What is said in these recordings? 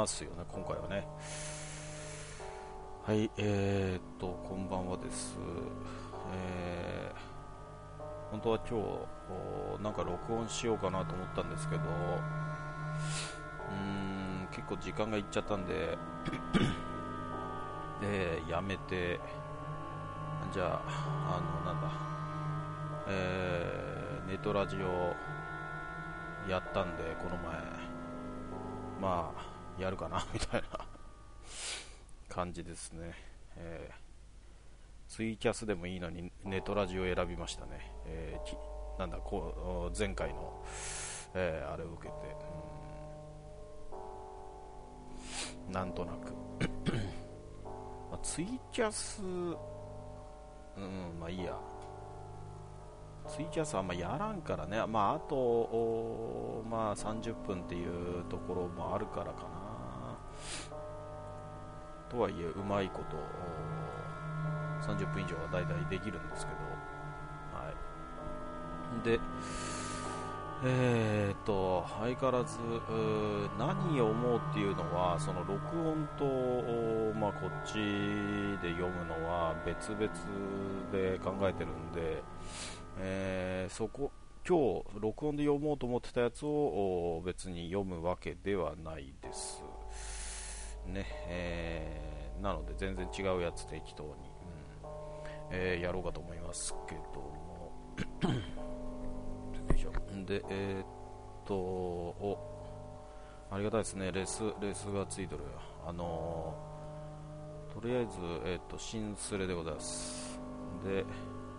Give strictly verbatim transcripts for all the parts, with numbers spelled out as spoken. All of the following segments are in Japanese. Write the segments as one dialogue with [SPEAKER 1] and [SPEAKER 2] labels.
[SPEAKER 1] ますよね、今回はね。はい、えー、っとこんばんはです。えー、本当は今日なんか録音しようかなと思ったんですけど、うーん結構時間がいっちゃったんでえー、やめて、じゃあ、あのなんだ、えー、ネトラジオやったんで、この前まあやるかなみたいな感じですね。えーツイキャスでもいいのにネトラジオを選びましたね。えー、きなんだこう前回の、えーあれを受けて、うん、なんとなくまあツイキャス、うん、まあいいや。ツイキャスはあんまやらんからね。まああとまあさんじゅっぷんっていうところもあるからかな。とはいえうまいことさんじゅっぷん以上はだいたいできるんですけど、はい。で、えー、っと相変わらず何を思うっていうのは、その録音と、まあ、こっちで読むのは別々で考えてるんで、えー、そこ今日録音で読もうと思ってたやつを別に読むわけではないですね。えー、なので全然違うやつ適当に、うんえー、やろうかと思いますけどもよいしょ。でえー、っとおありがたいですね。レスレスがついてるよ。あのー、とりあえず、えー、っと新スレでございます。で、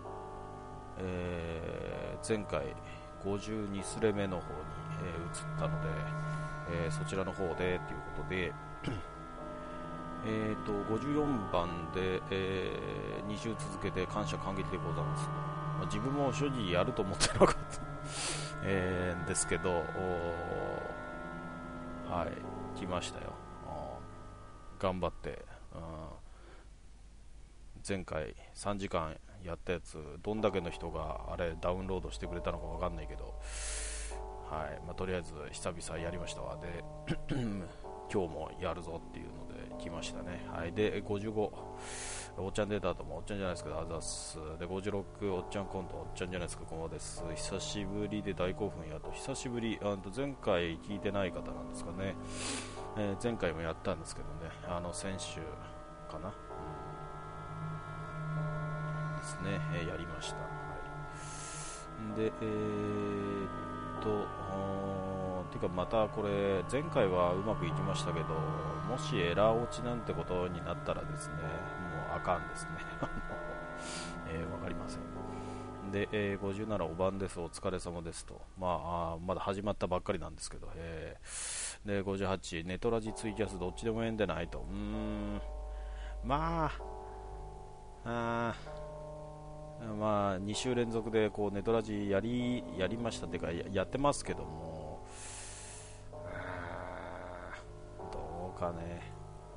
[SPEAKER 1] えー、前回ごじゅうにスレ目の方に、えー、移ったので、えー、そちらの方でということでえーとごじゅうよんばんで、えー、に週続けて感謝感激でございます。まあ、自分も正直やると思ってなかった、えー、ですけど、はい来ましたよ。頑張って、うん、前回さんじかんやったやつどんだけの人があれダウンロードしてくれたのかわかんないけど、はいまあ、とりあえず久々やりましたわ。で今日もやるぞっていうので来ましたね。はい、でごじゅうごおっちゃん出た後もおっちゃんじゃないですけどあざっす。でごじゅうろくおっちゃんコントおっちゃんじゃないですかこんばんです。久しぶりで大興奮やと。久しぶり、あと前回聞いてない方なんですかね、えー、前回もやったんですけどね、あの先週かな、うん、ですね、えー、やりました。はい、でえー、っとてかまたこれ前回はうまくいきましたけど、もしエラー落ちなんてことになったらですね、もうあかんですねえー、わかりません。で、えー、ごじゅうななお晩ですお疲れ様ですと、まあ、あまだ始まったばっかりなんですけど、えー、でごじゅうはちネトラジツイキャスどっちでもええんでないと、うーんまああまあに週連続でこうネトラジやりやりましたっていうか や, やってますけども、どうかね、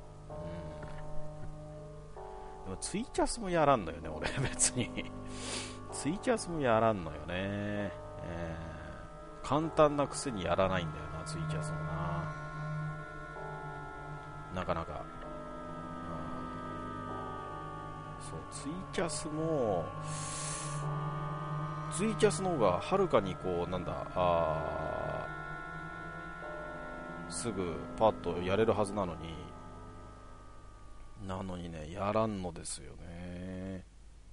[SPEAKER 1] うん、でもツイキャスもやらんのよね俺別にツイキャスもやらんのよね、えー、簡単なくせにやらないんだよなツイキャスもな、なかなか、うん、そうツイキャスもツイキャスの方がはるかにこうなんだあすぐパッとやれるはずなのになのにねやらんのですよね。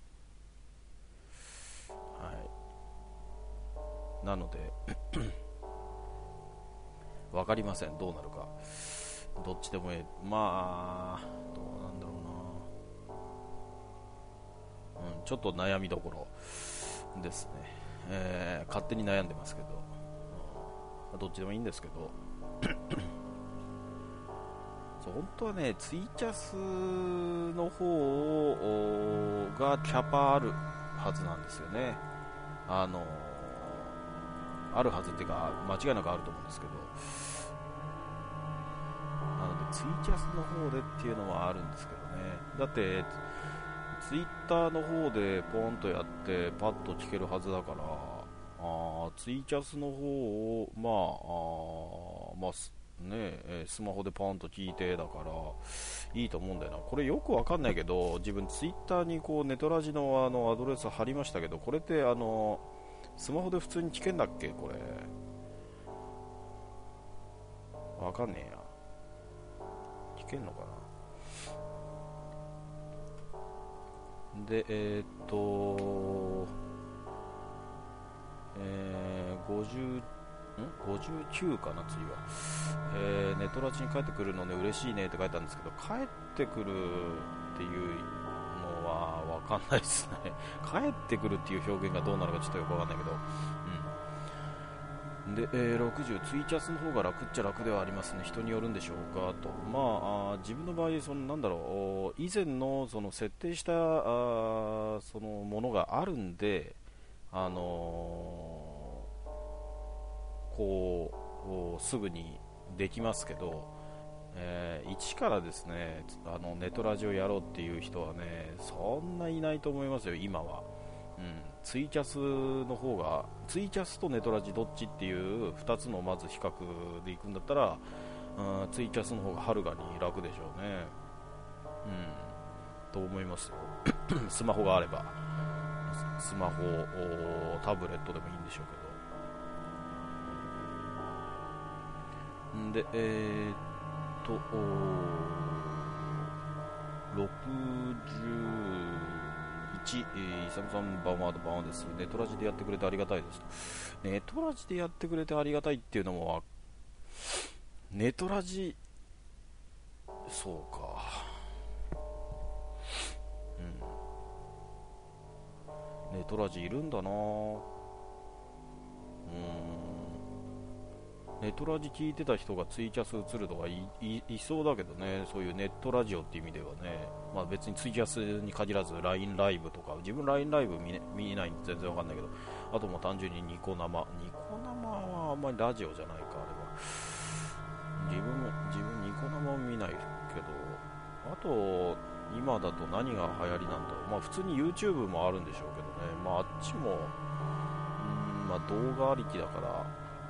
[SPEAKER 1] はいなので分かりませんどうなるか。どっちでもええ、まあどうなんだろうな、うん、ちょっと悩みどころですね、えー、勝手に悩んでますけど、うん、どっちでもいいんですけどそう本当はねツイキャスの方がキャパあるはずなんですよね。あのあるはずっていうか間違いなくあると思うんですけど、なのでツイキャスの方でっていうのはあるんですけどね。だってツイッターの方でポンとやってパッと聞けるはずだから、あツイキャスの方をまああまあねえスマホでパンと聞いてだからいいと思うんだよな。これよくわかんないけど、自分ツイッターにこうネトラジのあのアドレス貼りましたけど、これってあのスマホで普通に聞けんだっけ？これわかんねえや。聞けんのかな。でえー、っとえー、ごじゅうごじゅうきゅうかな、次は、えー、ネトラジに帰ってくるのね嬉しいねって書いたんですけど、帰ってくるっていうのは分かんないですね帰ってくるっていう表現がどうなのかちょっとよく分かんないけど、うん、で、えー、ろくじゅうツイキャスの方が楽っちゃ楽ではありますね。人によるんでしょうかと。まあ、あ自分の場合そのなんだろう、以前のその設定したあそのものがあるんで、あのーこうすぐにできますけど、えー、一からですねあのネトラジオやろうっていう人はねそんないないと思いますよ今は、うん、ツイキャスの方が、ツイキャスとネトラジどっちっていうふたつのまず比較でいくんだったら、うん、ツイキャスの方がはるかに楽でしょうね、うん、と思いますよスマホがあれば、スマホタブレットでもいいんでしょうけど。で、えー、っとろくじゅういち、えー、イサムさんバンワードバンワーです。ネトラジでやってくれてありがたいです。ネトラジでやってくれてありがたいっていうのも、ネトラジそうか、うん、ネトラジいるんだな。うーんネトラジ聞いてた人がツイキャス映るとか い, い, いそうだけどね、そういうネットラジオっていう意味ではね、まあ、別にツイキャスに限らず ライン ライブとか、自分 ライン ライブ 見,、ね、見ないんで全然わかんないけど、あともう単純にニコ生、ニコ生はあんまりラジオじゃないか、あれは自分も自分ニコ生も見ないけど、あと今だと何が流行りなんだろう、まあ普通に YouTube もあるんでしょうけどね、まああっちもうんまあ動画ありきだから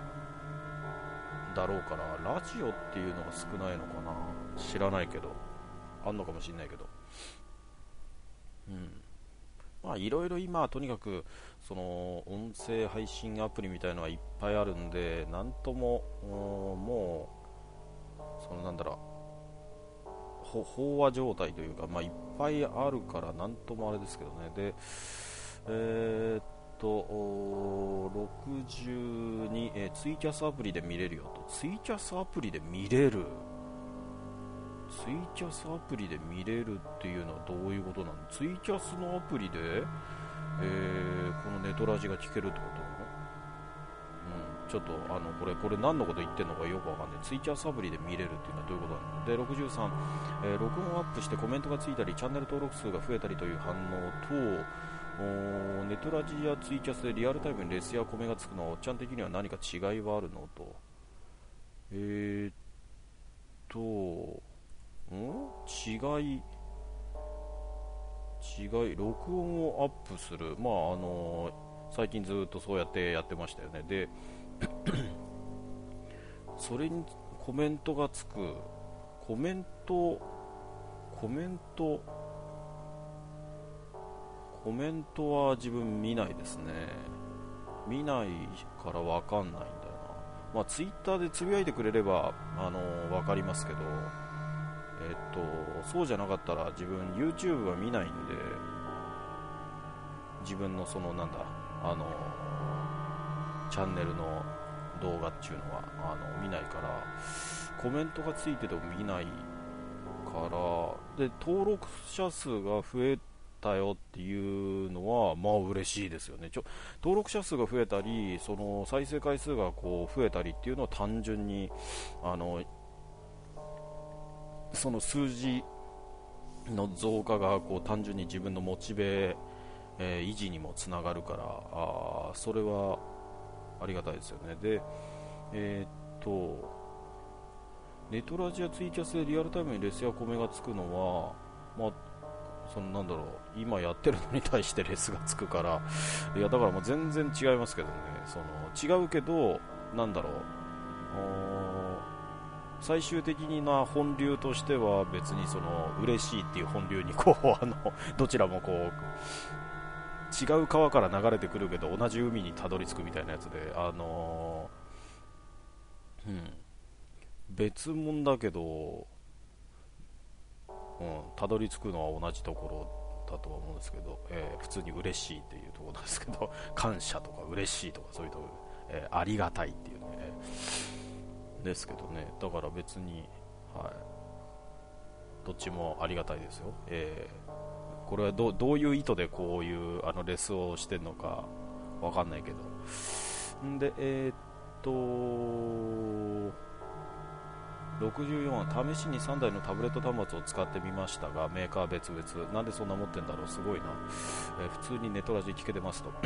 [SPEAKER 1] だろうから、ラジオっていうのが少ないのかな、知らないけど、あんのかもしれないけど、うんまあいろいろ今とにかくその音声配信アプリみたいのがいっぱいあるんで、なんとももうそのなんだろう飽和状態というか、まあいっぱいあるからなんともあれですけどね。でえー、っとろくじゅうに、えー、ツイキャスアプリで見れるよと。ツイキャスアプリで見れるツイキャスアプリで見れるっていうのはどういうことなの？ツイキャスのアプリで、えー、このネトラジが聞けるってことなの？うん、ちょっとあのこれこれ何のこと言ってるのかよくわかんない。ツイキャスアプリで見れるっていうのはどういうことなの？でろくじゅうさん、えー、録音アップしてコメントがついたりチャンネル登録数が増えたりという反応と、ネトラジやツイキャスでリアルタイムにレスやコメがつくのはおっちゃん的には何か違いはあるのと。えーっとん違い違い録音をアップする、まああのー、最近ずっとそうやってやってましたよね。でそれにコメントがつく、コメントコメントコメントは自分見ないですね。見ないから分かんないんだよな。まあツイッターでつぶやいてくれればあのー、分かりますけど、えっとそうじゃなかったら自分 YouTube は見ないんで、自分のそのなんだあのー、チャンネルの動画っていうのはあの見ないから、コメントがついてても見ないから、で登録者数が増えたよっていうのはまあ嬉しいですよね。ちょ登録者数が増えたり、その再生回数がこう増えたりっていうのは単純にあのその数字の増加がこう単純に自分のモチベ、えー、維持にもつながるから、あそれはありがたいですよね。でえー、っとネトラジやツイキャスでリアルタイムにレスやコメがつくのは、まあそのなんだろう今やってるのに対してレスがつくから、いやだからもう全然違いますけどね。その違うけどなんだろう最終的な本流としては別にその嬉しいっていう本流にこうあのどちらもこう違う川から流れてくるけど同じ海にたどり着くみたいなやつで、あのー、うん、別物だけど、うん、たどり着くのは同じところだとは思うんですけど、えー、普通に嬉しいっていうところなんですけど、感謝とか嬉しいとかそういうところ、えー、ありがたいっていうね、ですけどね、だから別に、はい、どっちもありがたいですよ。えー、これは ど, どういう意図でこういうあのレスをしてるのかわかんないけど、んで、えー、っとろくじゅうよんは試しにさんだいのタブレット端末を使ってみましたが、メーカー別々、なんでそんな持ってんだろう、すごいな、えー、普通にネトラジ聞けてますと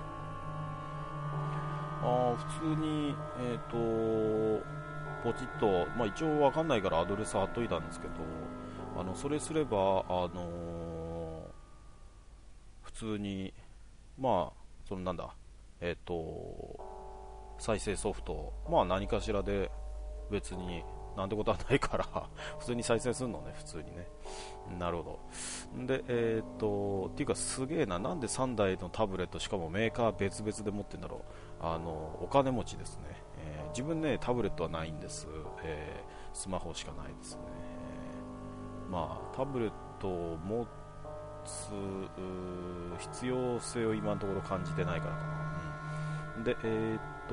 [SPEAKER 1] あ普通に、えー、とポチッと、まあ、一応わかんないからアドレス貼っといたんですけど、あのそれすれば、あのー、普通に、まあ、そのなんだ、えっ、ー、と再生ソフト、まあ何かしらで別になんてことはないから普通に再生するのね、普通にね。なるほど。で、えっ、ー、とっていうかすげえな、なんでさんだいのタブレットしかもメーカー別々で持ってるんだろう。あのお金持ちですね、えー、自分ねタブレットはないんです、えー、スマホしかないですね、えー、まあタブレットを持つ必要性を今のところ感じてないからかな、うん、でえー、っと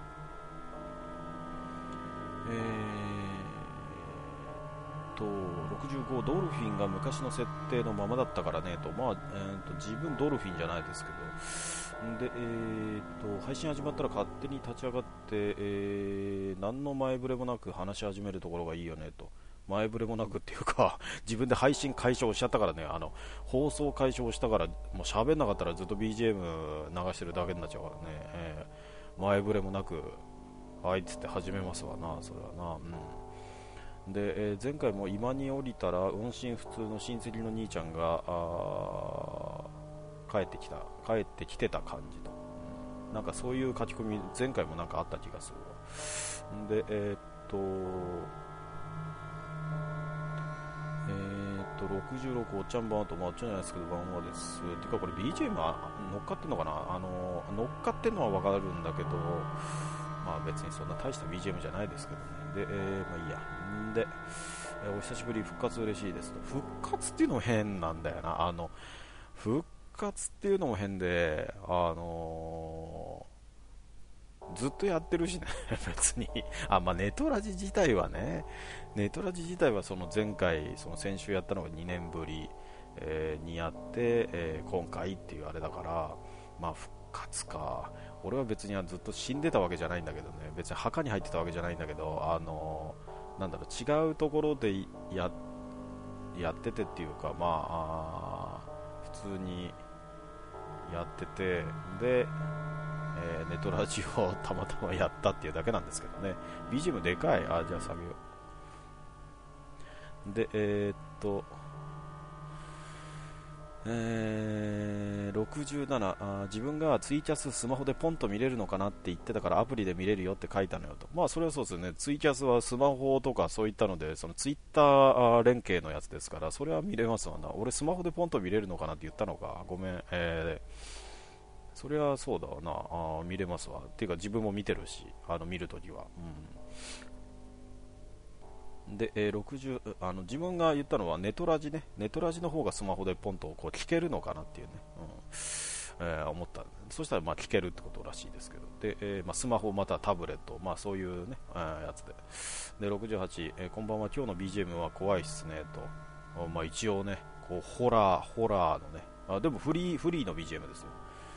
[SPEAKER 1] えー、とろくじゅうごドルフィンが昔の設定のままだったからねと、まあえー、と自分ドルフィンじゃないですけど、で、えー、と配信始まったら勝手に立ち上がって、えー、何の前触れもなく話し始めるところがいいよねと。前触れもなくっていうか自分で配信解消しちゃったからね、あの放送解消したからもう喋んなかったらずっと ビージーエム 流してるだけになっちゃうからね、えー、前触れもなくはいっつって始めますわな、それはな。うんで、えー、前回も今に降りたら音信不通の親戚の兄ちゃんが帰ってきた帰ってきてた感じと、うん、なんかそういう書き込み前回もなんかあった気がするわ。でえー、っとえー、っとろくじゅうろくおっちゃんばんとまあおっちゃんじゃないですけど番号ですてかこれ ビージーエム は乗っかってんのかな、あの乗っかってんのはわかるんだけど、まあ別にそんな大した ビージーエム じゃないですけどね。で、えー、まあいいや。んで、えー、お久しぶり復活嬉しいですと。復活っていうのも変なんだよな。あの復活っていうのも変で、あのー、ずっとやってるしね別にあ、まあ、ネトラジ自体はね、ネトラジ自体はその前回、その先週やったのがにねんぶり、えー、にやって、えー、今回っていうあれだから、まあ復活か。俺は別にずっと死んでたわけじゃないんだけどね、別に墓に入ってたわけじゃないんだけど、あのー、なんだろう、違うところでややっててっていうか、まあ、あ普通にやってて、で、えー、ネトラジをたまたまやったっていうだけなんですけどね。 ビージーエム でかい。あ、じゃあ下げよう。でえー、っとえー、ろくじゅうななあ自分がツイキャススマホでポンと見れるのかなって言ってたからアプリで見れるよって書いたのよと。まあそれはそうですよね、ツイキャスはスマホとかそういったので、そのツイッター連携のやつですから、それは見れますわな。俺スマホでポンと見れるのかなって言ったのか、ごめん、えー、それはそうだわな。あ見れますわっていうか自分も見てるし、あの見るときは、うん、で、えー、ろくじゅうあの自分が言ったのはネトラジね、ネトラジの方がスマホでポンとこう聞けるのかなっていうね、うんえー、思った。そしたらまあ聞けるってことらしいですけど、で、えーまあ、スマホまたはタブレット、まあ、そういうね、えー、やつで、でろくじゅうはち、えー、こんばんは、今日の ビージーエム は怖いっすねと、まあ、一応ね、こうホラーホラーのね、あでもフリーフリーの ビージーエム ですよ、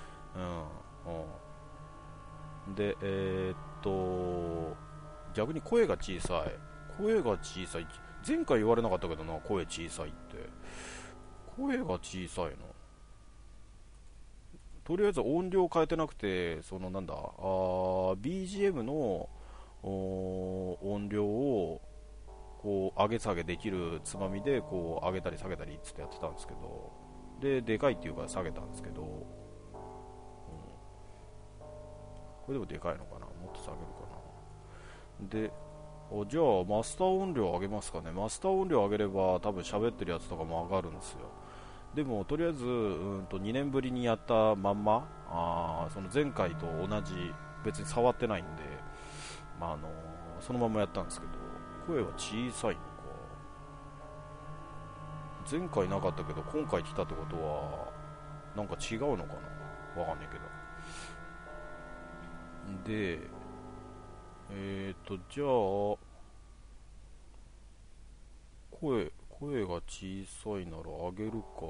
[SPEAKER 1] うんうん、でえー、っと逆に声が小さい声が小さい。前回言われなかったけどな、声小さいって。声が小さいの。とりあえず音量変えてなくて、そのなんだ、あ ビージーエム の音量をこう上げ下げできるつまみでこう上げたり下げたりつってやってたんですけど、で、でかいっていうから下げたんですけど、うん、これでもでかいのかな、もっと下げるかな。で、 お、じゃあマスター音量上げますかね。マスター音量上げれば多分喋ってるやつとかも上がるんですよ。でもとりあえずうんとにねんぶりにやったまんま、あその前回と同じ、別に触ってないんで、まああのそのままやったんですけど、声は小さいのか。前回なかったけど今回来たってことはなんか違うのかな、わかんないけど。でえーとじゃあ声声が小さいなら上げるか。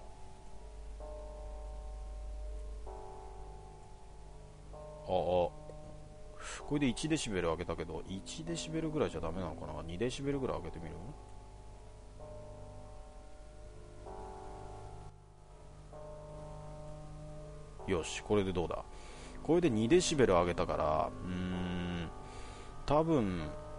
[SPEAKER 1] ああ、これでいちデシベル上げたけどいちデシベルぐらいじゃダメなのかな。にデシベルぐらい上げてみる。よし、これでどうだ。これでにデシベル上げたから、うーん多分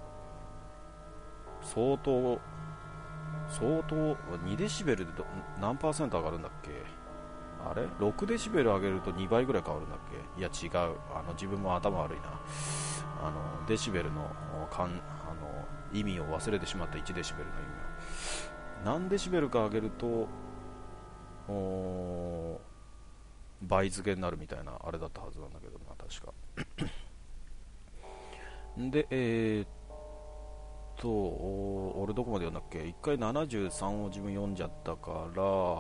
[SPEAKER 1] 相当相当にデシベルでど何パーセント上がるんだっけ。あれろくデシベル上げるとにばいぐらい変わるんだっけ。いや違う、あの自分も頭悪いな。あのデシベルのかんあの意味を忘れてしまった。いちデシベルの意味を何デシベルか上げるとお倍付けになるみたいなあれだったはずなんだけどな、確か。でえー、っと俺どこまで読んだっけ。いっかいななじゅうさんを自分読んじゃったから、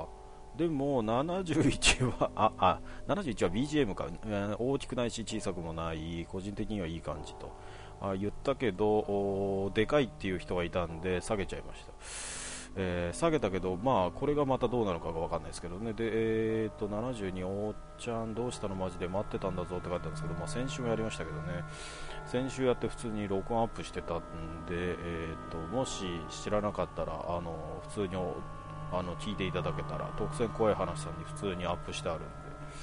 [SPEAKER 1] でもななじゅういちはああななじゅういちは ビージーエム か、大きくないし小さくもない、個人的にはいい感じとあ言ったけど、でかいっていう人がいたんで下げちゃいました。えー下げたけど、まあこれがまたどうなのかが分かんないですけどね。でえー、っとななじゅうに、おっちゃんどうしたのマジで待ってたんだぞって書いてあるんですけど、まあ、先週もやりましたけどね。先週やって普通に録音アップしてたんで、えー、っともし知らなかったらあの普通にあの聞いていただけたら、特選怖い話さんに普通にアップしてあるんで、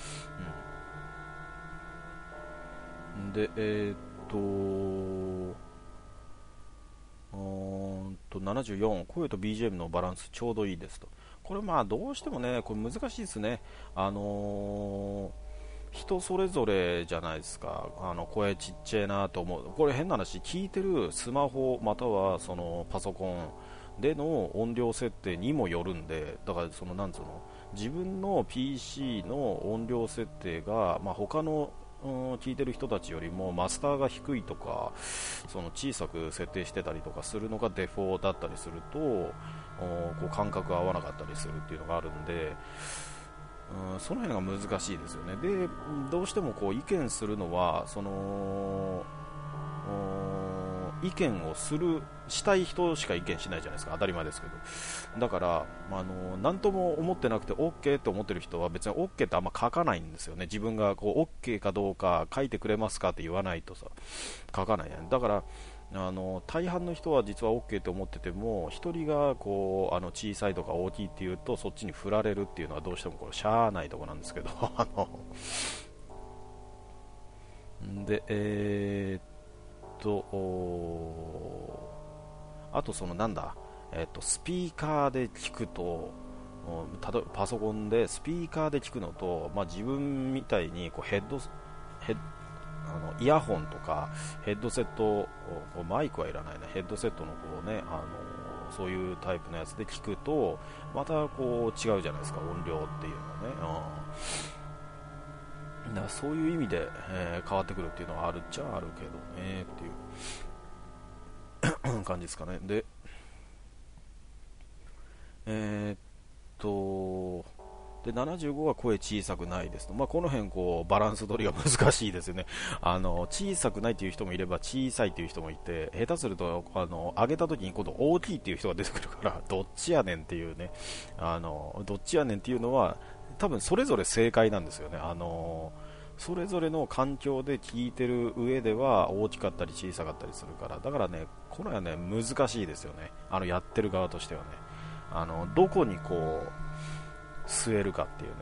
[SPEAKER 1] うん、でえー、っとうーんとななじゅうよん、声と ビージーエム のバランスちょうどいいですと。これまあどうしてもね、これ難しいですね。あのー人それぞれじゃないですか。あの声ちっちゃいなと思う。これ変な話、聞いてるスマホまたはそのパソコンでの音量設定にもよるんで、だからそのなんつうの、自分の ピーシー の音量設定が、まあ、他のうん聞いてる人たちよりもマスターが低いとか、その小さく設定してたりとかするのがデフォだったりすると、こう感覚が合わなかったりするっていうのがあるんで、うん、その辺が難しいですよね。でどうしてもこう意見するのはその意見をするしたい人しか意見しないじゃないですか。当たり前ですけど。だから、あの何とも思ってなくて OK って思ってる人は別に OK ってあんま書かないんですよね。自分がこう OK かどうか書いてくれますかって言わないとさ、書かないね。だからあの大半の人は実は OK って思ってても、一人がこうあの小さいとか大きいっていうとそっちに振られるっていうのはどうしてもこれしゃあないところなんですけどあのでえー、っとあとそのなんだ、えー、っとスピーカーで聞くと、例えばパソコンでスピーカーで聞くのと、まあ、自分みたいにこうヘッドヘッあのイヤホンとかヘッドセット、マイクはいらないね、ヘッドセットのこうね、あのそういうタイプのやつで聞くとまたこう違うじゃないですか、音量っていうのはね。うん、だからそういう意味で、えー変わってくるっていうのはあるっちゃあるけどねっていう感じですかね。でえーっとでななじゅうごは声小さくないですと、まあ、この辺こうバランス取りが難しいですよね。あの小さくないという人もいれば小さいという人もいて、下手するとあの上げた時に今度大きいっていう人が出てくるからどっちやねんっていうね、あのどっちやねんっていうのは多分それぞれ正解なんですよね。あのそれぞれの環境で聞いてる上では大きかったり小さかったりするから、だからねこれはね難しいですよね、あのやってる側としてはね。あのどこにこう据えるかっていうね、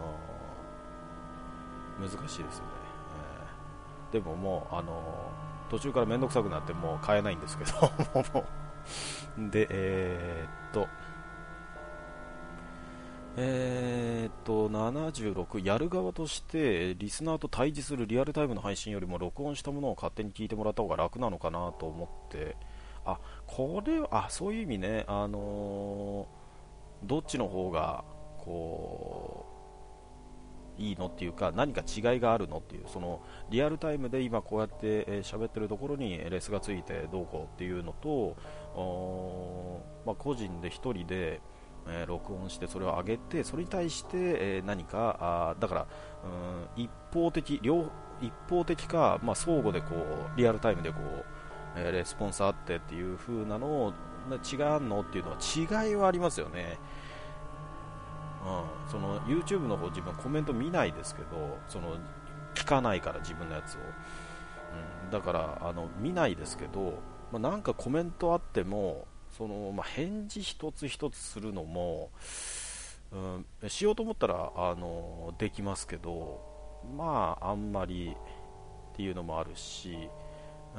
[SPEAKER 1] 難しいですよね、えー、でももうあの途中から面倒くさくなってもう買えないんですけどでえー、っとえーっとななじゅうろく、やる側としてリスナーと対峙するリアルタイムの配信よりも録音したものを勝手に聞いてもらった方が楽なのかなと思って、あ、これ、あ、そういう意味ね、あのーどっちの方がこういいのっていうか、何か違いがあるのっていう、そのリアルタイムで今こうやってえー喋ってるところにレスがついてどうこうっていうのと、おーまあ、個人で一人でえー録音してそれを上げて、それに対して、えー何かあーだから、うん、一方的両一方的か、まあ、相互でこうリアルタイムでこう、えーレスポンスあってっていう風なのをな違うのっていうのは違いはありますよね。うん、その YouTube の方自分コメント見ないですけど、その聞かないから自分のやつを、うん、だからあの見ないですけど、まあ、なんかコメントあってもその、まあ、返事一つ一つするのも、うん、しようと思ったらあのできますけど、まああんまりっていうのもあるし、うん、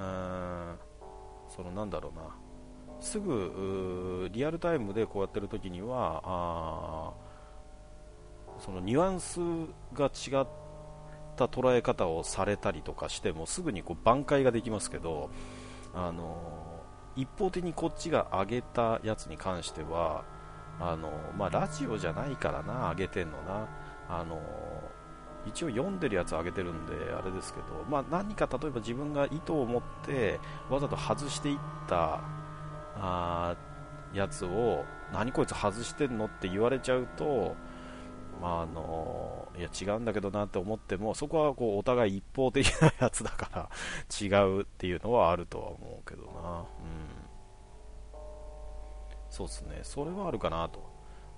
[SPEAKER 1] そのなんだろうな、すぐリアルタイムでこうやってる時にはあそのニュアンスが違った捉え方をされたりとかしてもすぐにこう挽回ができますけど、あの一方的にこっちが上げたやつに関してはあの、まあ、ラジオじゃないからな、上げてんのな、あの一応読んでるやつ上げてるんであれですけど、まあ、何か例えば自分が意図を持ってわざと外していったあやつを何こいつ外してんのって言われちゃうと、まああのいや違うんだけどなって思っても、そこはこうお互い一方的なやつだから違うっていうのはあるとは思うけどな。うん、そうですね、それはあるかなと。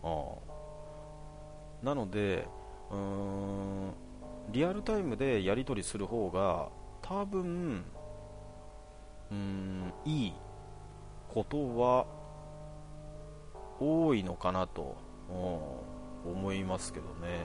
[SPEAKER 1] うん、なのでうーんリアルタイムでやり取りする方が多分うーんいいことは多いのかなと、うん、思いますけどね。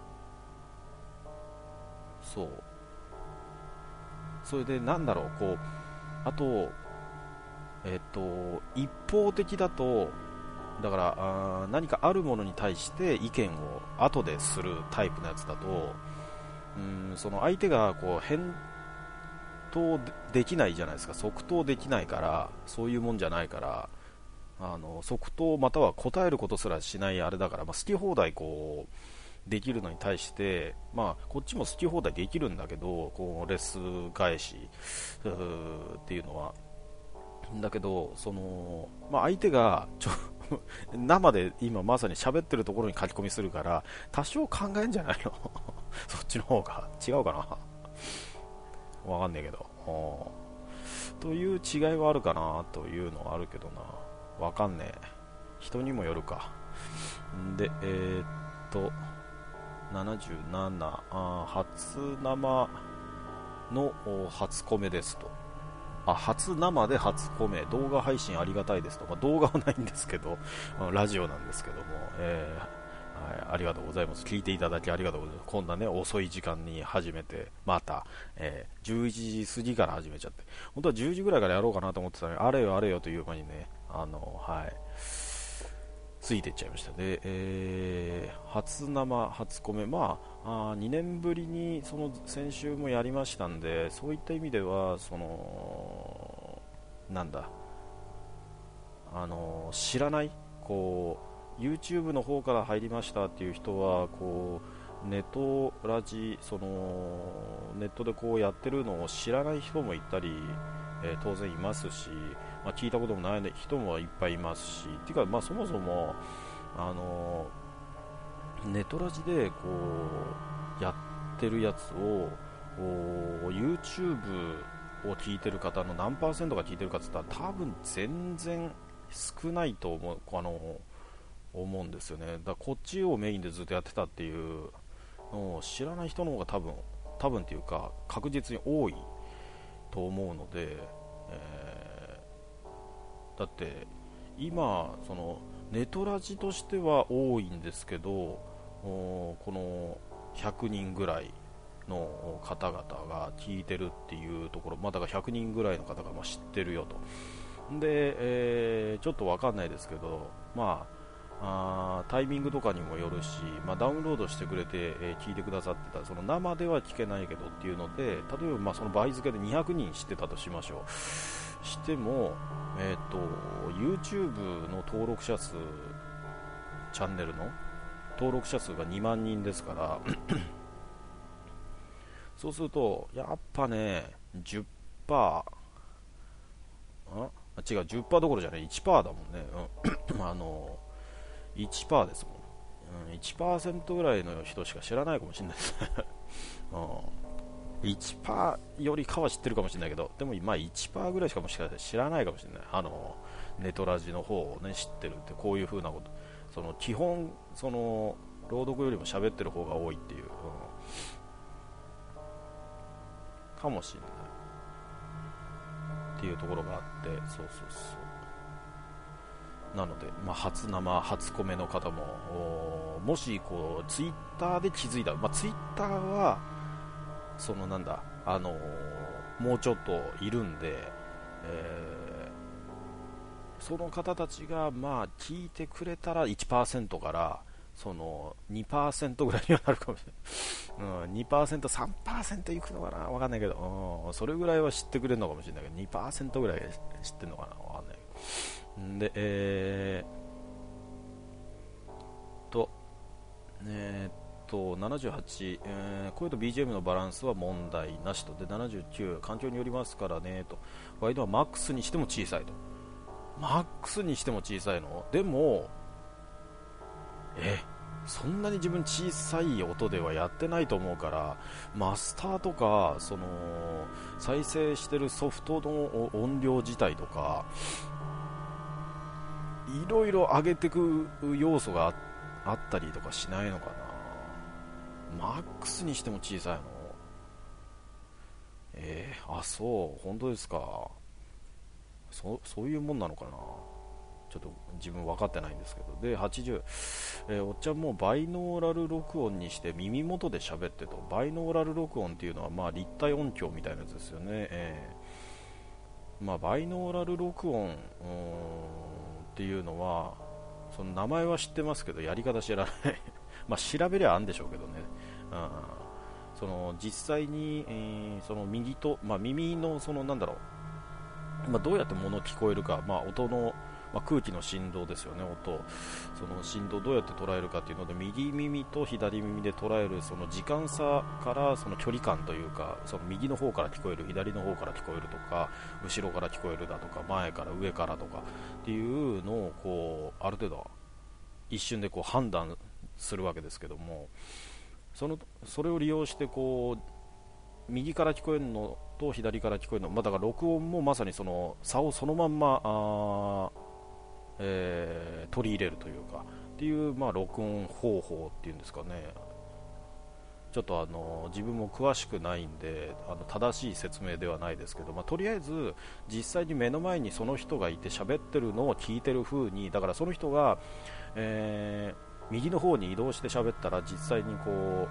[SPEAKER 1] そうそれでなんだろう、こうあとえっと一方的だと、だからあ何かあるものに対して意見を後でするタイプのやつだと、うんその相手がこう返答できないじゃないですか。即答できないから、そういうもんじゃないから、あの即答または答えることすらしないあれだから、まあ、好き放題こうできるのに対して、まあ、こっちも好き放題できるんだけど、こうレス返しっていうのはだけど、その、まあ、相手がちょ生で今まさに喋ってるところに書き込みするから多少考えんじゃないのそっちの方が違うかな、わかんないけど、という違いはあるかなというのはあるけどな、わかんねえ、人にもよるか。でえー、っとななじゅうなな、あ初生の初コメですと、あ初生で初コメ、動画配信ありがたいですと、まあ、動画はないんですけどラジオなんですけども、えーはい、ありがとうございます。聞いていただきありがとうございます。こんなね遅い時間に始めてまた、えー、じゅういちじ過ぎから始めちゃって、本当はじゅうじぐらいからやろうかなと思ってたのに、あれよあれよという間にね、あのはいついていっちゃいました。で、えー、初生初コメ、まあ、あにねんぶりにその先週もやりましたんで、そういった意味ではそのなんだあの知らないこう YouTube の方から入りましたっていう人はこうネットラジ、そのネットでこうやってるのを知らない人もいたり、えー当然いますし、まあ、聞いたこともない人もいっぱいいますし、っていうか、まあ、そもそもあのネットラジでこうやってるやつをこう YouTube を聞いてる方の何パーセントが聞いてるかって言ったら多分全然少ないと思うあの思うんですよね。だからこっちをメインでずっとやってたっていうのを知らない人の方が多分多分っていうか確実に多いと思うので、えーだって今そのネトラジとしては多いんですけど、おこのひゃくにんぐらいの方々が聞いてるっていうところ、まあ、だからひゃくにんぐらいの方がまあ知ってるよと。で、えーちょっとわかんないですけど、まああタイミングとかにもよるし、まあ、ダウンロードしてくれて、えー聞いてくださってたその生では聞けないけどっていうので、例えばまあその倍付けでにひゃくにん知ってたとしましょう。しても、えー、と YouTube の登録者数、チャンネルの登録者数がにまんにんですからそうするとやっぱね じゅっパーセント、あ違う じゅっパーセント どころじゃない いちパーセント だもんね、うん、あの いちパーセント ですもん、うん、いちパーセント ぐらいの人しか知らないかもしれないですね、うん、いちパーセント よりかは知ってるかもしれないけど、でもまあ いちパーセント ぐらいしかもしかして知らないかもしれない、あのネトラジの方をね知ってるって、こういう風なこと、その基本その朗読よりも喋ってる方が多いっていう、うん、かもしれないっていうところがあって、そうそうそうなので、まあ、初生初コメの方ももしこうツイッターで気づいた、まあ、ツイッターはそのなんだあのー、もうちょっといるんで、えー、その方たちがまあ聞いてくれたら いちパーセント からその にパーセント ぐらいにはなるかもしれない、うん、にパーセント、さんパーセント いくのかなわかんないけど、うん、それぐらいは知ってくれるのかもしれないけど にパーセント ぐらい知ってるのかなわかんないけど、でえー、とえー、っとななじゅうはち、えー、声と ビージーエム のバランスは問題なしと、でななじゅうきゅう環境によりますからねと、ワイドはマックスにしても小さいと、マックスにしても小さいのでもえそんなに自分小さい音ではやってないと思うから、マスターとかその再生してるソフトの音量自体とかいろいろ上げていく要素があったりとかしないのかな。マックスにしても小さいの、えー、あそう本当ですか、そそういうもんなのかな、ちょっと自分分かってないんですけど、ではちじゅう、えー、おっちゃんもバイノーラル録音にして耳元で喋ってと、バイノーラル録音っていうのはまあ立体音響みたいなやつですよね、えーまあ、バイノーラル録音っていうのはその名前は知ってますけどやり方知らないまあ調べりゃあるんでしょうけどね、うん、その実際に、えー、その右と、まあ、耳のそのなんだろう、まあ、どうやって物聞こえるか、まあ、音のまあ、空気の振動ですよね、音、その振動をどうやって捉えるかっていうので、右耳と左耳で捉えるその時間差からその距離感というか、その右の方から聞こえる、左の方から聞こえるとか、後ろから聞こえるだとか、前から上からとかっていうのをこうある程度一瞬でこう判断するわけですけども、そのそれを利用してこう右から聞こえるのと左から聞こえるの、まあ、だから録音もまさにその差をそのまんまあえー、取り入れるというかっていう、まあ、録音方法っていうんですかね、ちょっとあの自分も詳しくないんであの正しい説明ではないですけど、まあ、とりあえず実際に目の前にその人がいて喋ってるのを聞いてる風に、だからその人が、えー、右の方に移動して喋ったら実際にこう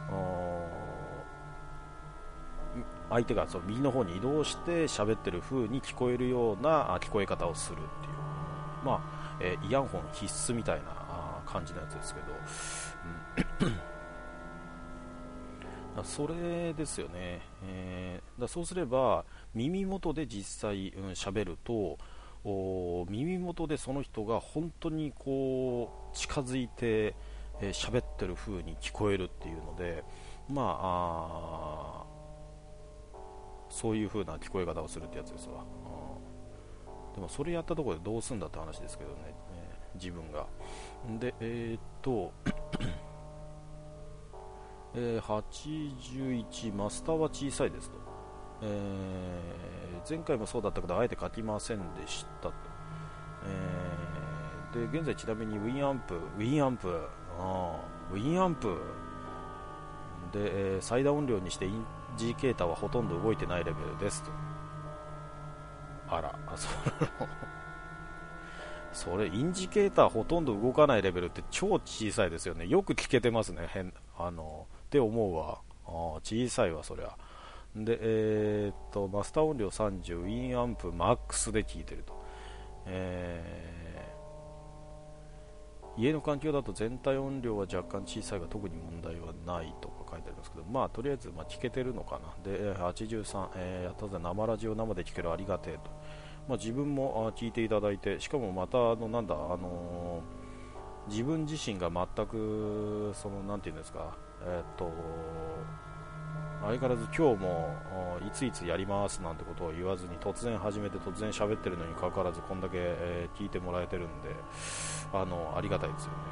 [SPEAKER 1] 相手がその右の方に移動して喋ってる風に聞こえるような聞こえ方をするっていう、まあえー、イヤホン必須みたいな感じのやつですけど、うん、それですよね、えー、だそうすれば耳元で実際喋、うん、ると耳元でその人が本当にこう近づいて喋、えー、ってる風に聞こえるっていうので、まあ、あそういう風な聞こえ方をするってやつですわ。でもそれやったところでどうすんだって話ですけどね、えー、自分がでえー、っとえー、はちじゅういちマスターは小さいですと、えー、前回もそうだったけどあえて書きませんでしたと、えー、で現在ちなみにウィンアンプウィンアンプあウィンアンプで、えー、最大音量にしてインジケーターはほとんど動いてないレベルですと。あら、あそそれインジケーターほとんど動かないレベルって超小さいですよね。よく聞けてますね、変あのって思うわ。あ小さいわそりゃ。でえー、っとマスター音量さんじゅう、インアンプマックスで聞いてると、え家の環境だと全体音量は若干小さいが特に問題はないとか書いてありますけど、まあとりあえずまあ聞けてるのかな。ではちじゅうさん、えー、やったぜ生ラジオ生で聞けるありがてえと、まあ、自分も聞いていただいて、しかもまたあのなんだ、あのー、自分自身が全くそのなんていうんですか、えー、っと相変わらず今日もいついつやりますなんてことを言わずに突然始めて突然喋ってるのに関わらずこんだけ、えー、聞いてもらえてるんで、あのありがたいですよね。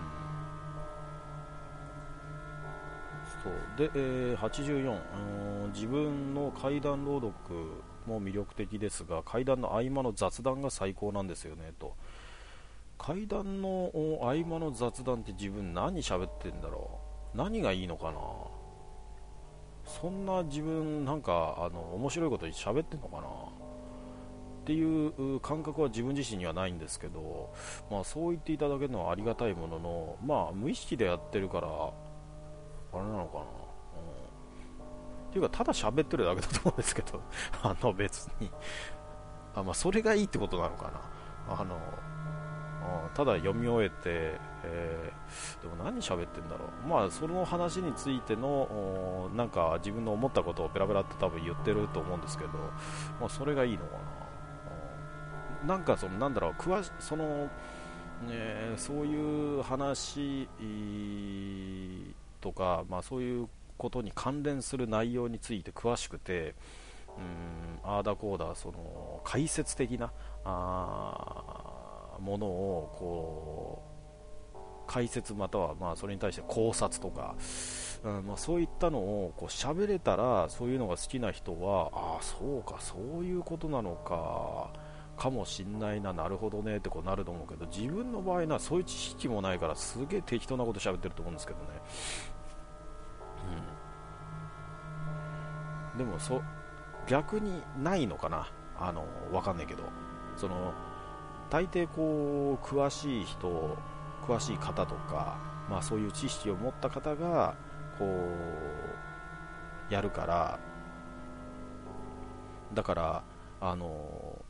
[SPEAKER 1] うん、そうで、えー、はちじゅうよん、うん、自分の怪談朗読も魅力的ですが怪談の合間の雑談が最高なんですよねと。怪談の合間の雑談って自分何喋ってんだろう、何がいいのかな。そんな自分なんかあの面白いこと喋ってんのかなっていう感覚は自分自身にはないんですけど、まあ、そう言っていただけるのはありがたいものの、まあ、無意識でやってるからあれなのかな、うん、っていうかただ喋ってるだけだと思うんですけどあの別にあ、まあ、それがいいってことなのかな。あのただ読み終えて、えー、でも何喋ってんだろう、まあその話についてのなんか自分の思ったことをペラペラって多分言ってると思うんですけど、まあ、それがいいのかな。なんかそのなんだろう詳しその、ね、そういう話とか、まあ、そういうことに関連する内容について詳しくて、うーんあーだこうだその解説的なあものをこう解説またはまあそれに対して考察とか、うんまあ、そういったのをこう喋れたらそういうのが好きな人はああそうかそういうことなのかかもしんないな、なるほどねってこうなると思うけど、自分の場合なそういう知識もないからすげえ適当なこと喋ってると思うんですけどね、うん、でもそ逆にないのかな、あのわかんないけどその大抵こう詳しい人詳しい方とか、まあ、そういう知識を持った方がこうやるから、だからあの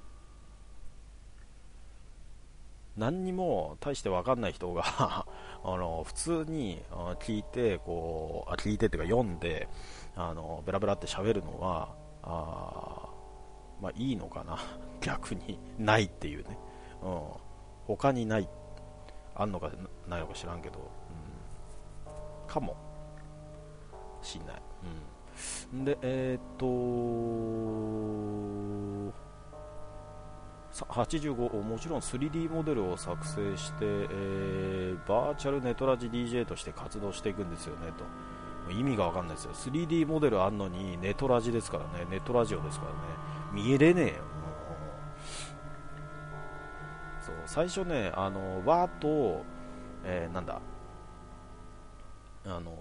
[SPEAKER 1] 何にも大して分かんない人があの普通に聞いてこうあ聞いてっていうか読んであのベラベラって喋るのはあ、まあ、いいのかな逆にないっていうね、うん、他にないあんのかないのか知らんけど、うん、かもしんない、うん、でえー、っとはちじゅうごもちろん スリーディー モデルを作成して、えー、バーチャルネトラジ ディージェー として活動していくんですよねと。意味が分かんないですよ。 スリーディー モデルあんのにネトラジですからね、ネットラジオですからね、見えれねえよ。そう最初ねあのわーっと、えー、なんだあの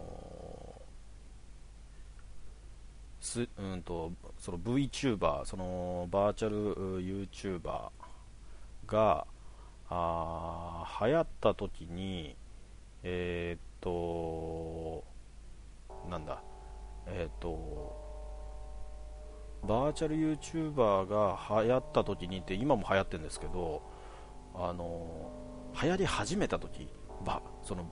[SPEAKER 1] すうんとその VTuber そのバーチャル YouTuber があ流行った時にえー、っとなんだえー、っとバーチャル YouTuber が流行った時にって今も流行ってるんですけど、あの流行り始めた時ばその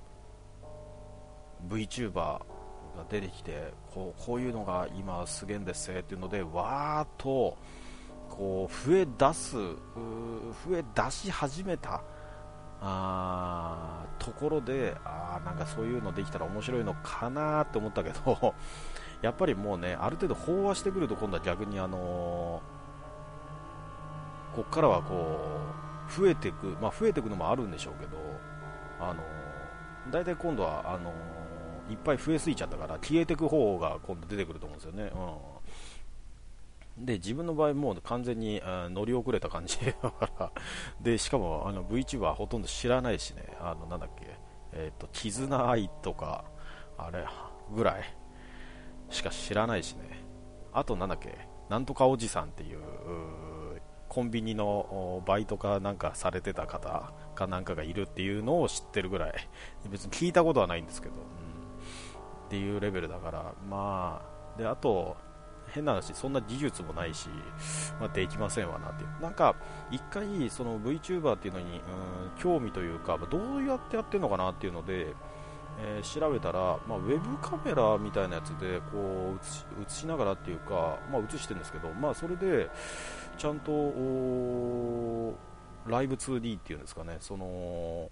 [SPEAKER 1] VTuber が出てきてこう、こういうのが今すげえんですっていうのでわーっとこう増え出す増え出し始めたあところであなんかそういうのできたら面白いのかなって思ったけどやっぱりもうねある程度飽和してくると今度は逆にあのー、こっからはこう増えていく、まあ、増えていくのもあるんでしょうけど、あのー、だいたい今度はあのー、いっぱい増えすぎちゃったから消えていく方が今度出てくると思うんですよね、うん、で自分の場合もう完全に乗り遅れた感じだからでしかもあの VTuber はほとんど知らないしね、あのなんだっけ、えーと、絆愛とかあれぐらいしか知らないしね、あとなんだっけなんとかおじさんっていうコンビニのバイトかなんかされてた方かなんかがいるっていうのを知ってるぐらい、別に聞いたことはないんですけど、うん、っていうレベルだから、まあであと変な話そんな技術もないし、まあ、できませんわなっていう。なんか一回その VTuber っていうのに、うん、興味というか、まあ、どうやってやってるのかなっていうので、えー調べたら、まあ、ウェブカメラみたいなやつでこう映し、映しながらっていうか、まあ、映してるんですけど、まあ、それでちゃんとおーライブ ツーディー っていうんですかね、その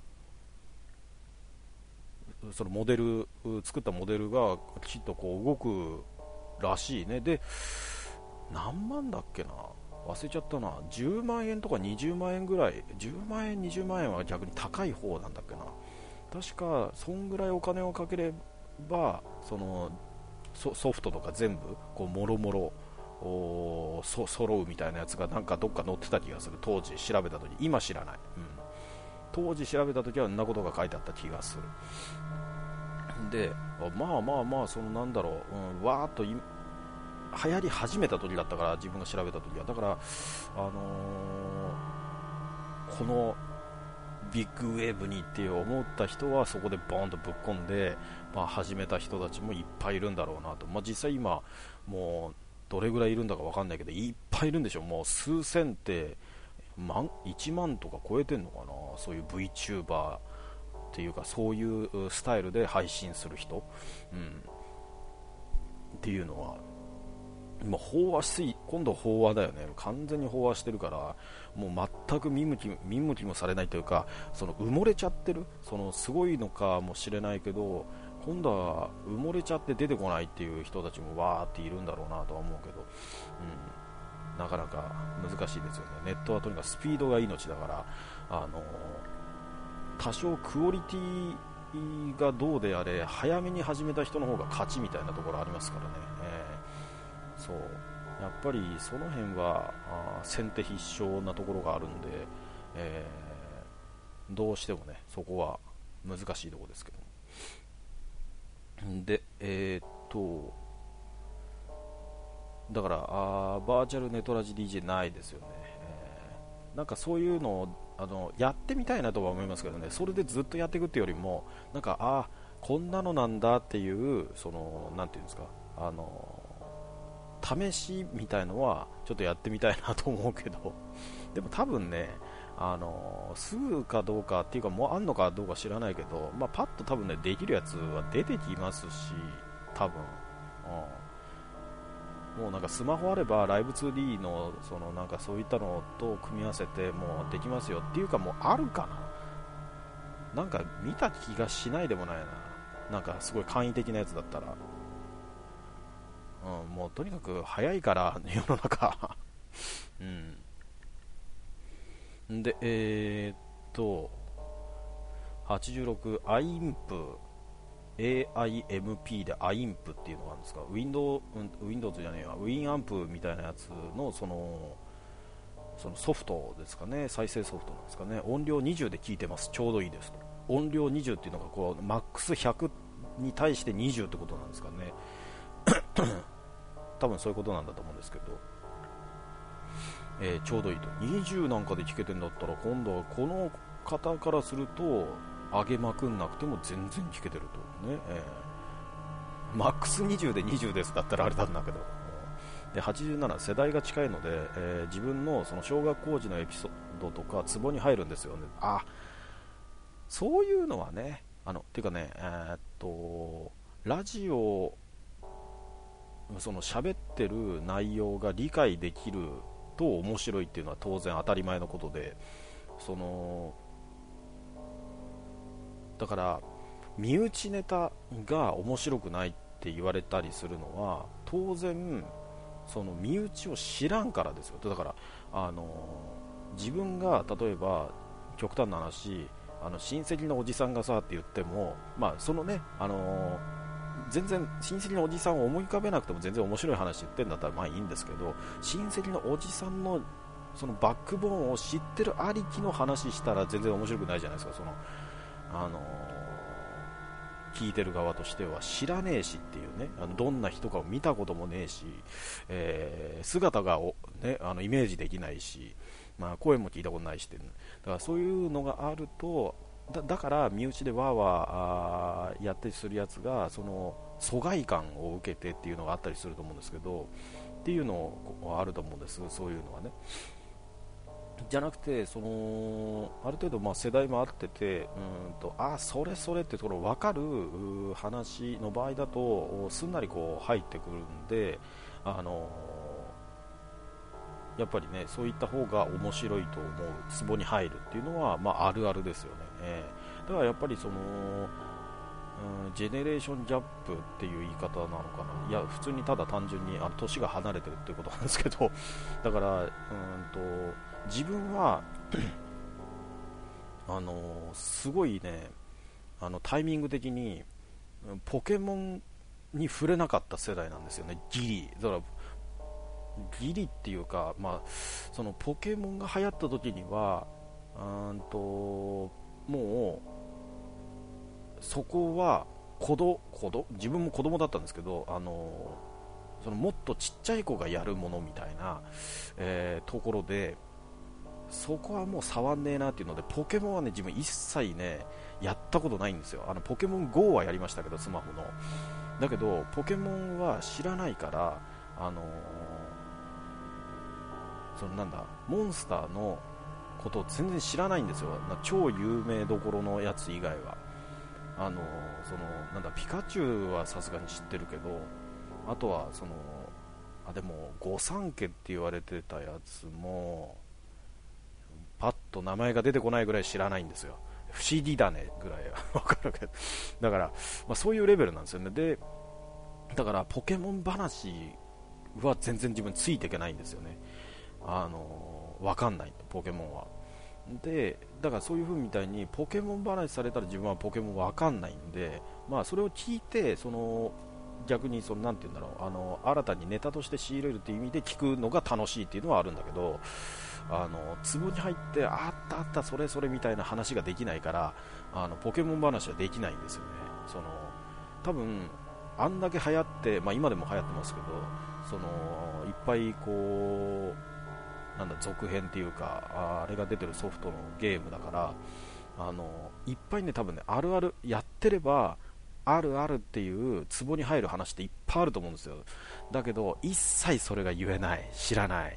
[SPEAKER 1] そのモデル作ったモデルがきちっとこう動くらしいね。で、何万だっけな、忘れちゃったな、じゅうまんえんとかにじゅうまんえんぐらい、じゅうまんえんにじゅうまんえんは逆に高い方なんだっけな、確かそんぐらいお金をかければその ソ, ソフトとか全部こうもろもろおそ揃うみたいなやつがなんかどっか載ってた気がする、当時調べた時。今知らない、うん、当時調べた時はそんなことが書いてあった気がする。で、まあまあまあ、そのなんだろう、うん、わーっとい流行り始めた時だったから、自分が調べた時はだから、あのーこのビッグウェーブにって思った人はそこでボーンとぶっ込んで、まあ、始めた人たちもいっぱいいるんだろうなと、まあ、実際今もうどれぐらいいるんだか分かんないけど、いっぱいいるんでしょう。もう数千って万いちまんとか超えてんのかな、そういう VTuber っていうか、そういうスタイルで配信する人、うん、っていうのは今飽和し今度飽和だよね、完全に飽和してるから、もう全く見向き見向きもされないというか、その埋もれちゃってる、そのすごいのかもしれないけど、今度は埋もれちゃって出てこないっていう人たちもわーっているんだろうなとは思うけど、うん、なかなか難しいですよね。ネットはとにかくスピードが命だから、あの多少クオリティがどうであれ早めに始めた人の方が勝ちみたいなところありますからね、えーそうやっぱりその辺はあ先手必勝なところがあるんで、えーどうしてもねそこは難しいところですけども。で、えーっとだからあーバーチャルネトラジ ディージェー ないですよね、えーなんかそういうのをあのやってみたいなとは思いますけどね、それでずっとやっていくっていうよりも、なんかあこんなのなんだっていう、そのなんていうんですか、あの試しみたいのはちょっとやってみたいなと思うけど、でも多分ね、あのすぐかどうかっていうか、もうあんのかどうか知らないけど、まあ、パッと多分ねできるやつは出てきますし、多分、うん、もうなんかスマホあればライブ ツーディー のそのなんかそういったのと組み合わせてもうできますよっていうか、もうあるかな、なんか見た気がしないでもないな、なんかすごい簡易的なやつだったら。うん、もうとにかく早いから世の中うんで、えー、っとはちじゅうろく アイエムピー エーアイエムピー で アイエムピー っていうのがあるんですか。 Windows、うん、Windows じゃねえや Winamp みたいなやつのそのそのソフトですかね、再生ソフトなんですかね。音量にじゅうで聞いてます、ちょうどいいですと。音量にじゅうっていうのがこうマックスひゃくに対してにじゅうってことなんですかね多分そういうことなんだと思うんですけど、えーちょうどいいと。にじゅうなんかで聞けてんだったら、今度はこの方からすると上げまくんなくても全然聞けてるとね、えーマックスにじゅうでにじゅうですだったらあれなんだけど、ではちじゅうなな世代が近いので、えー自分のその小学校時のエピソードとかツボに入るんですよね。あ、そういうのはね、あのっていうかね、えーっとラジオ、その喋ってる内容が理解できると面白いっていうのは当然当たり前のことで、そのだから身内ネタが面白くないって言われたりするのは当然その身内を知らんからですよ。だからあの自分が例えば極端な話、あの親戚のおじさんがさって言っても、まあそのね、あの全然親戚のおじさんを思い浮かべなくても全然面白い話言ってんだったらまあいいんですけど、親戚のおじさんのそのバックボーンを知ってるありきの話したら全然面白くないじゃないですか。そのあの聞いてる側としては知らねえしっていうね、あのどんな人かを見たこともねえし、えー姿がお、ね、あのイメージできないし、まあ、声も聞いたことないしって、だからそういうのがあると、だだから身内でわーわーあーやってするやつがその疎外感を受けてっていうのがあったりすると思うんですけど、 っていうのはあると思うんです、そういうのはね。じゃなくて、そのある程度まあ世代も合ってて、うんとあそれそれってところ分かる話の場合だとすんなりこう入ってくるんで、あのやっぱりね、そういった方が面白いと思う、ツボに入るっていうのは、まあ、あるあるですよね、えー、だからやっぱりその、うん、ジェネレーションギャップっていう言い方なのかな、いや普通にただ単純にあの年が離れてるっていうことなんですけど、だからうんと自分はあのすごいね、あのタイミング的にポケモンに触れなかった世代なんですよね、ギリ。だからギリっていうか、まあ、そのポケモンが流行った時にはうんともうそこは子ど子ど自分も子供だったんですけど、あのそのもっとちっちゃい子がやるものみたいな、えーところで、そこはもう触んねえなっていうので、ポケモンはね自分一切ねやったことないんですよ。あのポケモン ゴー はやりましたけど、スマホの。だけどポケモンは知らないから、あのそのなんだモンスターのことを全然知らないんですよ、超有名どころのやつ以外は。あのそのなんだピカチュウはさすがに知ってるけど、あとはそのあでも御三家って言われてたやつもパッと名前が出てこないぐらい知らないんですよ。不思議だねぐらいは分かるけど、だから、まあ、そういうレベルなんですよね。でだからポケモン話は全然自分ついていけないんですよね。あの分かんないんでポケモンは。でだからそういう風みたいにポケモン話されたら自分はポケモン分かんないんで、まあそれを聞いて、その逆にそのなんて言うんだろう、あの新たにネタとして仕入れるっていう意味で聞くのが楽しいっていうのはあるんだけど、あの壺に入ってあったあったそれそれみたいな話ができないから、あのポケモン話はできないんですよね。その多分あんだけ流行って、まあ、今でも流行ってますけど、そのいっぱいこうなんだ続編っていうか、ああれが出てるソフトのゲームだから、あのいっぱいね多分ねあるあるやってればあるあるっていうツボに入る話っていっぱいあると思うんですよ。だけど一切それが言えない、知らない、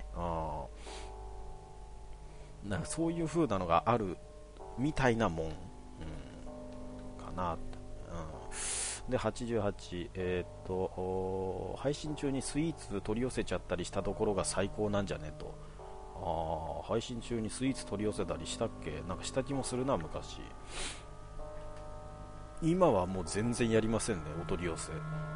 [SPEAKER 1] うん、なんかそういう風なのがあるみたいなもん、うん、かなって、うん、ではちじゅうはち、えー、っと配信中にスイーツ取り寄せちゃったりしたところが最高なんじゃねと。あ配信中にスイーツ取り寄せたりしたっけ、なんかした気もするな昔。今はもう全然やりませんね、お取り寄せ。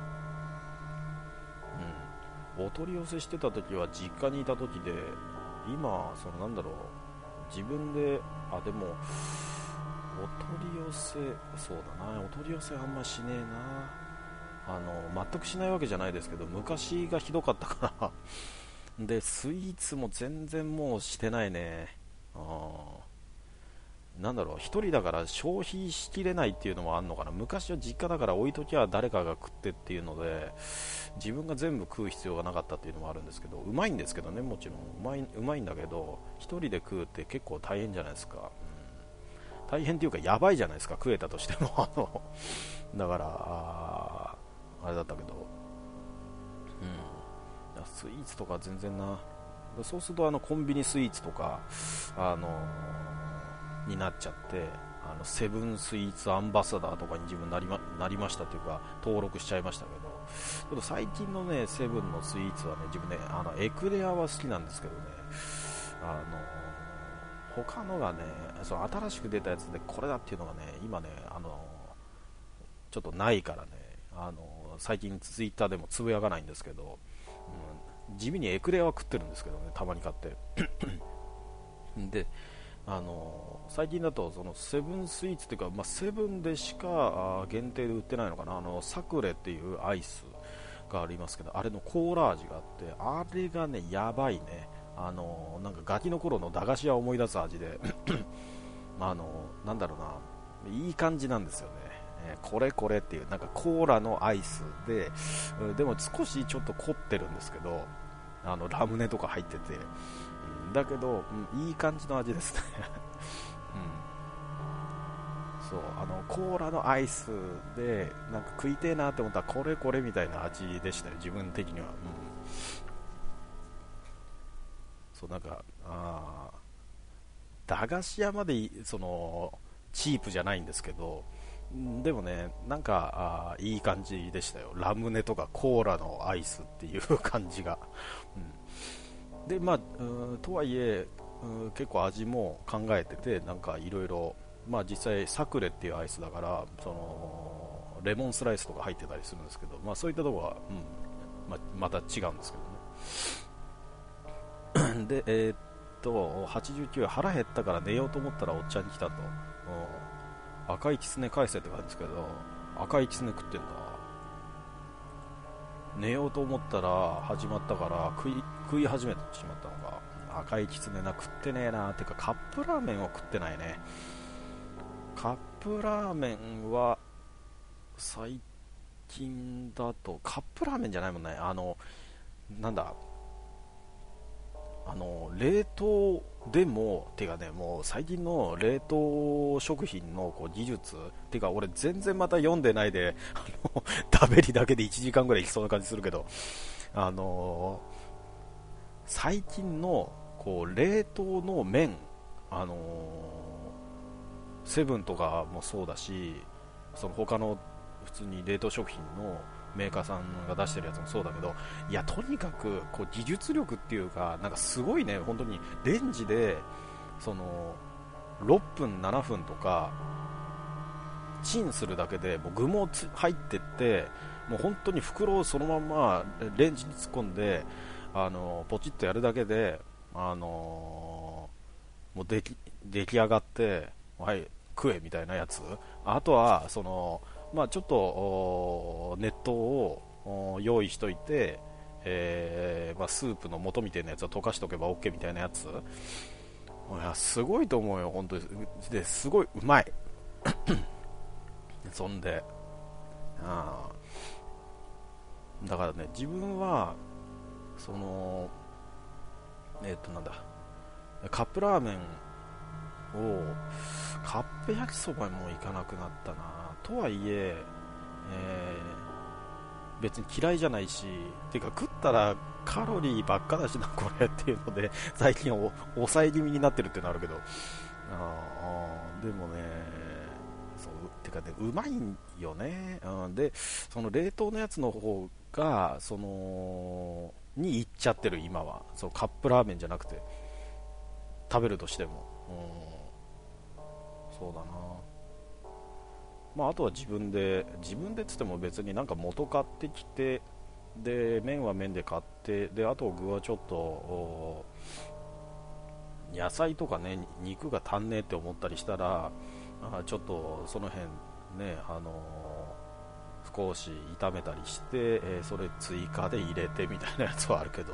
[SPEAKER 1] うん、お取り寄せしてた時は実家にいた時で、今そのなんだろう、自分で、あでもお取り寄せ、そうだな、お取り寄せあんましねえな。あの全くしないわけじゃないですけど、昔がひどかったからでスイーツも全然もうしてないね。あなんだろう、一人だから消費しきれないっていうのもあるのかな。昔は実家だから置いときは誰かが食ってっていうので、自分が全部食う必要がなかったっていうのもあるんですけど、うまいんですけどね、もちろんうまいうまいんだけど、一人で食うって結構大変じゃないですか、うん、大変っていうかやばいじゃないですか、食えたとしてもあのだからああれだったけど、うん、スイーツとか全然な。そうするとあのコンビニスイーツとかあのになっちゃって、あのセブンスイーツアンバサダーとかに自分なりま、なりましたというか登録しちゃいましたけど、ちょっと最近のねセブンのスイーツはね、自分ねあのエクレアは好きなんですけどね、あの他のがね、その新しく出たやつでこれだっていうのがね今ねあのちょっとないからね、あの最近ツイッターでもつぶやかないんですけど、うん、地味にエクレアは食ってるんですけどね、たまに買ってであの最近だとそのセブンスイーツというか、まあ、セブンでしか限定で売ってないのかな、あのサクレっていうアイスがありますけど、あれのコーラ味があって、あれがねやばいね。あのなんかガキの頃の駄菓子屋を思い出す味であのなんだろうな、いい感じなんですよね、えー、これこれっていう、なんかコーラのアイスで、でも少しちょっと凝ってるんですけど、あのラムネとか入ってて、だけど、うん、いい感じの味ですね、うん、そうあのコーラのアイスでなんか食いてえなって思ったらこれこれみたいな味でしたよ、自分的には、 そうなんかあ駄菓子屋までそのチープじゃないんですけど、でもね、なんかあいい感じでしたよ。ラムネとかコーラのアイスっていう感じが、うん、でまあとはいえ結構味も考えてて、なんかいろいろ、まあ実際サクレっていうアイスだから、そのレモンスライスとか入ってたりするんですけど、まあそういったところは、うんまあ、また違うんですけどね。でえー、っとはちじゅうきゅう、腹減ったから寝ようと思ったらおっちゃんに来たと、うん、赤いキツネ返せって感じですけど、赤いキツネ食ってんだ。寝ようと思ったら始まったから食い食い始めてしまったのか。赤いキツネな、食ってねえな。てかカップラーメンを食ってないね。カップラーメンは最近だとカップラーメンじゃないもんね。あのなんだあの冷凍でも、てかね、もう最近の冷凍食品のこう技術、てか俺全然また読んでないで、あの食べりだけでいちじかんぐらいいきそうな感じするけど、あの最近のこう冷凍の麺、あのセブンとかもそうだし、その他の普通に冷凍食品のメーカーさんが出してるやつもそうだけど、いやとにかくこう技術力っていうか、なんかすごいね。本当にレンジでそのろっぷんななふんとかチンするだけでもう具もつ入ってって、もう本当に袋をそのままレンジに突っ込んで、あのポチッとやるだけで、あのもう出来出来上がって、はい食えみたいなやつ。あとはその、まあ、ちょっと熱湯を用意しといて、えーまあ、スープの素みたいなやつを溶かしとけば OK みたいなやつ。いやすごいと思うよ本当に。ですごいうまい。そんであだからね、自分はそのえっ、となんだカップラーメンを、カップ焼きそばにも行かなくなったな。とはいええー別に嫌いじゃないし、てか食ったらカロリーばっかだしなこれっていうので、最近お抑え気味になってるっていうのあるけど、あーでもね、そうてかね、うまいんよね、うん、でその冷凍のやつの方がそのに行っちゃってる今は。そうカップラーメンじゃなくて食べるとしても、うん、そうだな。まあ、あとは自分で自分でっつっても別になんか元買ってきて、で麺は麺で買って、であと具はちょっと野菜とかね、肉が足んねえって思ったりしたら、あちょっとその辺ね、あのー少し炒めたりして、えーそれ追加で入れてみたいなやつはあるけど、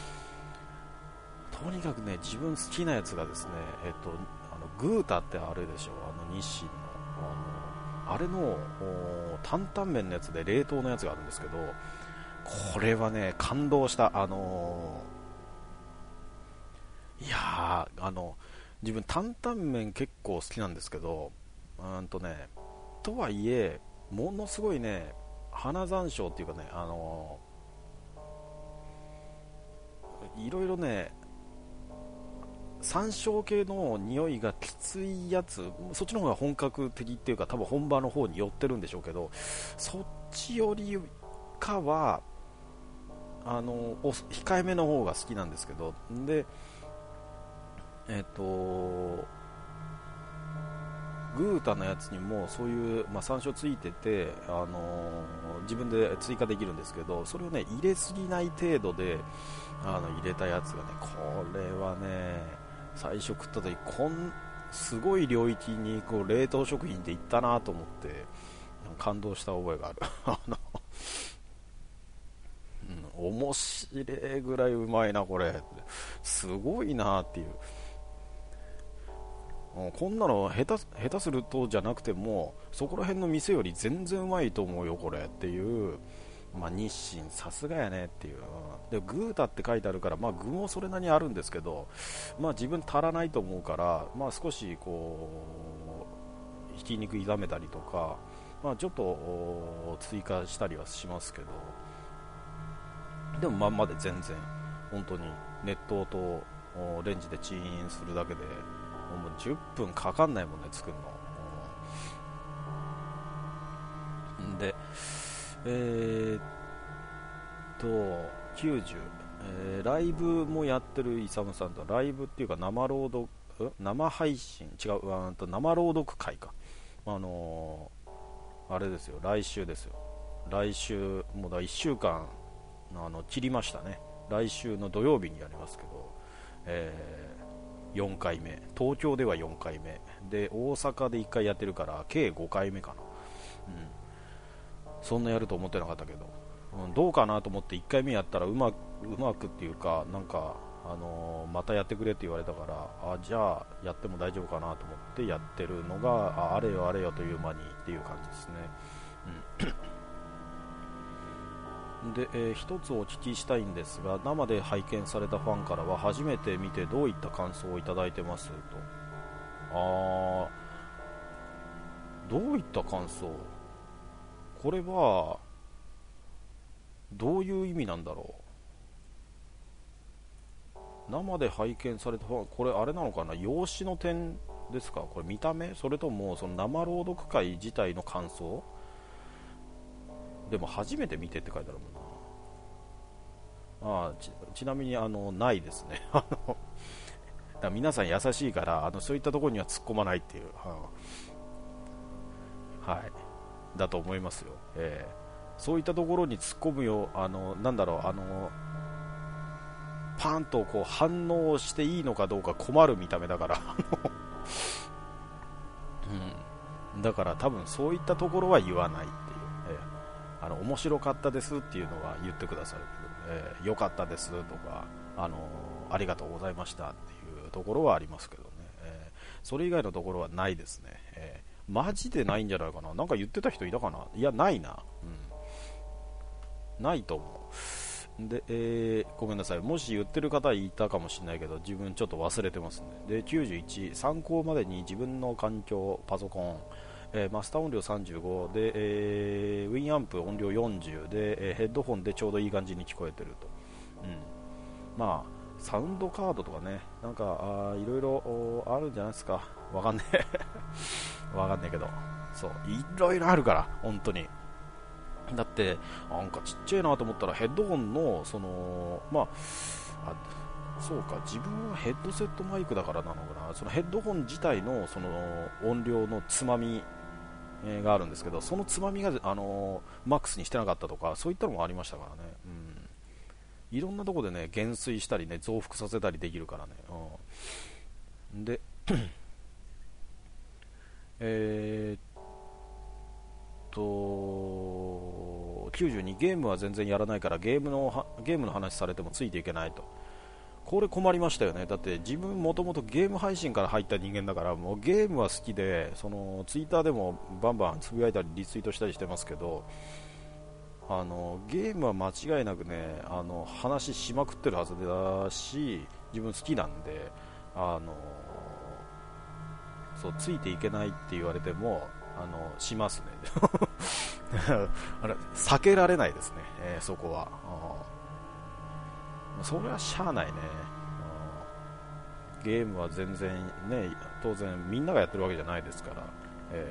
[SPEAKER 1] とにかくね、自分好きなやつがですね、えっとあのグータってあるでしょ、あの日清のあのあれの担々麺のやつで冷凍のやつがあるんですけど、これはね感動した。あのーいやーあの自分担々麺結構好きなんですけど、うんとねとはいえものすごいね、花山椒っていうかね、あのーいろいろね、山椒系の匂いがきついやつ、そっちの方が本格的っていうか多分本場の方に寄ってるんでしょうけど、そっちよりかはあのお控えめの方が好きなんですけど、でえっ、とグータのやつにもそういう、まあ、山椒ついてて、あの自分で追加できるんですけど、それをね入れすぎない程度であの入れたやつがね、これはね最初食った時、こんすごい領域にこう冷凍食品で行ったなと思って感動した覚えがある。あの、うん、面白いぐらいうまいなこれ、すごいなっていう。うんこんなの下手下手するとじゃなくてもそこら辺の店より全然うまいと思うよこれっていう。まあ、日清さすがやねっていう。でグータって書いてあるから、まあ、具もそれなりにあるんですけど、まあ、自分足らないと思うから、まあ、少しこうひき肉炒めたりとか、まあ、ちょっと追加したりはしますけど、でもまんまで全然本当に熱湯とレンジでチンするだけでもうじゅっぷんかかんないもんね、作るので、えー、っときゅうじゅう、えー、ライブもやってるイサムさんと、ライブっていうか生朗読、生配信違う、あと生朗読会か、あのー、あれですよ、来週ですよ、来週もうだいっしゅうかんあの切りましたね。来週の土曜日にやりますけど、えー、よんかいめ、東京ではよんかいめで大阪でいっかいやってるから計ごかいめかな、うん、そんなやると思ってなかったけど、うん、どうかなと思っていっかいめやったらうまく、うまくっていうか、なんか、あのー、またやってくれって言われたから、あ、じゃあやっても大丈夫かなと思ってやってるのが、あ、あれよあれよという間にっていう感じですね、うん、で、えー、一つお聞きしたいんですが、生で拝見されたファンからは初めて見てどういった感想をいただいてますと。あー、どういった感想、これはどういう意味なんだろう。生で拝見されたファン、これあれなのかな、容姿の点ですか、これ見た目、それともその生朗読会自体の感想。でも初めて見てって書いてあるもんな。あ、 ち, ちなみにあのないですねあのだ皆さん優しいから、あのそういったところには突っ込まないっていう、は、はい、だと思いますよ、えー、そういったところに突っ込むよ、あのなんだろう、あのパーンとこう反応していいのかどうか困る見た目だからうん、だから多分そういったところは言わないっていう、えー、あの面白かったですっていうのは言ってくださるけど、えー、よかったですとか、あのありがとうございましたっていうところはありますけどね、えー、それ以外のところはないですね、えー、マジでないんじゃないかな。なんか言ってた人いたかな。いや、ないな、うん、ないと思う。で、えー、ごめんなさい、もし言ってる方いたかもしれないけど自分ちょっと忘れてますね。で、きゅうじゅういち、参考までに自分の環境、パソコン、えー、マスター音量さんじゅうごで、えー、ウィンアンプ音量よんじゅうで、えー、ヘッドホンでちょうどいい感じに聞こえてると、うん、まあサウンドカードとかね、なんかあいろいろあるんじゃないですか、わかんねえわかんねえけど、そういろいろあるから本当に。だってなんかちっちゃいなと思ったらヘッドホンのそのまああそうか、自分はヘッドセットマイクだからなのかな、そのヘッドホン自体のその音量のつまみがあるんですけど、そのつまみがあのマックスにしてなかったとか、そういったのもありましたからね、うん、いろんなところでね減衰したりね増幅させたりできるからね、うん、でえー、っときゅうじゅうに、ゲームは全然やらないからゲームのゲームの話されてもついていけないと。これ困りましたよね。だって自分もともとゲーム配信から入った人間だから、もうゲームは好きで、そのツイッターでもバンバンつぶやいたりリツイートしたりしてますけど、あのゲームは間違いなくね、あの話しまくってるはずだし、自分好きなんで、あのそうついていけないって言われてもあのしますねあれ避けられないですね、えー、そこは。それはしゃあないね。ゲームは全然ね、当然みんながやってるわけじゃないですから、え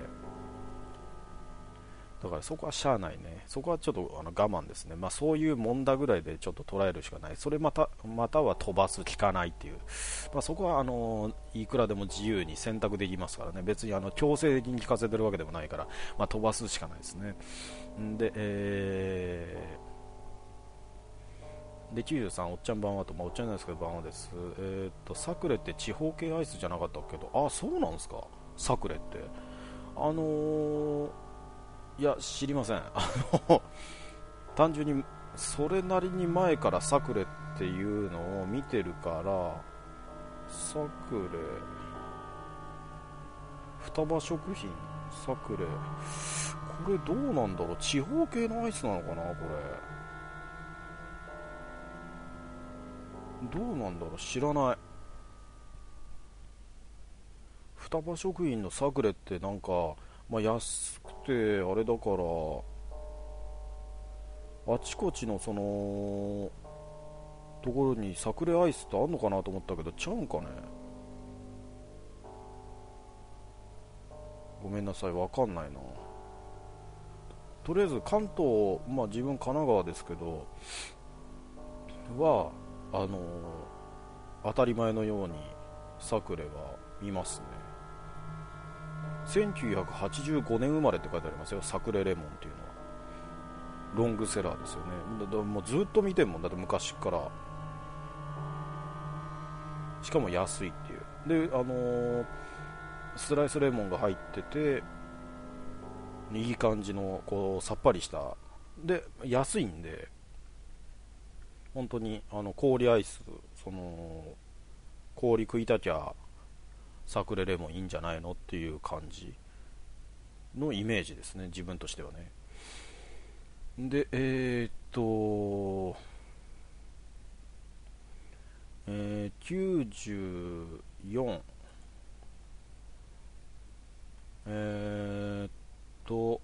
[SPEAKER 1] ー、だからそこはしゃあないね。そこはちょっとあの我慢ですね。まあそういうもんだぐらいでちょっと捉えるしかない。それまたまたは飛ばす、聞かないっていう、まあ、そこはあのいくらでも自由に選択できますからね。別にあの強制的に聞かせてるわけでもないから、まあ、飛ばすしかないですね。んで、えーできゅうじゅうさん、おっちゃんばんはと、まあ、おっちゃんなんですけどばんはです。えー、っとサクレって地方系アイスじゃなかったけど、あ、そうなんですか、サクレって。あのー、いや知りません。あの単純にそれなりに前からサクレっていうのを見てるから、サクレ、双葉食品、サクレ、これどうなんだろう、地方系のアイスなのかな、これどうなんだろう、知らない。双葉食品のサクレってなんか、まあ、安くてあれだから、あちこちのそのところにサクレアイスってあんのかなと思ったけど、ちゃうんかね。ごめんなさい、わかんないな。とりあえず関東、まあ自分神奈川ですけどはあのー当たり前のようにサクレは見ますね。せんきゅうひゃくはちじゅうごねん生まれって書いてありますよ、サクレレモンっていうのは。ロングセラーですよね。だだもうずっと見てんもんだって、昔から。しかも安いっていうで、あのースライスレモンが入ってて、いい感じのこうさっぱりしたで、安いんで、本当にあの氷アイス、その氷食いたきゃサクレレモンいいんじゃないのっていう感じのイメージですね、自分としてはね。で、えー、っと、えー、きゅうじゅうよん、えー、っと、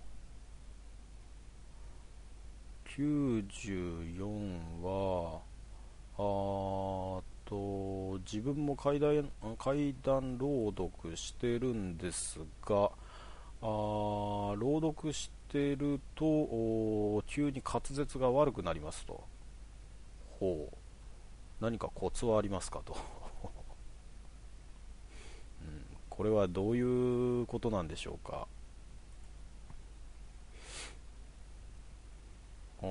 [SPEAKER 1] きゅうじゅうよんは、あーと、自分も怪談、怪談朗読してるんですが、あー朗読してると急に滑舌が悪くなりますと。ほう、何かコツはありますかと、うん、これはどういうことなんでしょうか。うん、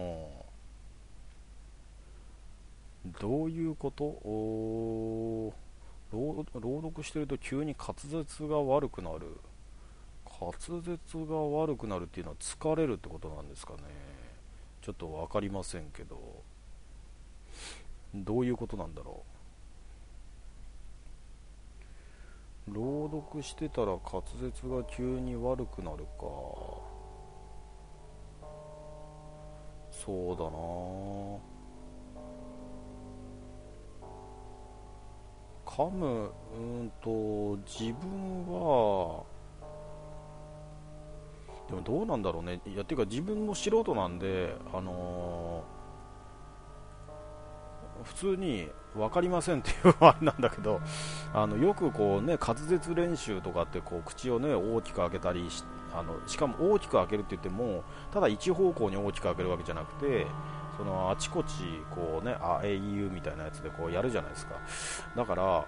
[SPEAKER 1] どういうこと。お朗朗読してると急に滑舌が悪くなる。滑舌が悪くなるっていうのは疲れるってことなんですかね。ちょっと分かりませんけど、どういうことなんだろう。朗読してたら滑舌が急に悪くなるか。そうだな、噛む、うんと自分は、でもどうなんだろうね。いや、っていうか自分も素人なんで、あのー普通に分かりませんっていうあれなんだけど、あのよくこうね、滑舌練習とかってこう口をね大きく開けたりし、あのしかも大きく開けるって言っても、ただ一方向に大きく開けるわけじゃなくて、そのあちこちこうね、あえいうみたいなやつでこうやるじゃないですか。だから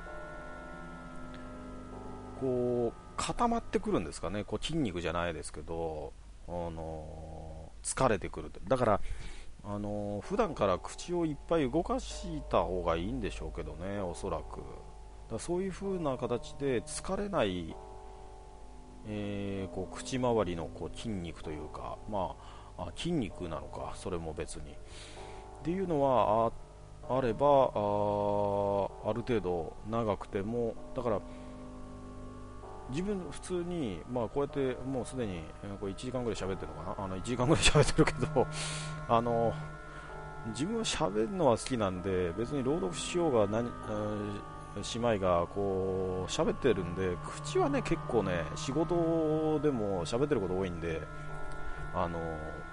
[SPEAKER 1] こう固まってくるんですかね、こう筋肉じゃないですけど、あの疲れてくる。だからあの普段から口をいっぱい動かした方がいいんでしょうけどね、おそらく。だからそういう風な形で疲れない、えーこう口周りのこう筋肉というか、まあ、あ筋肉なのか、それも別にっていうのはあ、あれば、あある程度長くても、だから自分普通に、まあ、こうやってもうすでに、えーこれいちじかんぐらい喋ってるのかな、あのいちじかんぐらい喋ってるけどあの自分は喋るのは好きなんで、別に朗読しようが何、えー、姉妹がこう喋ってるんで、口はね結構ね、仕事でも喋ってること多いんで、あの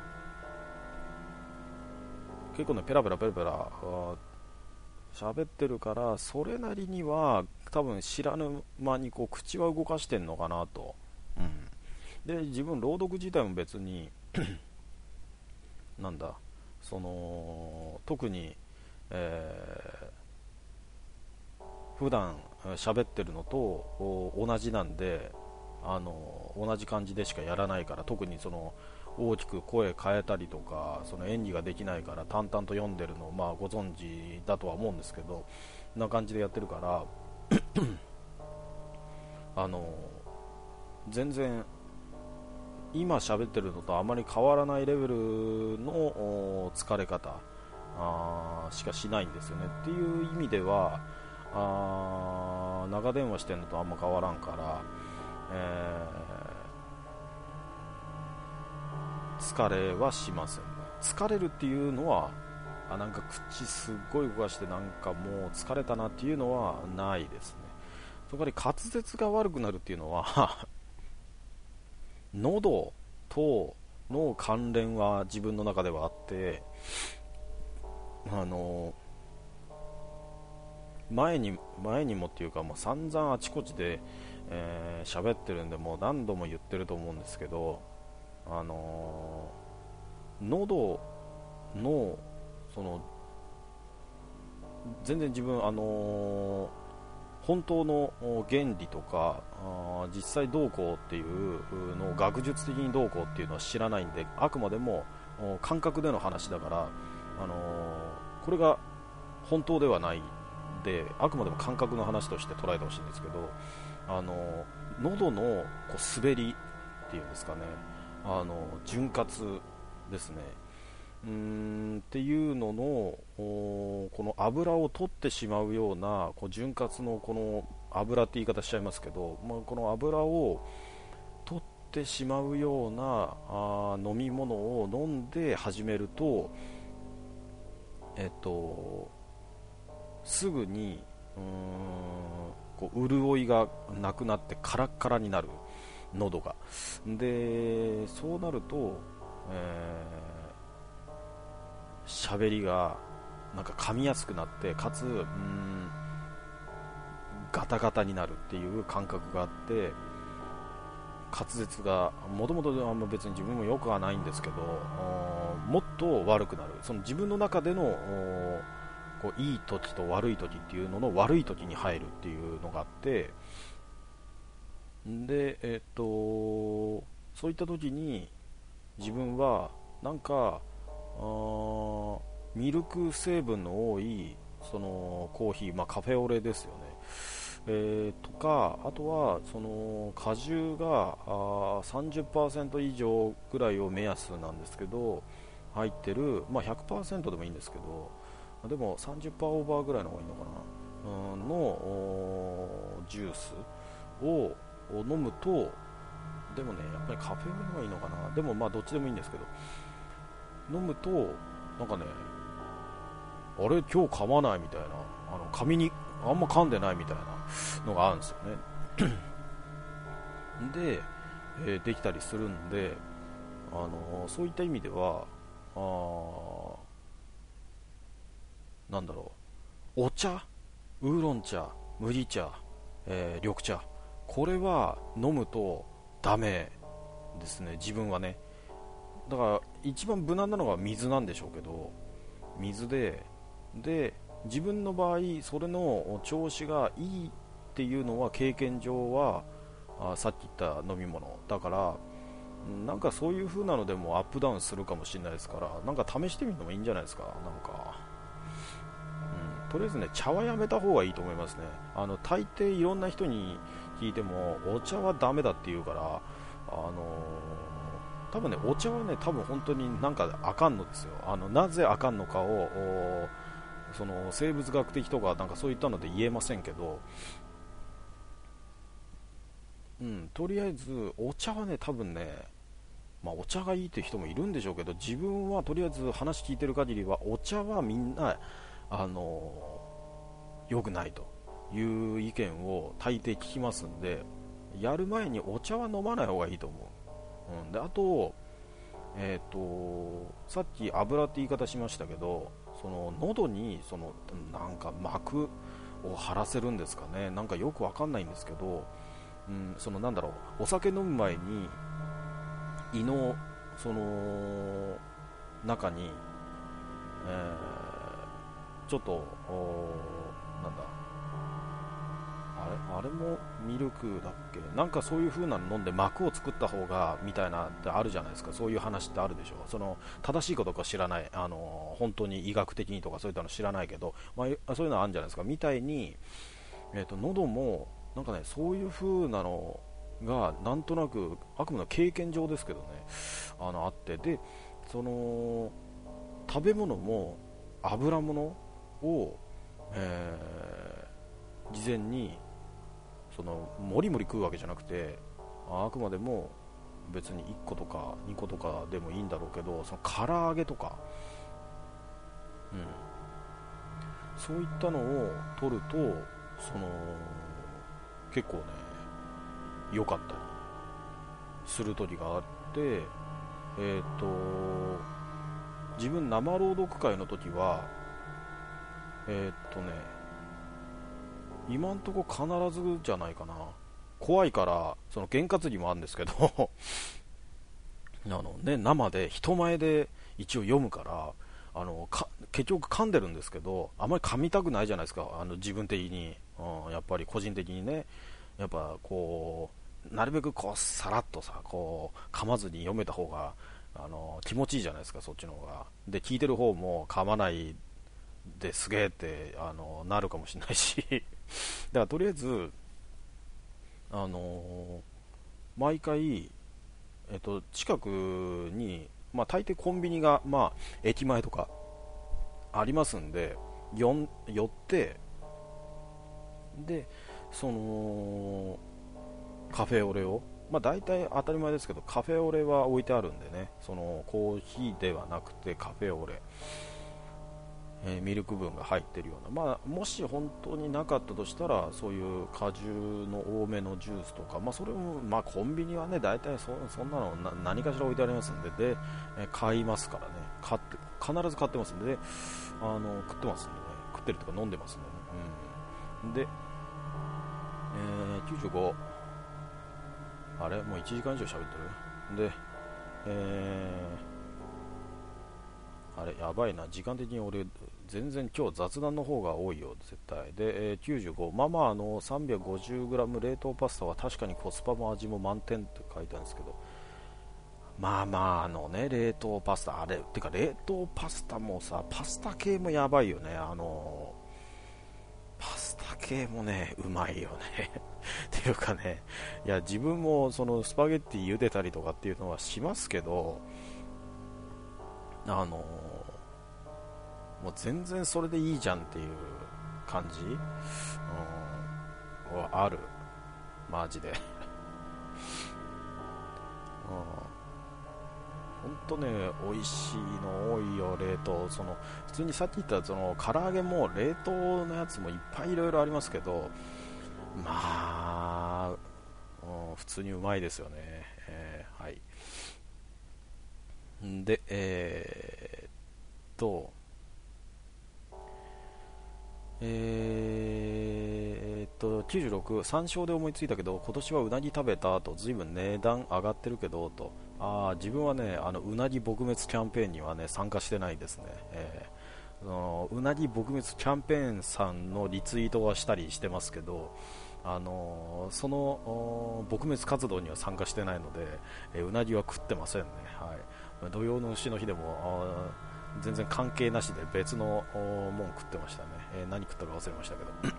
[SPEAKER 1] 結構ねペラペラペラペラ喋ってるから、それなりには多分知らぬ間にこう口は動かしてんのかなと、うん、で自分朗読自体も別になんだ、その特に、えー、普段喋ってるのと同じなんで、あの同じ感じでしかやらないから、特にその大きく声変えたりとか、その演技ができないから淡々と読んでるのを、まあ、ご存知だとは思うんですけど、こんな感じでやってるからあの全然今喋ってるのとあまり変わらないレベルの疲れ方あしかしないんですよね。っていう意味では、あ長電話してるのとあんま変わらんから、えー疲れはしませんね。疲れるっていうのは、あなんか口すっごい動かしてなんかもう疲れたなっていうのはないですね。そこで滑舌が悪くなるっていうのは喉との関連は自分の中ではあって、あの前に前にもっていうか、もう散々あちこちでえー喋ってるんで、もう何度も言ってると思うんですけど、あのー喉のその全然自分、あのー本当の原理とかあー実際どうこうっていうのを学術的にどうこうっていうのは知らないんで、あくまでもお感覚での話だから、あのーこれが本当ではないで、あくまでも感覚の話として捉えてほしいんですけど、あのー喉のこう滑りっていうんですかね、あの潤滑ですね、うーんっていうののおこの油を取ってしまうようなこう潤滑のこの油って言い方しちゃいますけど、まあ、この油を取ってしまうようなあ飲み物を飲んで始めると、えっと、すぐにうーんこう潤いがなくなってカラッカラになる、喉が。でそうなると、えー、喋りがなんか噛みやすくなって、かつうーんガタガタになるっていう感覚があって、滑舌がもともとあんま別に自分もよくはないんですけど、もっと悪くなる、その自分の中でのこういい時と悪い時っていうのの悪い時に入るっていうのがあって、でえっとそういった時に自分はなんかあーミルク成分の多いそのコーヒー、まあ、カフェオレですよね、えーとか、あとはその果汁があーさんじゅっパーセント以上ぐらいを目安なんですけど入ってる、まあ、ひゃくパーセントでもいいんですけど、でもさんじゅっパーセントオーバーぐらいの方がいいのかな、うんのおージュースを飲むと、でもねやっぱりカフェオレの方がいいのかな、でもまあどっちでもいいんですけど、飲むとなんかね、あれ今日噛まないみたいな、あの噛みにあんま噛んでないみたいなのがあるんですよねで、えーできたりするんで、あのーそういった意味ではあーなんだろう、お茶、ウーロン茶、麦茶、えー緑茶、これは飲むとダメですね、自分はね。だから一番無難なのが水なんでしょうけど、水でで自分の場合それの調子がいいっていうのは経験上はあさっき言った飲み物だから、なんかそういう風なのでもアップダウンするかもしれないですから、なんか試してみるのもいいんじゃないですか。なんか、うん、とりあえずね茶はやめた方がいいと思いますね。あの大抵いろんな人に聞いてもお茶はダメだって言うから、あのー多分ねお茶はね多分本当になんかあかんのですよ。あのなぜあかんのかをその生物学的とかなんかそういったので言えませんけど、うん、とりあえずお茶はね多分ね、まあ、お茶がいいって人もいるんでしょうけど、自分はとりあえず話聞いてる限りはお茶はみんなあの良くないという意見を大抵聞きますんで、やる前にお茶は飲まない方がいいと思う、うん、であとえっ、とさっき油って言い方しましたけど、その喉にそのなんか膜を張らせるんですかね、なんかよくわかんないんですけど、うん、そのなんだろう、お酒飲む前に胃のその中に、えーちょっとなんだあれあれもミルクだっけ、なんかそういう風なの飲んで膜を作った方がみたいなってあるじゃないですか。そういう話ってあるでしょ。その正しいことか知らない、あの本当に医学的にとかそういったの知らないけど、まあ、そういうのあるんじゃないですかみたいに、えーと、喉もなんかねそういう風なのがなんとなくあくまで経験上ですけどね、あのあって、でその食べ物も油物を、えー事前にそのもりもり食うわけじゃなくて、あくまでも別にいっことかにことかでもいいんだろうけど、その唐揚げとか、うん、そういったのを取るとその結構ね良かったりする時があって、えっ、と自分生朗読会の時はえっ、とね今んとこ必ずじゃないかな。怖いから、その験担ぎもあるんですけどあの、ね、生で人前で一応読むから、あのか結局噛んでるんですけど、あまり噛みたくないじゃないですか、あの自分的に、うん、やっぱり個人的にね、やっぱこうなるべくこうさらっとさ、こう噛まずに読めた方があの気持ちいいじゃないですか、そっちの方が。で聞いてる方も噛まないですげえってあのなるかもしれないしだからとりあえずあの毎回、えっと、近くに、まあ、大抵コンビニが、まあ、駅前とかありますんで、よん寄って、でそのカフェオレを、まあ、大体当たり前ですけどカフェオレは置いてあるんでね、そのコーヒーではなくてカフェオレ、えーミルク分が入ってるような、まあ、もし本当になかったとしたらそういう果汁の多めのジュースとか、まあ、それも、まあ、コンビニはね大体 そ, そんなのな何かしら置いてありますんで、で、えー買いますからね、買って必ず買ってますんで、であの食ってますんでね、食ってるとか飲んでますんでね、うん、で、えー、きゅうじゅうご、あれもういちじかん以上喋ってるで、えー、あれやばいな、時間的に俺全然今日雑談の方が多いよ絶対で、えー、きゅうじゅうご、まあまああの さんびゃくごじゅうグラム 冷凍パスタは確かにコスパも味も満点って書いてあるんですけど、まあまああのね、冷凍パスタ、あれってか冷凍パスタもさ、パスタ系もやばいよね、あのパスタ系もねうまいよねっていうかね、いや自分もそのスパゲッティ茹でたりとかっていうのはしますけど、あのもう全然それでいいじゃんっていう感じ、うん、はある、マジでうん、ほんとね美味しいの多いよ、冷凍。その普通にさっき言ったその唐揚げも冷凍のやつもいっぱいいろいろありますけど、まあ、うん、普通にうまいですよね、えー、はい。でえー、っとえー、っときゅうじゅうろく、山椒で思いついたけど今年はうなぎ食べたと、ずいぶん値段上がってるけどと。あ、自分はね、あのうなぎ撲滅キャンペーンにはね参加してないですね、えー、そのうなぎ撲滅キャンペーンさんのリツイートはしたりしてますけど、あのその撲滅活動には参加してないので、えーうなぎは食ってませんね、はい。土曜の牛の日でも全然関係なしで別のもん食ってましたね、えー何食ったか忘れましたけど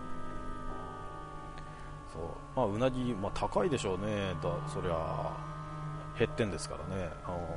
[SPEAKER 1] そう、まあ、うなぎ、まあ、高いでしょうね、だそりゃ減ってんですからね、あの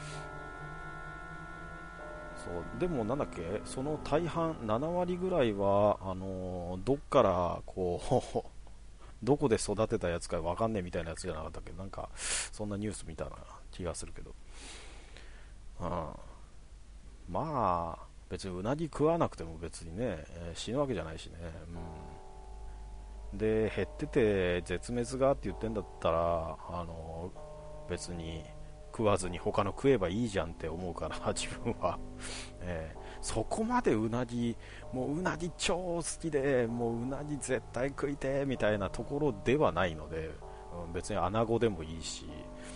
[SPEAKER 1] そうでもなんだっけ、その大半なな割ぐらいはあのどっからこうどこで育てたやつか分かんねえみたいなやつじゃなかったっけ、なんかそんなニュース見たな気がするけど、うん、まあ別にうなぎ食わなくても別にね、えー死ぬわけじゃないしね、うん、で減ってて絶滅がって言ってんだったら、あの別に食わずに他の食えばいいじゃんって思うから自分は、えーそこまでうなぎ、もううなぎ超好きでもううなぎ絶対食いてみたいなところではないので、うん、別に穴子でもいいし、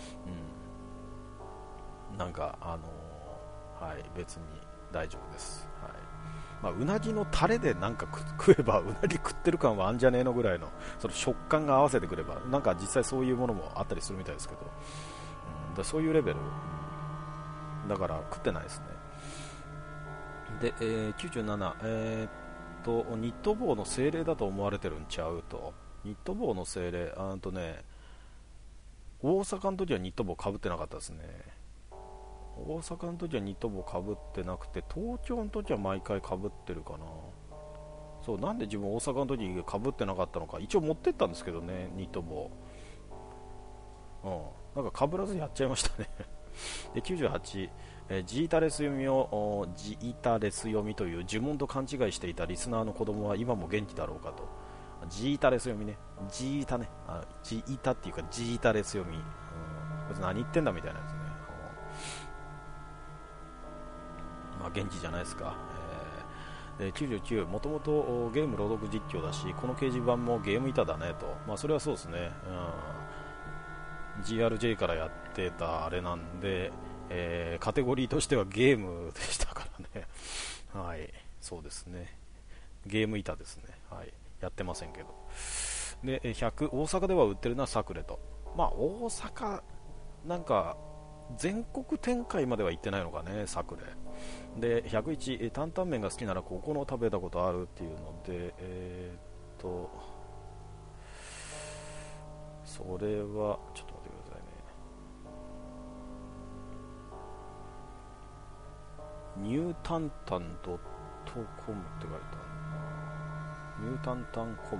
[SPEAKER 1] うん、なんかあのーはい、別に大丈夫です、はい。まあ、うなぎのタレでなんか食えばうなぎ食ってる感はあんじゃねえのぐらいの、その食感が合わせてくればなんか実際そういうものもあったりするみたいですけど、うん、だそういうレベル、うん、だから食ってないですね。で、えー、きゅうじゅうなな、えーっとニット帽の精霊だと思われてるんちゃうと。ニット帽の精霊、あんとね、大阪の時はニット帽かぶってなかったですね。大阪の時はニット帽かぶってなくて、東京の時は毎回かぶってるかな。そう、なんで自分大阪の時かぶってなかったのか、一応持ってったんですけどね、ニット帽。うん、なんかかぶらずやっちゃいましたねできゅうじゅうはち、えージータレス読みをジータレス読みという呪文と勘違いしていたリスナーの子供は今も元気だろうかと。ジータレス読みね、ジータね、あジータっていうかジータレス読み、うん、別に何言ってんだみたいなやつね、うん、まあ元気じゃないですか、 えー、きゅうじゅうきゅう、もともとゲーム朗読実況だし、この掲示板もゲーム板だねと。まあそれはそうですね、うん、ジーアールジェー からやってたあれなんで、えー、カテゴリーとしてはゲームでしたからね。はい、そうですね、ゲーム板ですね。はい、やってませんけど。で、ひゃく、大阪では売ってるのはサクレと。まあ大阪なんか全国展開までは行ってないのかね、サクレで。ひゃくいち、担々麺が好きならここの食べたことあるっていうので、えー、っとそれはちょっと待ってくださいね。ニュータンタン .com って書いてある。ニュータンタン .com。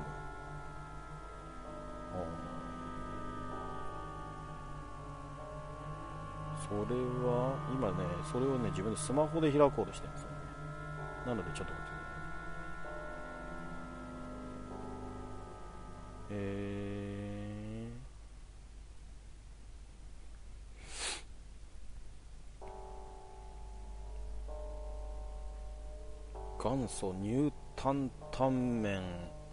[SPEAKER 1] それは今ね、それをね自分でスマホで開こうとしてるんですよね。なのでちょっと待ってください。えー、元祖ニュータンタン麺、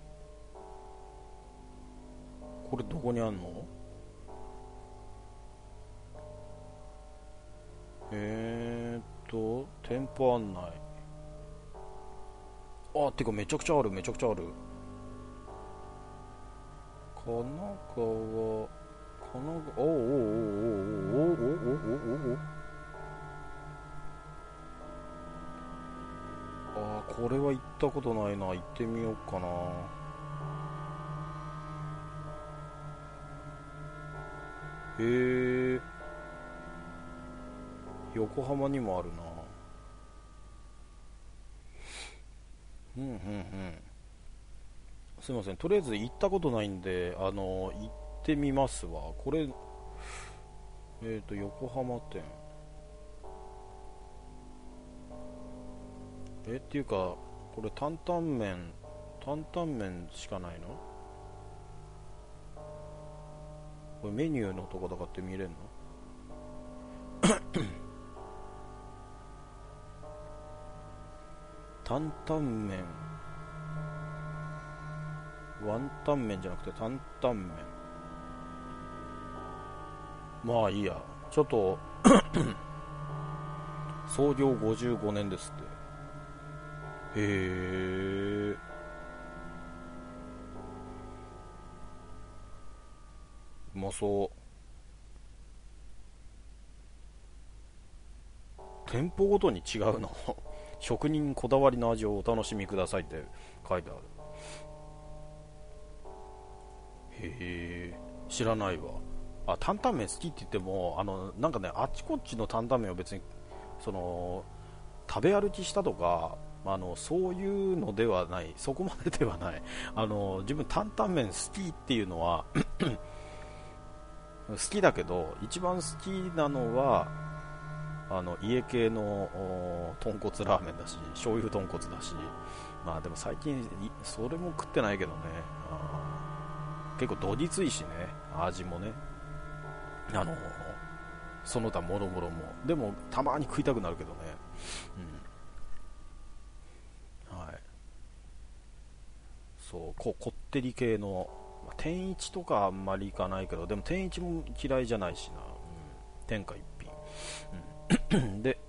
[SPEAKER 1] これどこにあんの？えーっと店舗案内。あ、てかめちゃくちゃある、めちゃくちゃある。神奈川、神奈川、おおおおおおおおおおおおお。あー、これは行ったことないな、行ってみようかな。へえ、横浜にもあるな。うんうんうん。すいません、とりあえず行ったことないんで、あの行ってみますわ。これ、えっ、と横浜店、えっていうか、これ担々麺担々麺しかないの？これメニューのとこだかって見れんの？担々麺、ワンタン麺じゃなくて担々麺。まあいいや、ちょっと創業ごじゅうごねんですって。へえ、うまそう。店舗ごとに違うの？職人こだわりの味をお楽しみくださいって書いてある。へえ、知らないわ。あ、担々麺好きって言っても、あのなんかね、あっちこっちの担々麺を別にその食べ歩きしたとか、あのそういうのではない、そこまでではない。あの自分担々麺好きっていうのは好きだけど、一番好きなのはあの家系の豚骨ラーメンだし、醤油豚骨だし、まあでも最近それも食ってないけどね。あ、結構どぎついしね、味もね、あのその他もろもろも。でもたまに食いたくなるけどね。うん、はい。そう、ここってり系の、まあ、天一とかあんまり行かないけど、でも天一も嫌いじゃないしな。うん、天下一品。うん、で、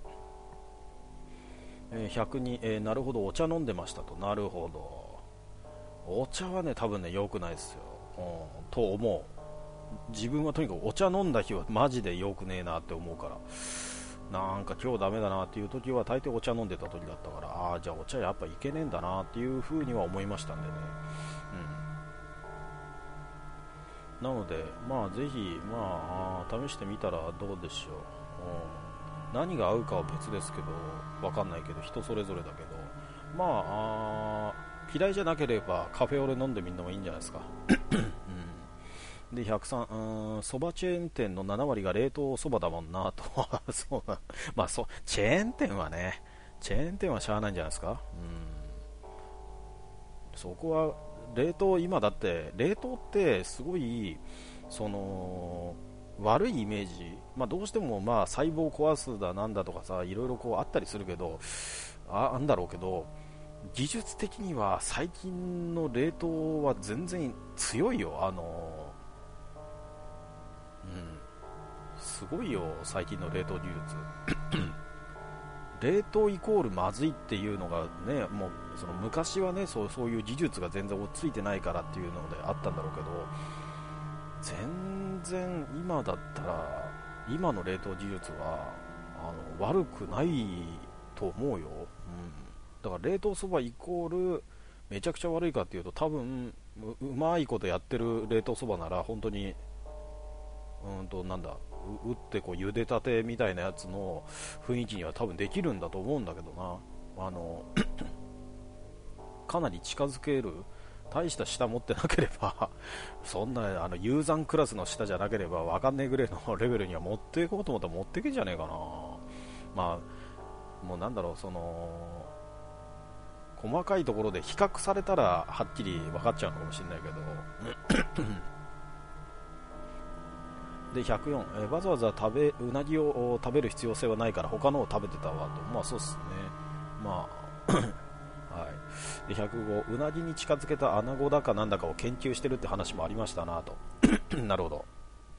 [SPEAKER 1] えー、ひゃくに、えー、なるほど、お茶飲んでましたと。なるほど。お茶はね、多分ね、良くないですよ。うん、と思う。自分はとにかくお茶飲んだ日はマジで良くねえなって思うから。なんか今日ダメだなっていう時は大抵お茶飲んでた時だったから、ああ、じゃあお茶やっぱいけねえんだなっていう風には思いましたんでね。うん。なので、まあぜひ、まあ、試してみたらどうでしょう。うん、何が合うかは別ですけど、わかんないけど、人それぞれだけど、まあ、あ嫌いじゃなければカフェオレ飲んでみるのもいいんじゃないですか。うん、でひゃくさん、そばチェーン店のなな割が冷凍そばだもんなと。そうな、まあそチェーン店はね、チェーン店はしゃあないんじゃないですか。うん、そこは冷凍、今だって冷凍ってすごいその悪いイメージ、まあ、どうしてもまあ細胞壊すだなんだとかさ、いろいろこうあったりするけど、ああんだろうけど、 技術的には最近の冷凍は全然強いよ。あのうんすごいよ最近の冷凍技術冷凍イコールまずいっていうのがね、もうその昔はね、そう、そういう技術が全然追いついてないからっていうのであったんだろうけど、全然今だったら今の冷凍技術はあの悪くないと思うよ、うん、だから冷凍そばイコールめちゃくちゃ悪いかっていうと、多分 う, うまいことやってる冷凍そばなら本当にうんとなんだ打ってこう茹でたてみたいなやつの雰囲気には多分できるんだと思うんだけどな。あのかなり近づける、大した舌持ってなければそんなあのユーザンクラスの舌じゃなければ分かんねえぐらいのレベルには持っていこうと思ったら持っていけんじゃねえかな。まあもうなんだろう、その細かいところで比較されたらはっきり分かっちゃうのかもしれないけどでひゃくよん、えー、わざわざ食べうなぎを食べる必要性はないから他のを食べてたわと。まあそうっすね。まあはいでひゃくご、うなぎに近づけた穴子だかなんだかを研究してるって話もありましたなとなるほど、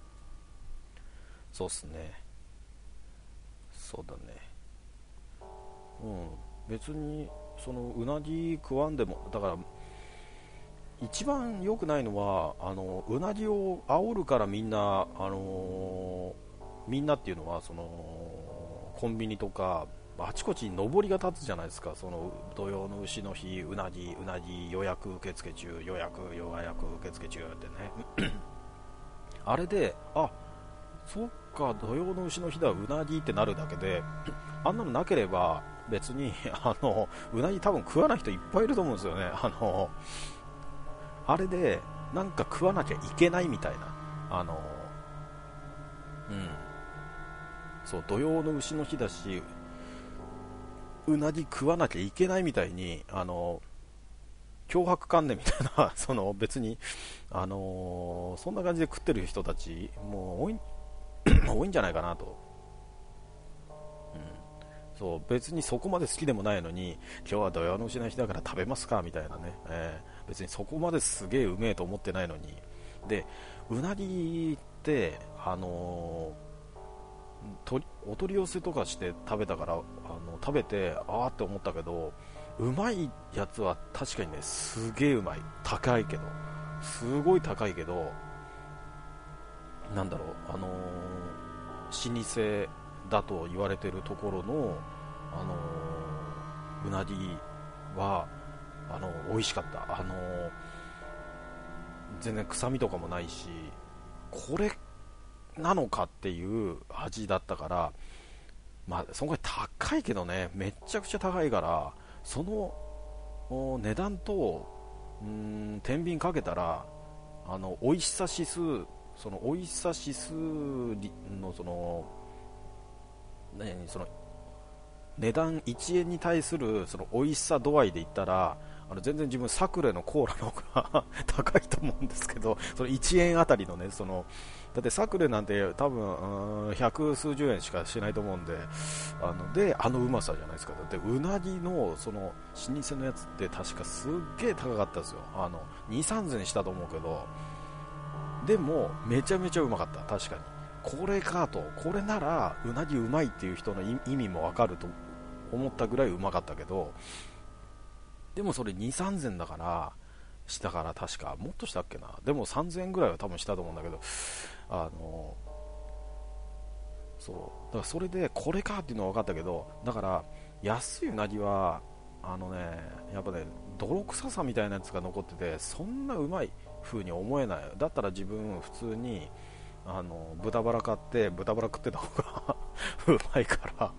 [SPEAKER 1] そうっすね、そうだね、うん別にそのうなぎ食わんでも、だから一番良くないのはあのうなぎを煽るからみんな、あのーみんなっていうのはそのコンビニとかあちこちに上りが立つじゃないですか。その土曜の丑の日うなぎうなぎ予約受付中予約予約受付中ってねあれで、あ、そっか土曜の丑の日だうなぎってなるだけで、あんなのなければ別にあのうなぎ多分食わない人いっぱいいると思うんですよね。あのあれでなんか食わなきゃいけないみたいな、あのうんそう土曜の丑の日だしうなぎ食わなきゃいけないみたいに、あの脅迫観念みたいなその別に、あのそんな感じで食ってる人たちもう多い多いんじゃないかなと、うん、そう別にそこまで好きでもないのに今日は土曜の丑の日だから食べますかみたいなね、えー、別にそこまですげえうめえと思ってないのに。でうなぎってあのーとお取り寄せとかして食べたから、あの食べてあーって思ったけど、うまいやつは確かにねすげえうまい、高いけどすごい高いけど、なんだろう、あのー老舗だと言われてるところの、あのーうなぎはあの美味しかった。あのー全然臭みとかもないし、これなのかっていう味だったから、まあそんぐらい高いけどね、めっちゃくちゃ高いから、その値段とうーん天秤かけたら、あの美味しさ指数、その美味しさ指数のその何その値段いちえんに対するその美味しさ度合いで言ったら、あの全然自分サクレのコーラの方が高いと思うんですけど、そのいちえんあたりのね、そのだってサクレなんて多分う百数十円しかしないと思うんで、あのであのうまさじゃないですか。だってうなぎのその老舗のやつって確かすっげえ高かったですよ。あのに、さんぜんしたと思うけど、でもめちゃめちゃうまかった。確かにこれかと、これならうなぎうまいっていう人の意味もわかると思ったぐらいうまかったけど、でもそれに、さんぜんだからしたから、確かもっとしたっけな、でもさんぜんえんぐらいは多分したと思うんだけど、あのそうだからそれでこれかっていうのは分かったけど、だから安いうなぎはあのねやっぱね泥臭さみたいなやつが残ってて、そんなうまい風に思えない。だったら自分普通にあの豚バラ買って豚バラ食ってた方がうまいから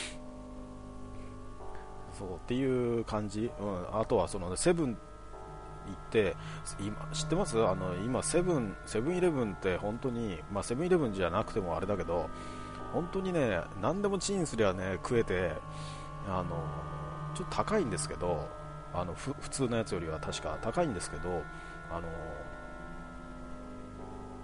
[SPEAKER 1] そうっていう感じ、うん、あとはそのセブン行って今知ってます？あの今セブンセブンイレブンって本当に、まあセブンイレブンじゃなくてもあれだけど、本当にね何でもチンすりゃね食えて、あのちょっと高いんですけど、あのふ普通のやつよりは確か高いんですけど、あの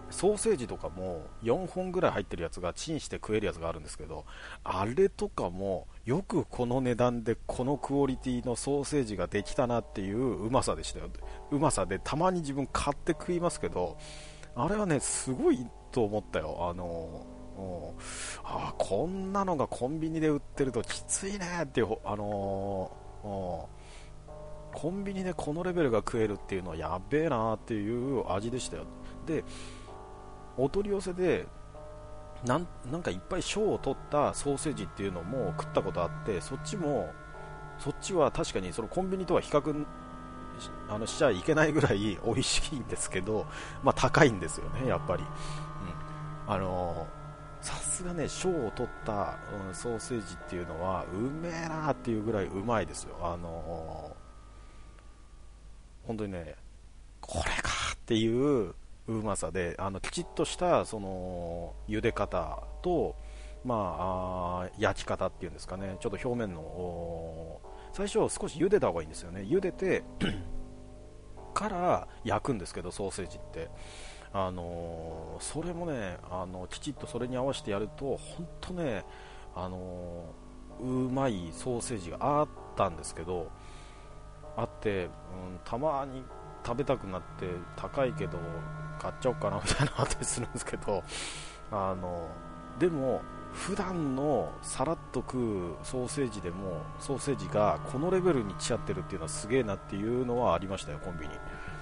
[SPEAKER 1] ソーセージとかもよんほんぐらい入ってるやつがチンして食えるやつがあるんですけど、あれとかもよくこの値段でこのクオリティのソーセージができたなっていううまさでしたよ。うまさで、たまに自分買って食いますけど、あれはねすごいと思ったよ。あのうんあこんなのがコンビニで売ってるときついねっていう、あのうんコンビニでこのレベルが食えるっていうのはやっべえなっていう味でしたよ。で、お取り寄せでなんなんかいっぱい賞を取ったソーセージっていうのも食ったことあって、そっちもそっちは確かにそのコンビニとは比較しあのしちゃいけないぐらい美味しいんですけど、まあ、高いんですよねやっぱり、うん、あのさすがね賞を取った、うん、ソーセージっていうのはうめえなっていうぐらいうまいですよ。あの本当にねこれかっていううまさで、あのきちっとしたその茹で方と、まあ、あ焼き方っていうんですかね、ちょっと表面の最初少し茹でた方がいいんですよね。茹でてから焼くんですけど、ソーセージって、あのーそれもね、あのきちっとそれに合わせてやると本当ね、あのーうまいソーセージがあったんですけど、あって、うん、たまに食べたくなって高いけど買っちゃおうかなみたいなのあったりするんですけど、あのでも普段のさらっと食うソーセージでもソーセージがこのレベルに来ちゃってるっていうのはすげえなっていうのはありましたよ、コンビニ。うん、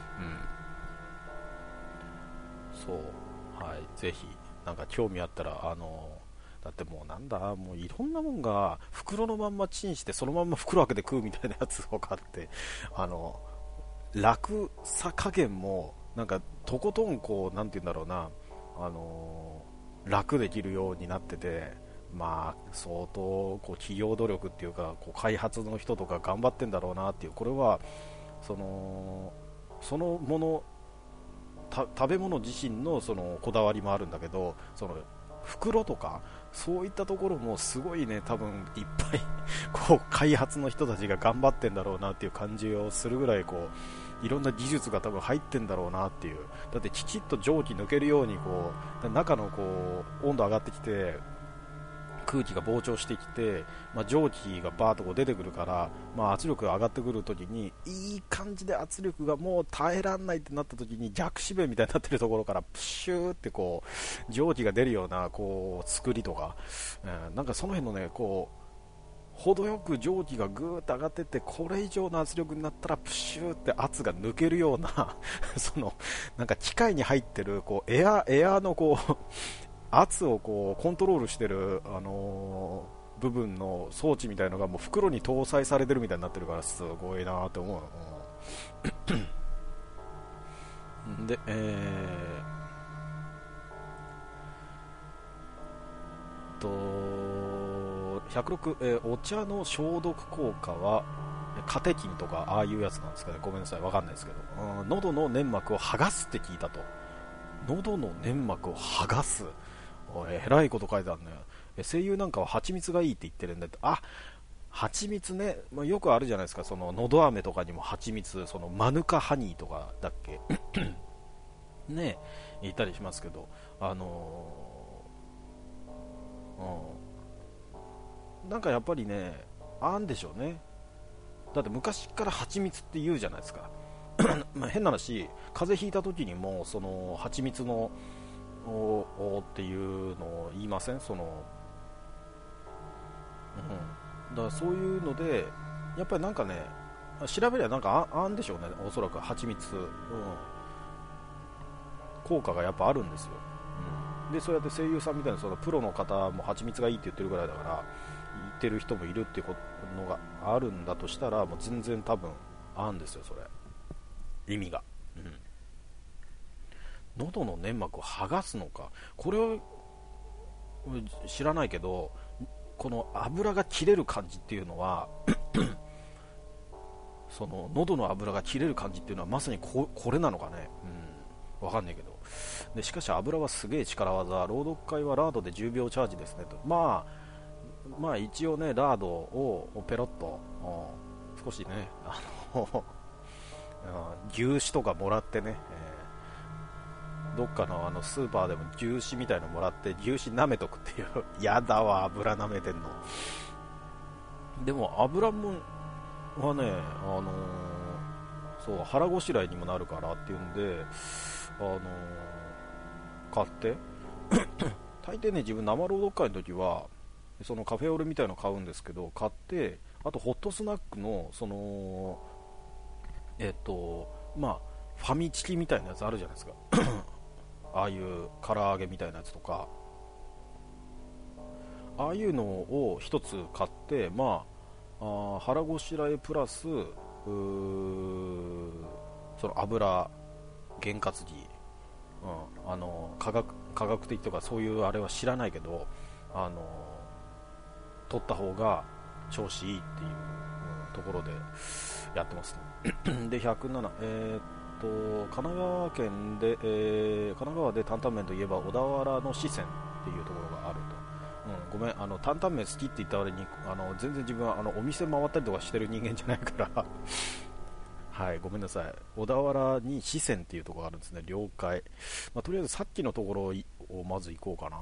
[SPEAKER 1] そうはい、ぜひなんか興味あったら、あのだってもうなんだ、もういろんなもんが袋のまんまチンしてそのまんま袋開けて食うみたいなやつとかあって、あの楽さ加減もなんかとことんこうなんて言うんだろうな、あのー楽できるようになってて、まあ相当こう企業努力っていうかこう開発の人とか頑張ってんだろうなっていう、これはそのそのものた食べ物自身のそのこだわりもあるんだけど、その袋とかそういったところもすごいね、多分いっぱいこう開発の人たちが頑張ってんだろうなっていう感じをするぐらい、こういろんな技術が多分入ってんだろうなっていう。だってきちっと蒸気抜けるようにこう中のこう温度上がってきて空気が膨張してきて、まあ、蒸気がバーッとこう出てくるから、まあ、圧力が上がってくるときにいい感じで圧力がもう耐えらんないってなったときに逆しべみたいになってるところからプシューってこう蒸気が出るようなこう作りとか、うん、なんかその辺のねこう程よく蒸気がぐーっと上がってって、これ以上の圧力になったらプシューって圧が抜けるようなそのなんか機械に入ってるこうエアエアのこう圧をこうコントロールしてる、あのー部分の装置みたいのがもう袋に搭載されてるみたいになってるからすごいなって思う。うん、で、えー、とひゃくろく、えーお茶の消毒効果はカテキンとかああいうやつなんですかね、ごめんなさいわかんないですけど、うん、喉の粘膜を剥がすって聞いたと。喉の粘膜を剥がす、えらいこと書いてあるね。声優なんかは蜂蜜がいいって言ってるんだって。あ、蜂蜜ね、まあ、よくあるじゃないですか、そののど飴とかにも蜂蜜、そのマヌカハニーとかだっけね、言ったりしますけど、あのーうん、なんかやっぱりね、あんでしょうね。だって昔から蜂蜜って言うじゃないですか。まあ変な話、風邪ひいた時にもその蜂蜜のおおっていうのを言いません、その、うん、だからそういうのでやっぱりなんかね、調べりゃなんかああんでしょうね、おそらく蜂蜜、うん、効果がやっぱあるんですよ、うん、でそうやって声優さんみたいなそのプロの方も蜂蜜がいいって言ってるぐらいだから言ってる人もいるっていうのがあるんだとしたら、もう全然多分あんですよ、それ意味が、うん、喉の粘膜を剥がすのか、これを知らないけど、この油が切れる感じっていうのはその喉の油が切れる感じっていうのはまさに こ, これなのかね、うん、わかんないけど、でしかし油はすげえ力技、朗読会はラードでじゅうびょうチャージですねと。まあまあ一応ねラードをペロッと少しね、あの牛脂とかもらってね、えーどっかのあのスーパーでも牛脂みたいのもらって牛脂舐めとくっていうやだわ、油舐めてんの。でも油もはね、あのーそう腹ごしらえにもなるからっていうんで、あのー買って大抵ね、自分生朗読会の時はそのカフェオレみたいの買うんですけど、買って、あとホットスナックのそのえっとまあファミチキみたいなやつあるじゃないですかああいう唐揚げみたいなやつとか、ああいうのを一つ買って、まあ、あ腹ごしらえプラスうその油験担ぎ、うん、あの科学科学的とかそういうあれは知らないけど、あの取った方が調子いいっていう、うん、ところでやってますねでひゃくなな、えーっと神奈川県で、えー神奈川で担々麺といえば小田原の四川っていうところがあると。うん、ごめん、あの担々麺好きって言った割にあの全然自分はあのお店回ったりとかしてる人間じゃないからはい、ごめんなさい。小田原に四川っていうところがあるんですね。了解。まあ、とりあえずさっきのところをまず行こうかな。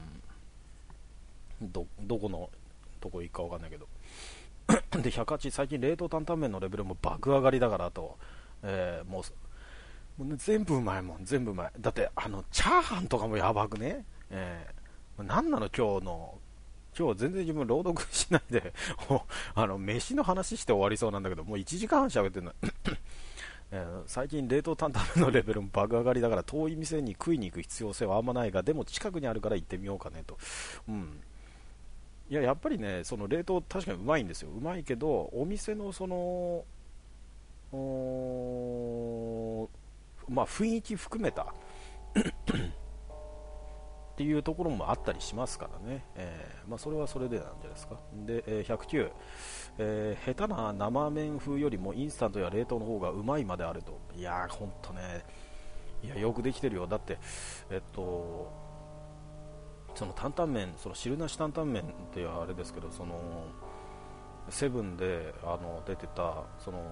[SPEAKER 1] うん、どどこのとこ行くかわかんないけどでひゃくはち、最近冷凍担々麺のレベルも爆上がりだからと、えーもうもう、ね、全部うまいもん、全部うまい。だってあのチャーハンとかもやばくね、えー、何なの今日の、今日全然自分朗読しないであの飯の話して終わりそうなんだけど、もういちじかんはん喋ってるのえー最近冷凍担々麺のレベルも爆上がりだから、遠い店に食いに行く必要性はあんまないが、でも近くにあるから行ってみようかねと。うん、いや、やっぱりね、その冷凍確かにうまいんですよ。うまいけど、お店のそのおまあ雰囲気含めたっていうところもあったりしますからね、えーまあ、それはそれでなんじゃないですか。で、えーひゃくきゅう、えー下手な生麺風よりもインスタントや冷凍の方がうまいまであると。いやー、ほんとね、いや、よくできてるよ。だって、えっと、その担々麺、その汁なし担々麺ってあれですけど、そのセブンであの出てた、その、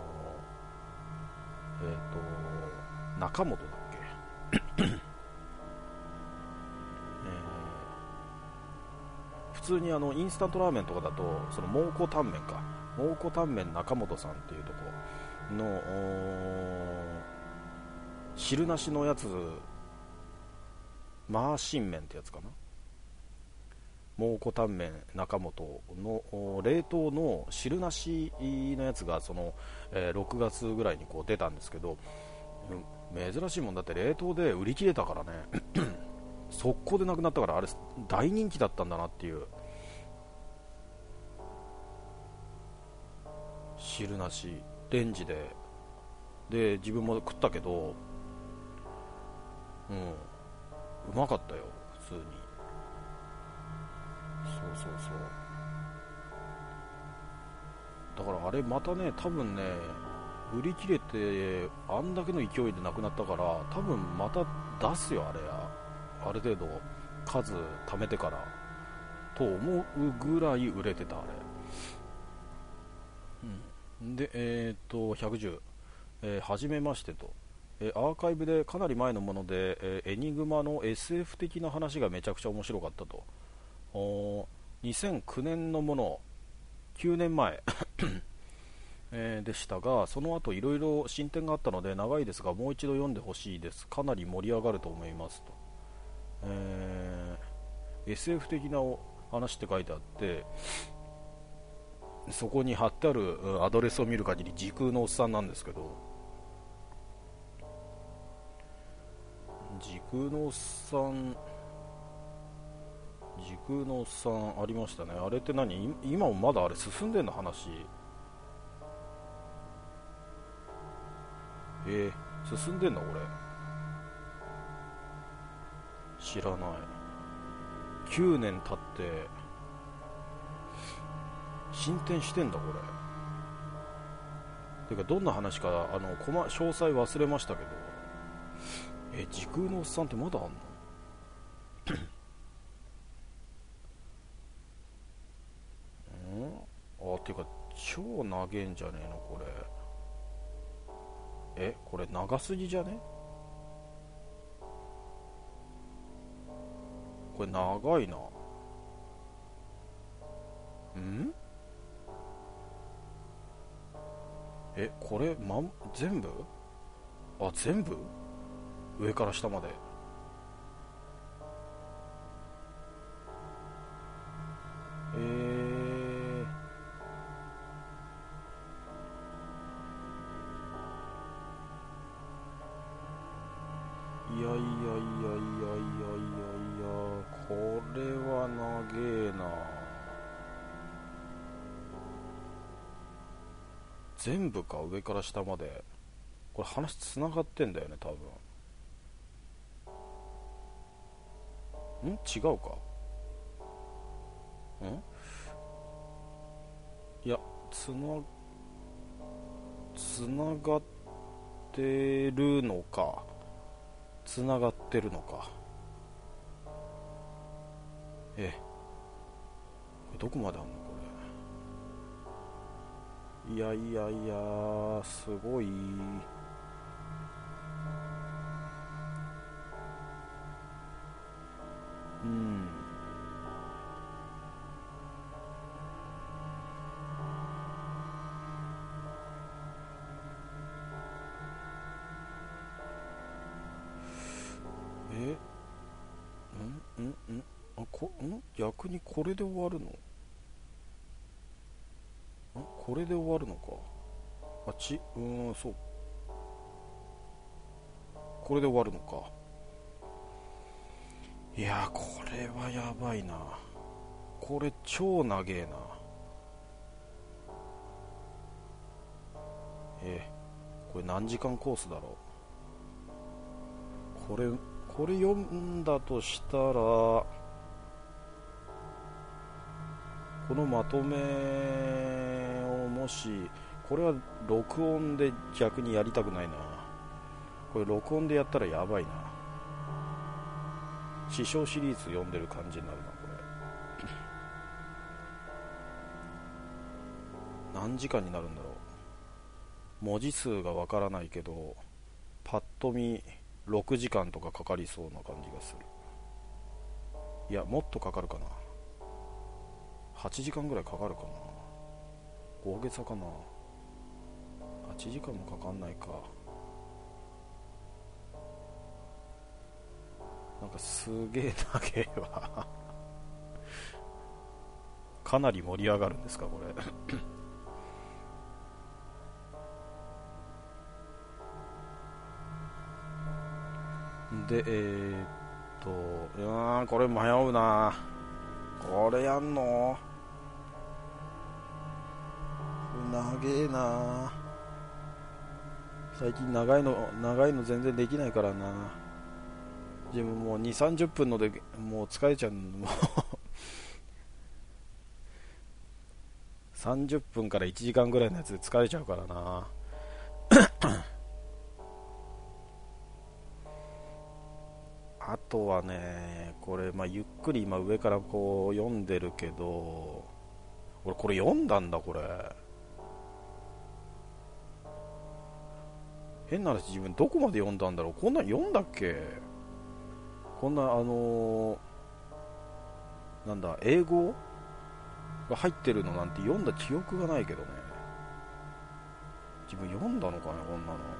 [SPEAKER 1] えっと、中本だっけ、えー普通にあのインスタントラーメンとかだと、その蒙古タンメンか、蒙古タンメン中本さんっていうところの汁なしのやつ、マーシン麺ってやつかな、蒙古タンメン中本の冷凍の汁なしのやつがその、えーろくがつぐらいにこう出たんですけど、珍しいもんだって冷凍で売り切れたからね速攻でなくなったから、あれ大人気だったんだなっていう。汁なしレンジでで自分も食ったけど、うんうまかったよ普通に。そうそうそう、だからあれまたね、多分ね、売り切れてあんだけの勢いでなくなったから、多分また出すよ、あれやある程度数貯めてからと思うぐらい売れてたあれ、うん、でえっ、とひゃくじゅう、えー、はじめましてと、えーアーカイブでかなり前のもので、えーエニグマの エスエフ 的な話がめちゃくちゃ面白かったと。おにせんきゅうねんのもの、きゅうねんまええーでしたが、その後いろいろ進展があったので長いですがもう一度読んでほしいです。かなり盛り上がると思いますと、えー エスエフ 的なお話って書いてあって、そこに貼ってあるうんアドレスを見る限り時空のおっさんなんですけど、時空のおっさん時空のおっさんありましたね。あれって何、い今もまだあれ進んでんの話。えー、進んでんのこれ、知らない。きゅうねん経って進展してんだこれ。てかどんな話かあの細詳細忘れましたけど、え時空のおっさんってまだあんのんあ、てか超長えんじゃねえのこれ。えこれ長すぎじゃね。 これ長いな。んえ、これ、ま、全部あ、全部上から下まで。えー、いやいやいやいやいやいやいや、これは長えな。全部か、上から下まで。これ話つながってんだよね、多分。ん違うか。んいや、つな、つながってるのか。つながってるのか。え、これどこまであんのこれ。いやいやいや、すごい。うん。え、んんんあ、こ、ん逆にこれで終わるの？んこれで終わるのか。あ、ち、うーん、そう。これで終わるのか。いやー、これはやばいな。これ超長えな。えー、これ何時間コースだろう。これ、これ読んだとしたら、このまとめをもし、これは録音で逆にやりたくないな。これ録音でやったらやばいな。師匠シリーズ読んでる感じになるな、これ。何時間になるんだろう。文字数がわからないけど、パッと見ろくじかんとかかかりそうな感じがする。いや、もっとかかるかな。はちじかんぐらいかかるかな。大げさかな。はちじかんもかかんないか。なんかすげえ長えわかなり盛り上がるんですかこれで、えー、っとうーんこれ迷うな。これやんの長えな。最近長いの長いの全然できないからな。自分もうにじゅうさんじゅっぷんのでもう疲れちゃう。もうさんじゅっぷんからいちじかんぐらいのやつで疲れちゃうからな。あとはね、これ、まあ、ゆっくり今上からこう読んでるけど、俺これ読んだんだこれ。変な話、自分どこまで読んだんだろう。こんなん読んだっけ。こんなあのーなんだ英語が入ってるのなんて読んだ記憶がないけどね。自分読んだのかねこんなの。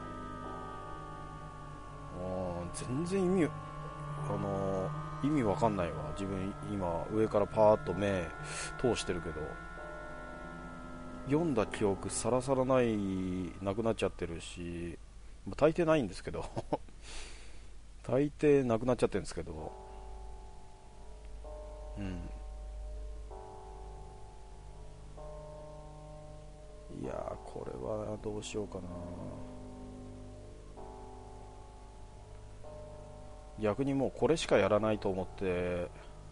[SPEAKER 1] あー全然意味あのー意味わかんないわ。自分今上からパーッと目通してるけど、読んだ記憶さらさらない、なくなっちゃってるし、大抵ないんですけど大抵なくなっちゃってるんですけど、うん。いやーこれはどうしようかな。逆にもうこれしかやらないと思って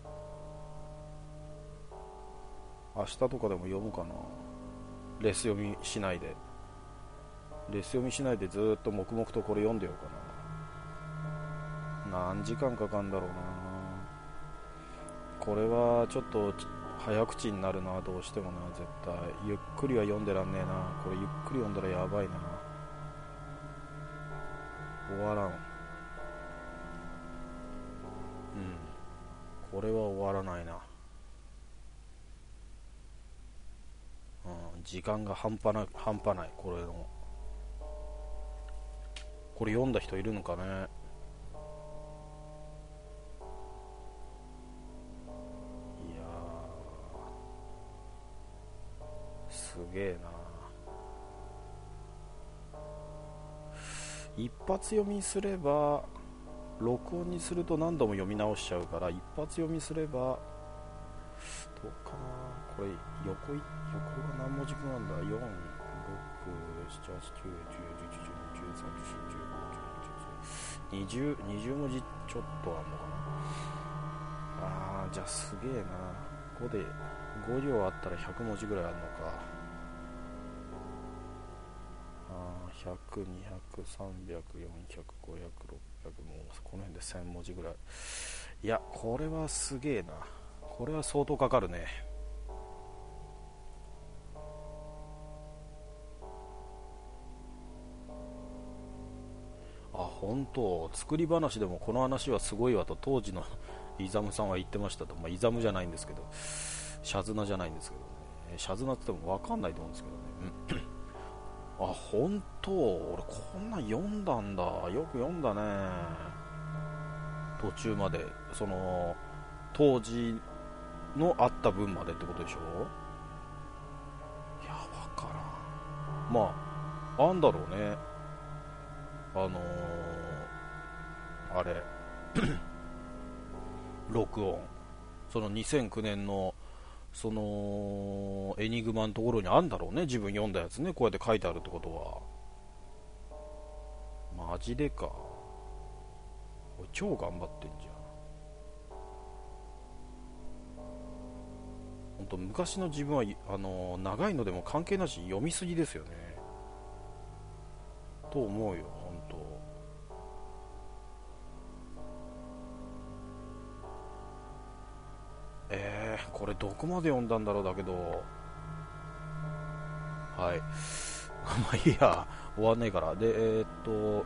[SPEAKER 1] 明日とかでも読むかな。レス読みしないでレス読みしないでずーっと黙々とこれ読んでようかな。何時間かかんだろうな。これはちょっと早口になるな、どうしてもな。絶対ゆっくりは読んでらんねえな。これゆっくり読んだらやばいな。終わらん。うん。 これは終わらないな。うん、時間が半端な半端ない。これのこれ読んだ人いるのかね。いやーすげえな。一発読みすれば、録音にすると何度も読み直しちゃうから、一発読みすればどうかな。これ横い横が何文字分なんだ。よん、ろく、なな、はち、きゅう、じゅう、じゅういち、じゅうに、じゅうさん、じゅうよん、じゅうご、じゅうに、じゅう、にじゅう文字ちょっとあんのかな。あーじゃあすげえな。ごでご行あったらひゃく文字ぐらいあるのか。あひゃく、にひゃく、さんびゃく、よんひゃく、ごひゃく、ろっぴゃく、もうこの辺でせん文字ぐらい。いやこれはすげえな。これは相当かかるね。あ本当、作り話でもこの話はすごいわと当時のイザムさんは言ってましたと。まあ、イザムじゃないんですけど、シャズナじゃないんですけどね。シャズナって言っても分かんないと思うんですけどね。あ本当、俺こんなん読んだんだ。よく読んだね、途中まで。その当時のあった分までってことでしょ。いや分からん。まああんだろうね。あのー、あれ録音、そのにせんきゅうねんのそのエニグマのところにあんだろうね、自分読んだやつね。こうやって書いてあるってことはマジでか。俺超頑張ってんじゃん。ほんと昔の自分はあのー、長いのでも関係なし読みすぎですよねと思うよ。ほんとえー、これどこまで読んだんだろう。だけどはいまあいいや、終わんねえから。でえー、っと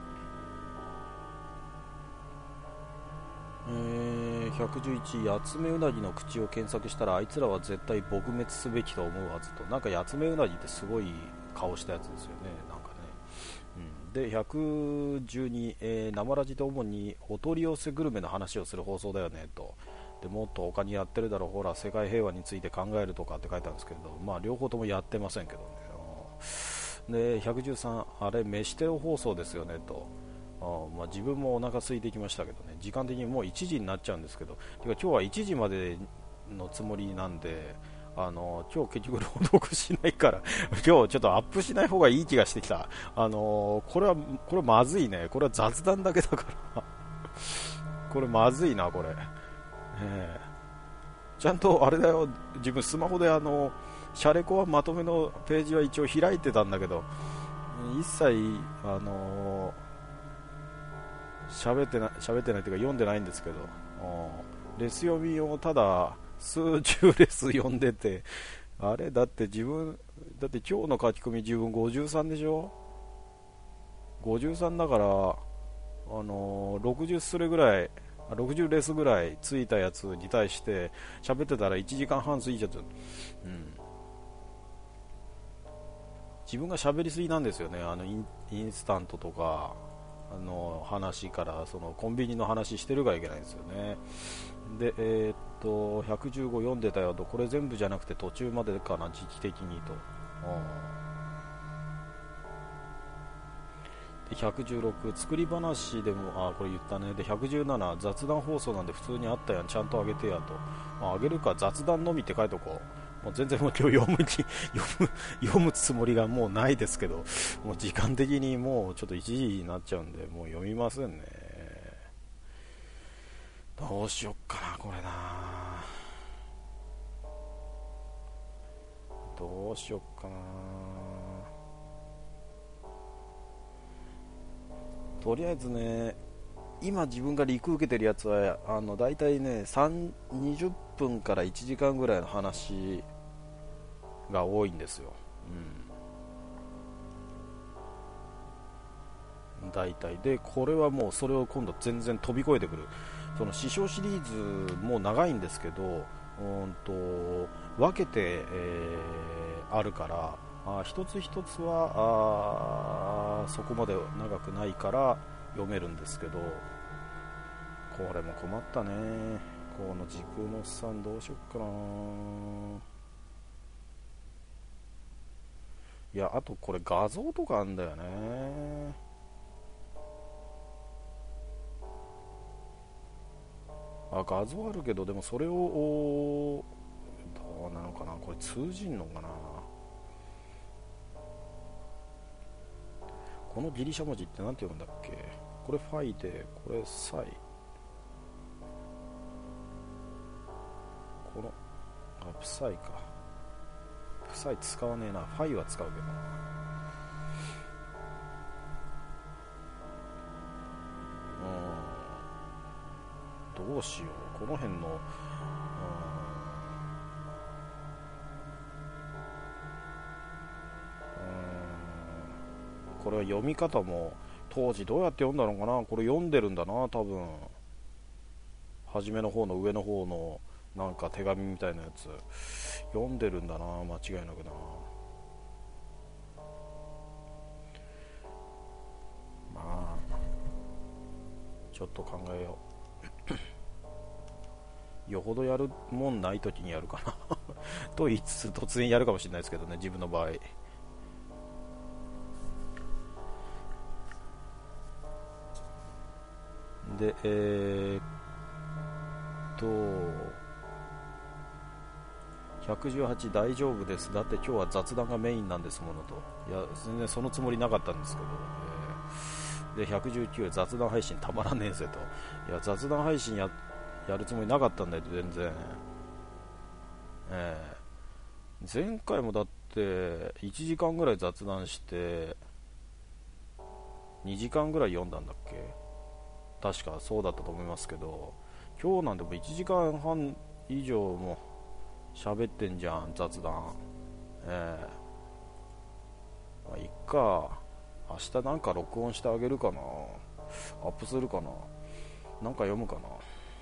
[SPEAKER 1] えー、ひゃくじゅういち、ヤツメウナギの口を検索したらあいつらは絶対撲滅すべきと思うはずと。なんかヤツメウナギってすごい顔したやつですよね、なんかね。うん、でひゃくじゅうに、えー、生ラジで主にお取り寄せグルメの話をする放送だよねと。でもっと他にやってるだろう、ほら世界平和について考えるとかって書いてあるんですけど、まあ両方ともやってませんけどね。でひゃくじゅうさん、あれ飯テロ放送ですよねと。あまあ、自分もお腹空いてきましたけどね。時間的にもういちじになっちゃうんですけど、てか今日はいちじまでのつもりなんで、あの今日結局朗読しないから今日ちょっとアップしない方がいい気がしてきた。あのこれはこれまずいね。これは雑談だけだからこれまずいなこれ、えー、ちゃんとあれだよ、自分スマホであのシャレコはまとめのページは一応開いてたんだけど、一切あの喋ってない喋ってないというか読んでないんですけど、レス読みをただ数十レス読んでて、あれだって自分だって今日の書き込み自分ごじゅうさんでしょ。ごじゅうさんだから、あのー、ろくじゅうスレぐらいろくじゅうレスぐらいついたやつに対して喋ってたらいちじかんはん過ぎちゃった。うん、自分が喋りすぎなんですよね。あのイン、インスタントとかあの話からそのコンビニの話してるがいけないんですよね。でえー、っとひゃくじゅうご読んでたよと。これ全部じゃなくて途中までかな時期的にと。でひゃくじゅうろく、作り話でもあこれ言ったね。でひゃくじゅうなな、雑談放送なんで普通にあったやん、ちゃんとあげてやと。まあ、あげるか雑談のみって書いとこう。もう全然もう今日読む気読む読むつもりがもうないですけど、もう時間的にもうちょっといちじになっちゃうんでもう読みませんね。どうしよっかなこれな。どうしよっかな。とりあえずね、今自分がリク受けてるやつはあのだいたいねにじゅっぷんからいちじかんぐらいの話が多いんですよ。 大体で、これはもうそれを今度全然飛び越えてくる。その師匠シリーズも長いんですけど、うんと分けて、えーあるから、あ一つ一つはあそこまで長くないから読めるんですけど、これも困ったね。この時空のおっさんどうしよっかな。いや、あとこれ画像とかあんだよね。あ、画像あるけど、でもそれをおどうなのかな、これ通じんのかな。このギリシャ文字って何て読むんだっけ。これファイで、これサイ、このあプサイか。プサイ使わねえな。ファイは使うけどな。うん、どうしよう、この辺の、うん、これは読み方も当時どうやって読んだのかな。これ読んでるんだな多分。初めの方の上の方のなんか手紙みたいなやつ読んでるんだな、間違いなくな。まあちょっと考えよう。よほどやるもんない時にやるかなと言いつつ突然やるかもしれないですけどね、自分の場合。でえー、っとひゃくじゅうはち大丈夫です、だって今日は雑談がメインなんですものと。いや全然そのつもりなかったんですけど、えー、でひゃくじゅうきゅう雑談配信たまらねえぜと。いや雑談配信 や, やるつもりなかったんだよ全然。えー、前回もだっていちじかんぐらい雑談してにじかんぐらい読んだんだっけ。確かそうだったと思いますけど、今日なんでもいちじかんはん以上も喋ってんじゃん雑談。えー、まあいっか、明日なんか録音してあげるかな、アップするかな、なんか読むかな。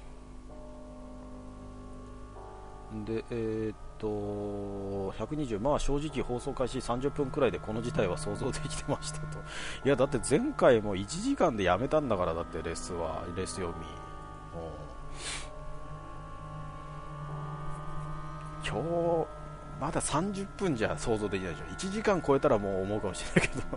[SPEAKER 1] でえー、っとひゃくにじゅう、まあ正直放送開始さんじゅっぷんくらいでこの事態は想像できてましたと。いやだって前回もいちじかんでやめたんだから、だってレスはレス読み。今日まださんじゅっぷんじゃ想像できないでしょ。いちじかん超えたらもう思うかもしれないけど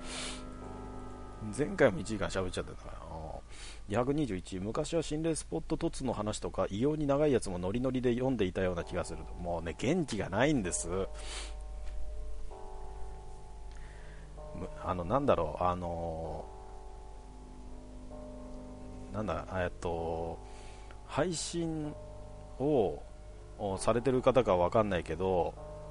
[SPEAKER 1] 前回もいちじかん喋っちゃってたから。ひゃくにじゅういち、昔は心霊スポット凸の話とか異様に長いやつもノリノリで読んでいたような気がすると。もうね元気がないんです。あのなんだろう、あのなんだえっと配信をされてる方かわかんないけど、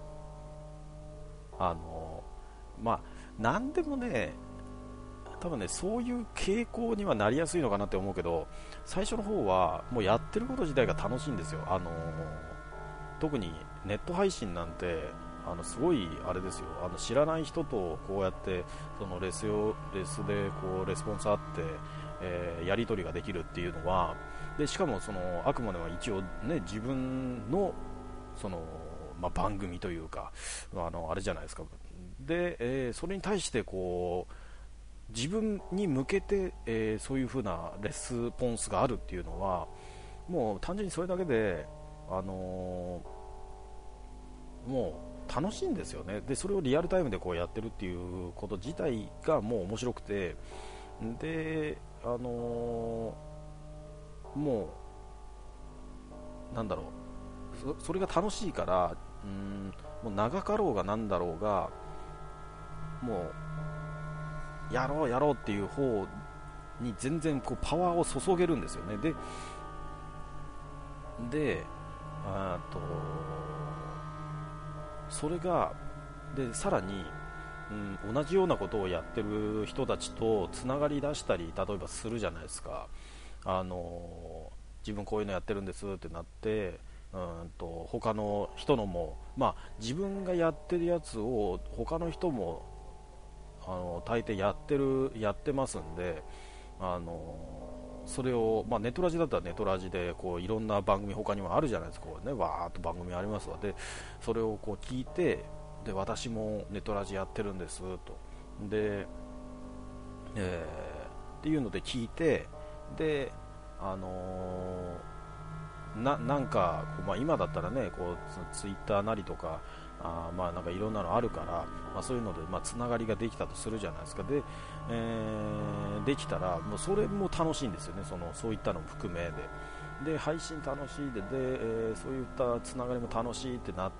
[SPEAKER 1] あのまあ何でもね、多分ねそういう傾向にはなりやすいのかなって思うけど、最初の方はもうやってること自体が楽しいんですよ。あの特にネット配信なんてあのすごいあれですよ。あの知らない人とこうやってそのレスをレスでこうレスポンスあって、えーやり取りができるっていうのは、でしかもそのあくまでも一応ね自分のその、まあ、番組というか、あのあれじゃないですか。で、えーそれに対してこう自分に向けて、えーそういう風なレスポンスがあるっていうのは、もう単純にそれだけで、あのーもう楽しいんですよね。でそれをリアルタイムでこうやってるっていうこと自体がもう面白くて、であのーもうなんだろう、そそれが楽しいから、うーんもう長かろうがなんだろうが、もうやろうやろうっていう方に全然こうパワーを注げるんですよね。でであとそれがでさらに、うん、同じようなことをやってる人たちとつながり出したり例えばするじゃないですか。あの自分こういうのやってるんですってなって、うんと他の人のも、まあ、自分がやってるやつを他の人もあの大抵やってるやってますんで、あのそれを、まあ、ネトラジだったらネトラジでこういろんな番組他にもあるじゃないですか、こうね、わーっと番組ありますわ。でそれをこう聞いて、で私もネトラジやってるんですと、で、えー、っていうので聞いて、であのー、な, なんかこう、まあ、今だったらねこうツイッターなりとかあまあなんかいろんなのあるから、まあ、そういうのでまあつながりができたとするじゃないですか。で、えー、できたらもうそれも楽しいんですよね、そのそういったのも含めで、で配信楽しいで、で、えー、そういったつながりも楽しいってなって、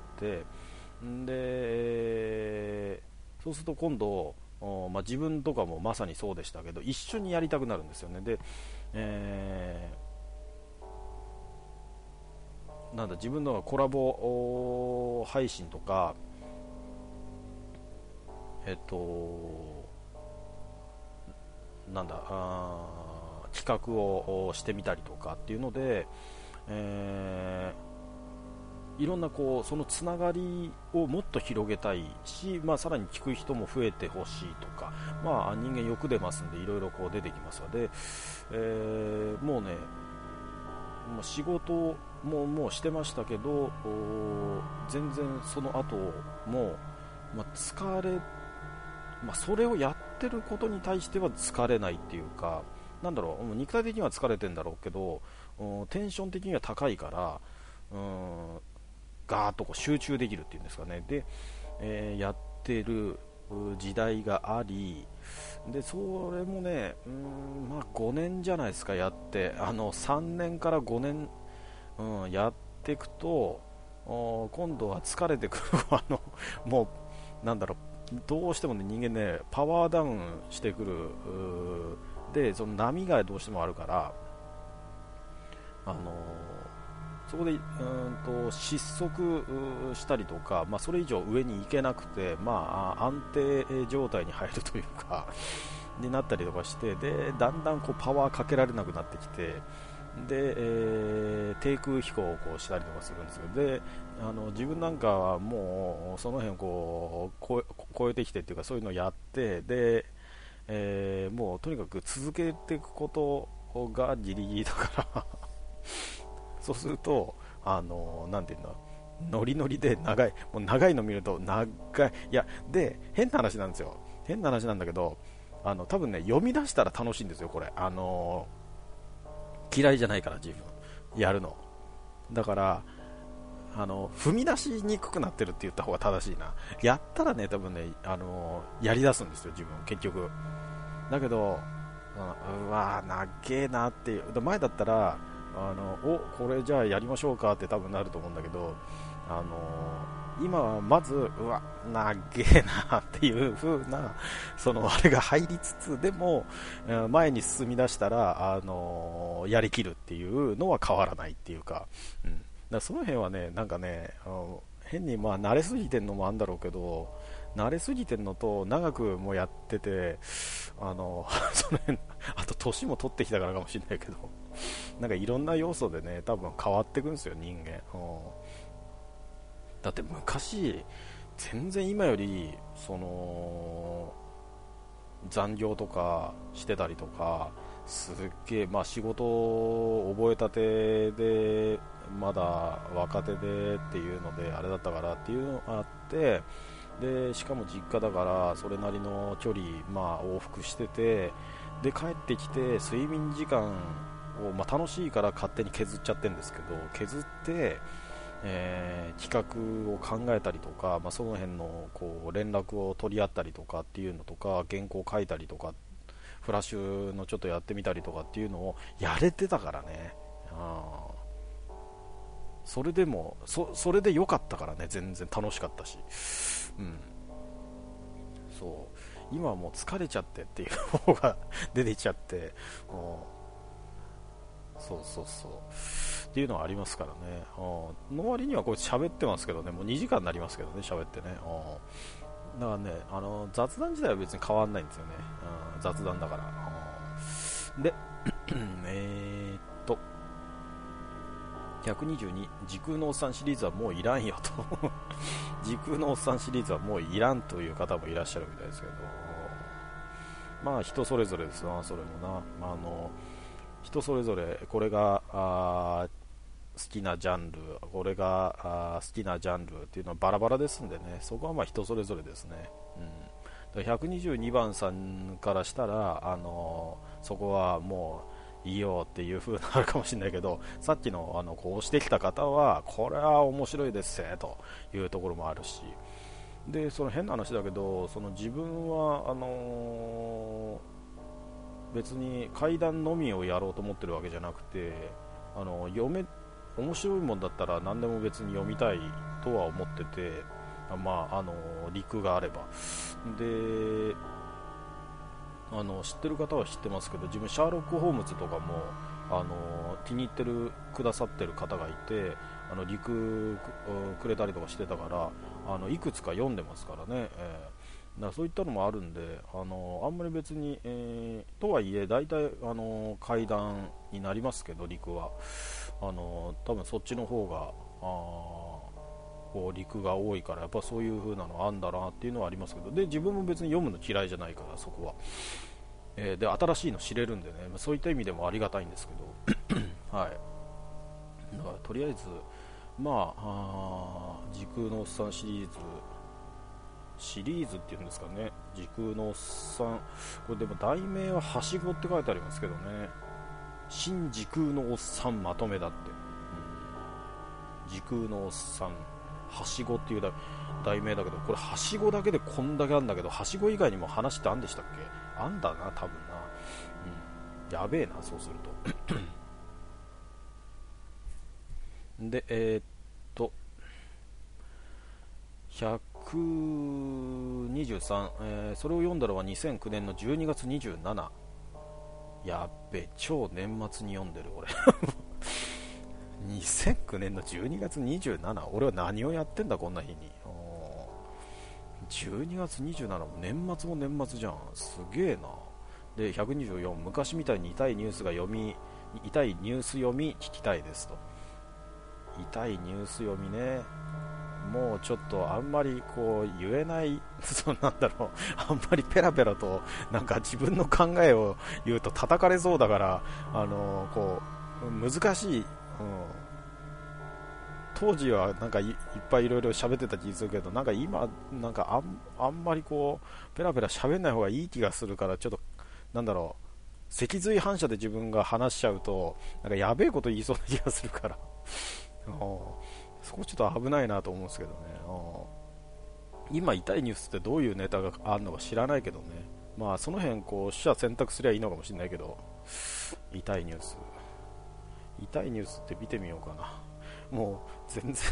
[SPEAKER 1] んで、えー、そうすると今度、まあ、自分とかもまさにそうでしたけど一緒にやりたくなるんですよね。で、えー、なんだ自分のコラボ配信とか、えっとなんだあ企画をしてみたりとかっていうので、えー、いろんなこうそのつながりをもっと広げたいし、まあ、さらに聞く人も増えてほしいとか、まあ、人間欲出ますんでいろいろこう出てきますので、えー、もうねもう仕事ももうしてましたけど全然その後も、まあ、疲れ、まあ、それをやってることに対しては疲れないっていうか、なんだろう、肉体的には疲れてるんだろうけどテンション的には高いから、うんガーッとこう集中できるっていうんですかね。で、えー、やってる時代があり、でそれもねうーん、まあ、ごねんじゃないですかやって、あのさんねんからごねん、うん、やっていくと今度は疲れてくるあのもうなんだろう、どうしても、ね、人間ねパワーダウンしてくるで、その波がどうしてもあるから、あのそこでうんと失速したりとか、まあ、それ以上上に行けなくて、まあ、安定状態に入るというかになったりとかして、でだんだんこうパワーかけられなくなってきて、で、えー、低空飛行をこうしたりとかするんですけど、であの自分なんかはもうその辺をこうこ超えてきてっていうか、そういうのをやって、で、えー、もうとにかく続けていくことがギリギリだからそうすると、あのー、なんていうんだ、ノリノリで長い、もう長いの見ると長い、いや、で、変な話なんですよ。変な話なんだけど、あの、多分ね、読み出したら楽しいんですよ、これ。あのー、嫌いじゃないから、自分。やるの。だから、あの、踏み出しにくくなってるって言った方が正しいな。やったらね、多分ね、あのー、やり出すんですよ、自分、結局。だけど、うわー、なっげーなっていう。前だったら、あのおこれじゃあやりましょうかって多分なると思うんだけど、あのー、今はまずうわなっげえなっていう風なそのあれが入りつつ、でも前に進み出したら、あのー、やりきるっていうのは変わらないっていうか、うん、だからその辺はね、なんかね、あの変にまあ慣れすぎてるのもあるんだろうけど、慣れすぎてるのと長くもやってて、あのその辺、あと年も取ってきたからかもしれないけど、なんかいろんな要素でね多分変わっていくんですよ、人間。うん、だって昔全然今よりその残業とかしてたりとか、すっげえ、まあ、仕事を覚えたてでまだ若手でっていうのであれだったからっていうのがあって、でしかも実家だからそれなりの距離、まあ、往復してて、で帰ってきて睡眠時間を、まあ、楽しいから勝手に削っちゃってるんですけど、削って、えー、企画を考えたりとか、まあ、その辺のこう連絡を取り合ったりとかっていうのとか、原稿を書いたりとか、フラッシュのちょっとやってみたりとかっていうのをやれてたからね。あそれでも そ, それで良かったからね、全然楽しかったし、うん、そう今はもう疲れちゃってっていう方が出てきちゃって、もうそうそうそうっていうのはありますからね。の割にはこれ喋ってますけどね、もうにじかんになりますけどね、喋ってね。だからね、あの雑談自体は別に変わんないんですよね、うん、雑談だから。でえーっとひゃくにじゅうに、時空のおっさんシリーズはもういらんよと時空のおっさんシリーズはもういらんという方もいらっしゃるみたいですけど、 まあ人それぞれですな、それもな。まあ、あの人それぞれこれがあ好きなジャンル、これがあ好きなジャンルっていうのはバラバラですんでね、そこはまあ人それぞれですね。うん、だからひゃくにじゅうにばんさんからしたら、あのーそこはもういいよっていう風になるかもしれないけど、さっきの、あのこうしてきた方はこれは面白いですぜというところもあるし、でその変な話だけど、その自分はあのー別に怪談のみをやろうと思ってるわけじゃなくて、あの読め面白いもんだったら何でも別に読みたいとは思ってて、あまああの陸があればで、あの知ってる方は知ってますけど、自分シャーロック・ホームズとかもあの気に入ってるくださってる方がいて、あの陸くくれたりとかしてたから、あのいくつか読んでますからね、えーだからそういったのもあるんで、あのあんまり別に、えーとはいえ大体あの階段になりますけど、陸はあの多分そっちの方があこう陸が多いから、やっぱそういう風なのあんだなっていうのはありますけど、で自分も別に読むの嫌いじゃないから、そこは、えーで新しいの知れるんでね、まあそういった意味でもありがたいんですけどはい、だからとりあえずまあ、あ時空のおっさんシリーズシリーズっていうんですかね、時空のおっさん、これでも題名ははしごって書いてありますけどね、新時空のおっさんまとめだって、うん、時空のおっさんはしごっていう題名だけど、これはしごだけでこんだけあるんだけど、はしご以外にも話ってあんでしたっけ？あんだな多分な、うん、やべえなそうするとでえー、っとひゃくにじゅうさん、えーそれを読んだのはにせんきゅうねんのじゅうにがつにじゅうしち、やっべ、超年末に読んでる俺にせんきゅうねんのじゅうにがつにじゅうしち、俺は何をやってんだこんな日に。じゅうにがつにじゅうしちも年末も年末じゃん、すげえな。でひゃくにじゅうよん、昔みたいに痛いニュースが読み痛いニュース読み聞きたいですと。痛いニュース読みね、もうちょっとあんまりこう言えないそうなんだろう、あんまりペラペラとなんか自分の考えを言うと叩かれそうだから、あのこう難しい、うん、当時はなんか い, いっぱいいろいろ喋ってた気がするけど、なんか今なんかあ ん, あんまりこうペラペラ喋んない方がいい気がするから、ちょっとなんだろう、脊髄反射で自分が話しちゃうとなんかやべえこと言いそうな気がするからそこちょっと危ないなと思うんですけどね。今痛いニュースってどういうネタがあるのか知らないけどね、まあその辺こう取捨選択すりゃいいのかもしれないけど、痛いニュース痛いニュースって見てみようかな。もう全然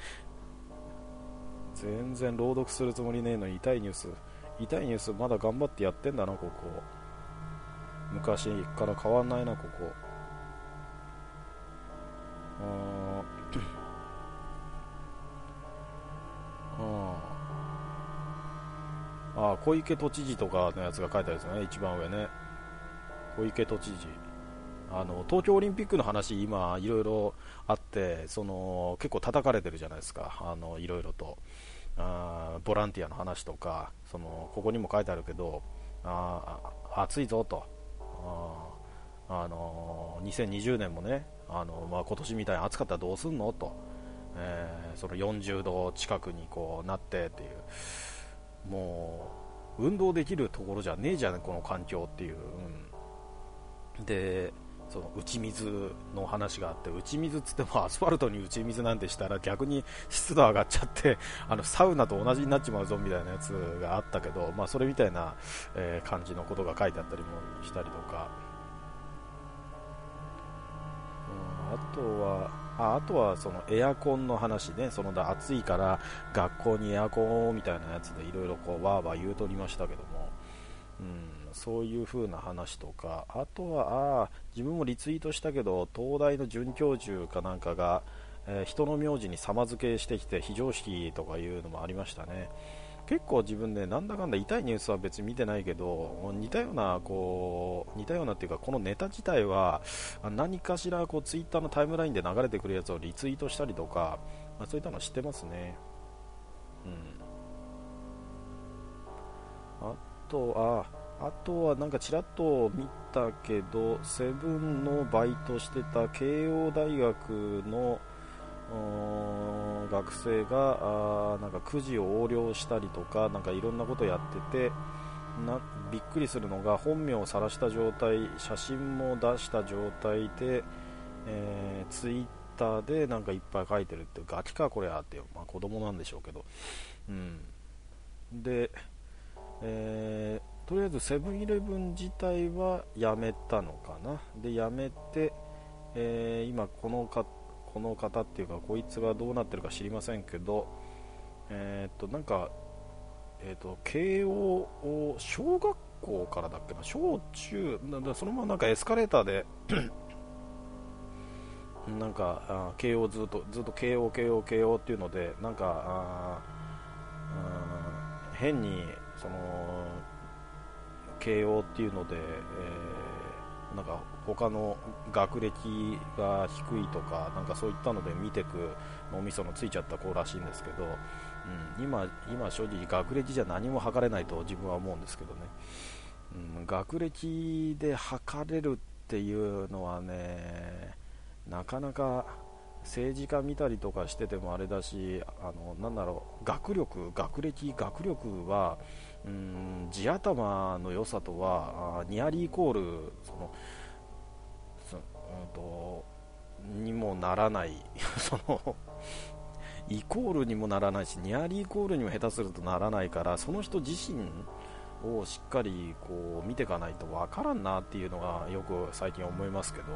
[SPEAKER 1] 全然朗読するつもりねえのに、痛いニュース痛いニュースまだ頑張ってやってんだな、ここ昔から変わんないな、ここ。あああ、小池都知事とかのやつが書いてあるんですね、一番上ね。小池都知事、あの東京オリンピックの話、今いろいろあって、その結構叩かれてるじゃないですか、あのいろいろと。あボランティアの話とか、そのここにも書いてあるけど、あ暑いぞと、ああのにせんにじゅうねんもね、あの、まあ、今年みたいに暑かったらどうすんのと、えーそのよんじゅうど近くにこうなってっていう、もう運動できるところじゃねえじゃんこの環境っていう、うん、でその打ち水の話があって、打ち水っつってもアスファルトに打ち水なんてしたら逆に湿度上がっちゃってあのサウナと同じになっちまうぞみたいなやつがあったけど、まあ、それみたいな、えー感じのことが書いてあったりもしたりとか、うん、あとはああとはそのエアコンの話ね、そのだ暑いから学校にエアコンみたいなやつでいろいろこうわーわー言うとりましたけども、うん、そういう風な話とか、あとはあ自分もリツイートしたけど、東大の准教授かなんかが、えー人の名字に様付けしてきて非常識とかいうのもありましたね。結構自分ね、なんだかんだ痛いニュースは別に見てないけど、似たようなこう似たようなっていうか、このネタ自体は何かしらこうツイッターのタイムラインで流れてくるやつをリツイートしたりとか、まあ、そういったの知ってますね。うん。あとはあとはなんかちらっと見たけど、セブンのバイトしてた慶応大学の学生があなんかくじを横領したりとか、なんかいろんなことやってて、なびっくりするのが本名を晒した状態、写真も出した状態で、えー、ツイッターでなんかいっぱい書いてるって、ガキかこれあって、まあ、子供なんでしょうけど、うん、で、えー、とりあえずセブンイレブン自体はやめたのかな。でやめて、えー、今このかこの方っていうかこいつがどうなってるか知りませんけど、えー、っとなんか、えー、っと慶応を小学校からだっけな、小中なんだ、そのままなんかエスカレーターでなんかあ慶応ずっとずっと慶応慶応慶応っていうので、なんかああ変にその慶応っていうので、えー、なんか他の学歴が低いとか、なんかそういったので見てく脳みそのついちゃった子らしいんですけど、うん、今, 今正直学歴じゃ何も測れないと自分は思うんですけどね、うん、学歴で測れるっていうのはね、なかなか政治家見たりとかしててもあれだし、あのなんだろう、学力学歴学力はうーん地頭の良さとはニアリーイコールそのそ、うん、とにもならないそのイコールにもならないし、ニアリーイコールにも下手するとならないから、その人自身をしっかりこう見ていかないとわからんなっていうのがよく最近思いますけど、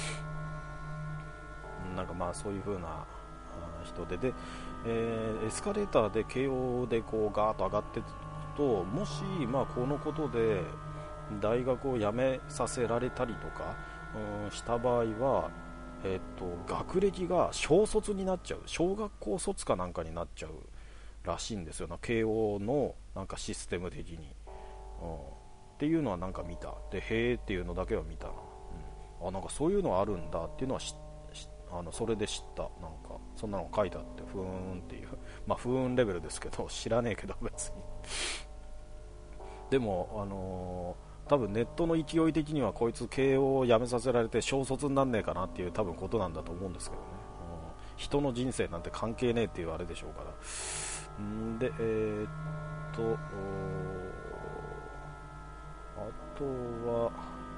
[SPEAKER 1] なんかまあそういう風な人で、で、えーエスカレーターで慶応でこうガーッと上がっていくと、もしまあこのことで大学を辞めさせられたりとか、うん、した場合は、えーっと学歴が小卒になっちゃう、小学校卒かなんかになっちゃうらしいんですよな、慶応のなんかシステム的に、うん、っていうのはなんか見た。でへーっていうのだけは見たな、うん、あなんかそういうのあるんだっていうのは知って、あのそれで知った。なんかそんなの書いてあって、ふーんっていう、まあふーんレベルですけど、知らねえけど別にでもあのー、多分ネットの勢い的にはこいつ慶応を辞めさせられて小卒になんねえかなっていう多分ことなんだと思うんですけどね、うん、人の人生なんて関係ねえっていうあれでしょうから。んでえー、っとあとは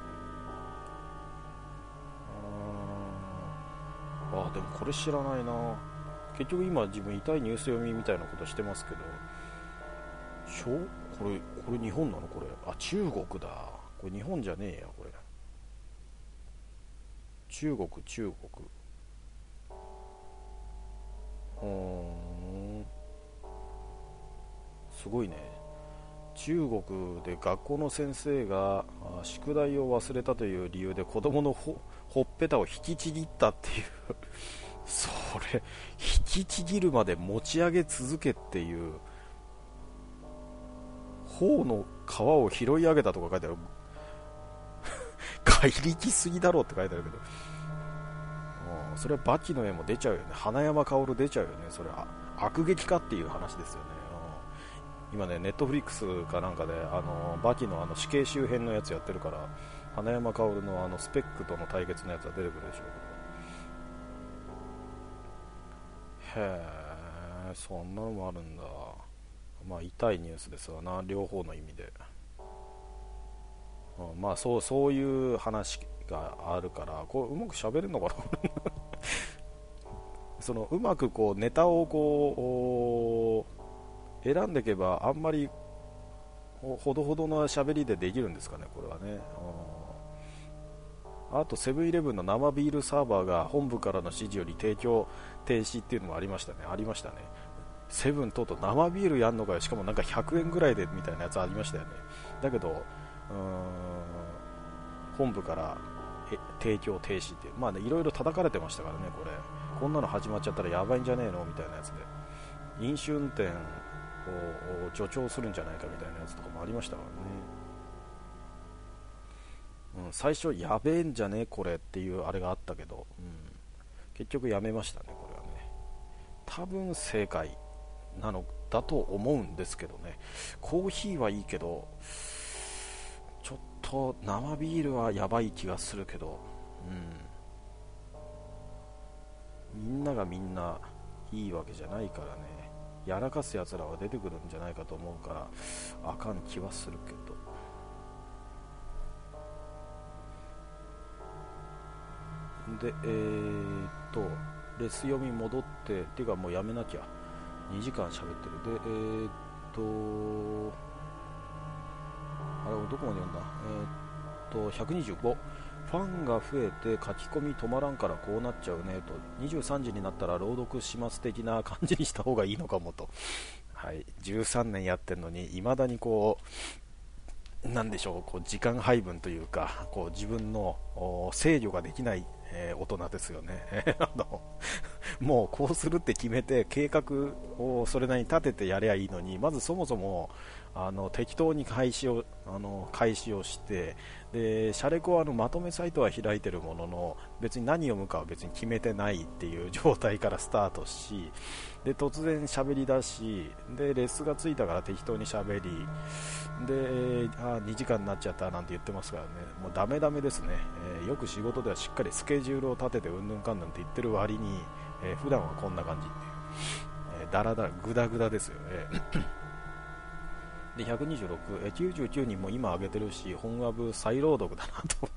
[SPEAKER 1] あでもこれ知らないな。結局今自分痛いニュース読みみたいなことしてますけど、しょこれこれ日本なのこれ。あ中国だ。これ日本じゃねえやこれ。中国中国。うーんすごいね。中国で学校の先生が宿題を忘れたという理由で子供の ほ, ほっぺたを引きちぎったっていうそれ引きちぎるまで持ち上げ続けっていう、頬の皮を拾い上げたとか書いてある怪力すぎだろうって書いてあるけど、うん、それはバキの絵も出ちゃうよね。花山薫出ちゃうよね。それは悪劇かっていう話ですよね。今ねネットフリックスかなんかであのバキのあの死刑周辺のやつやってるから、花山薫のあのスペックとの対決のやつは出てくるでしょうけど、へえそんなのもあるんだ。まあ痛いニュースですわな、両方の意味で、うん、まあそうそういう話があるから、これうまく喋れるのかなそのうまくこうネタをこう選んでいけばあんまりほどほどの喋りでできるんですかねこれはね、うん、あとセブンイレブンの生ビールサーバーが本部からの指示より提供停止っていうのもありましたね。ありましたね。セブンとうとう生ビールやんのかよ、しかもなんかひゃくえんぐらいでみたいなやつありましたよね。だけどうーん本部からえ提供停止ってまあね、いろいろ叩かれてましたからね。これこんなの始まっちゃったらやばいんじゃねえのみたいなやつで、飲酒運転を助長するんじゃないかみたいなやつとかもありましたからね、うん、最初やべえんじゃねえこれっていうあれがあったけど、うん、結局やめましたねこれはね。多分正解なのだと思うんですけどね。コーヒーはいいけどと生ビールはやばい気がするけど、うん、みんながみんないいわけじゃないからね。やらかすやつらは出てくるんじゃないかと思うからあかん気はするけど、でえー、っとレス読み戻っててかもうやめなきゃ、にじかん喋ってる。でえー、っとあれどこまで読んだ、えー、っとひゃくにじゅうご、ファンが増えて書き込み止まらんからこうなっちゃうねと、にじゅうさんじになったら朗読します的な感じにした方がいいのかもと。はい、じゅうさんねんやってるのに未だにこうなんでしょう、こう時間配分というかこう自分の制御ができない、えー、大人ですよねあのもうこうするって決めて計画をそれなりに立ててやりゃいいのに、まずそもそもあの適当に開始をあの開始をして、でシャレコはあのまとめサイトは開いてるものの別に何読むかは別に決めてないっていう状態からスタートし、で突然喋り出し、でレスがついたから適当に喋りで、あにじかんになっちゃったなんて言ってますからね、もうダメダメですね、えー、よく仕事ではしっかりスケジュールを立ててうんぬんかんぬんって言ってる割に、えー、普段はこんな感じっていう、えー、だらだらグダグダですよねでひゃくにじゅうろく、えー、きゅうじゅうきゅうにんも今上げてるし、本ワブ再朗読だなと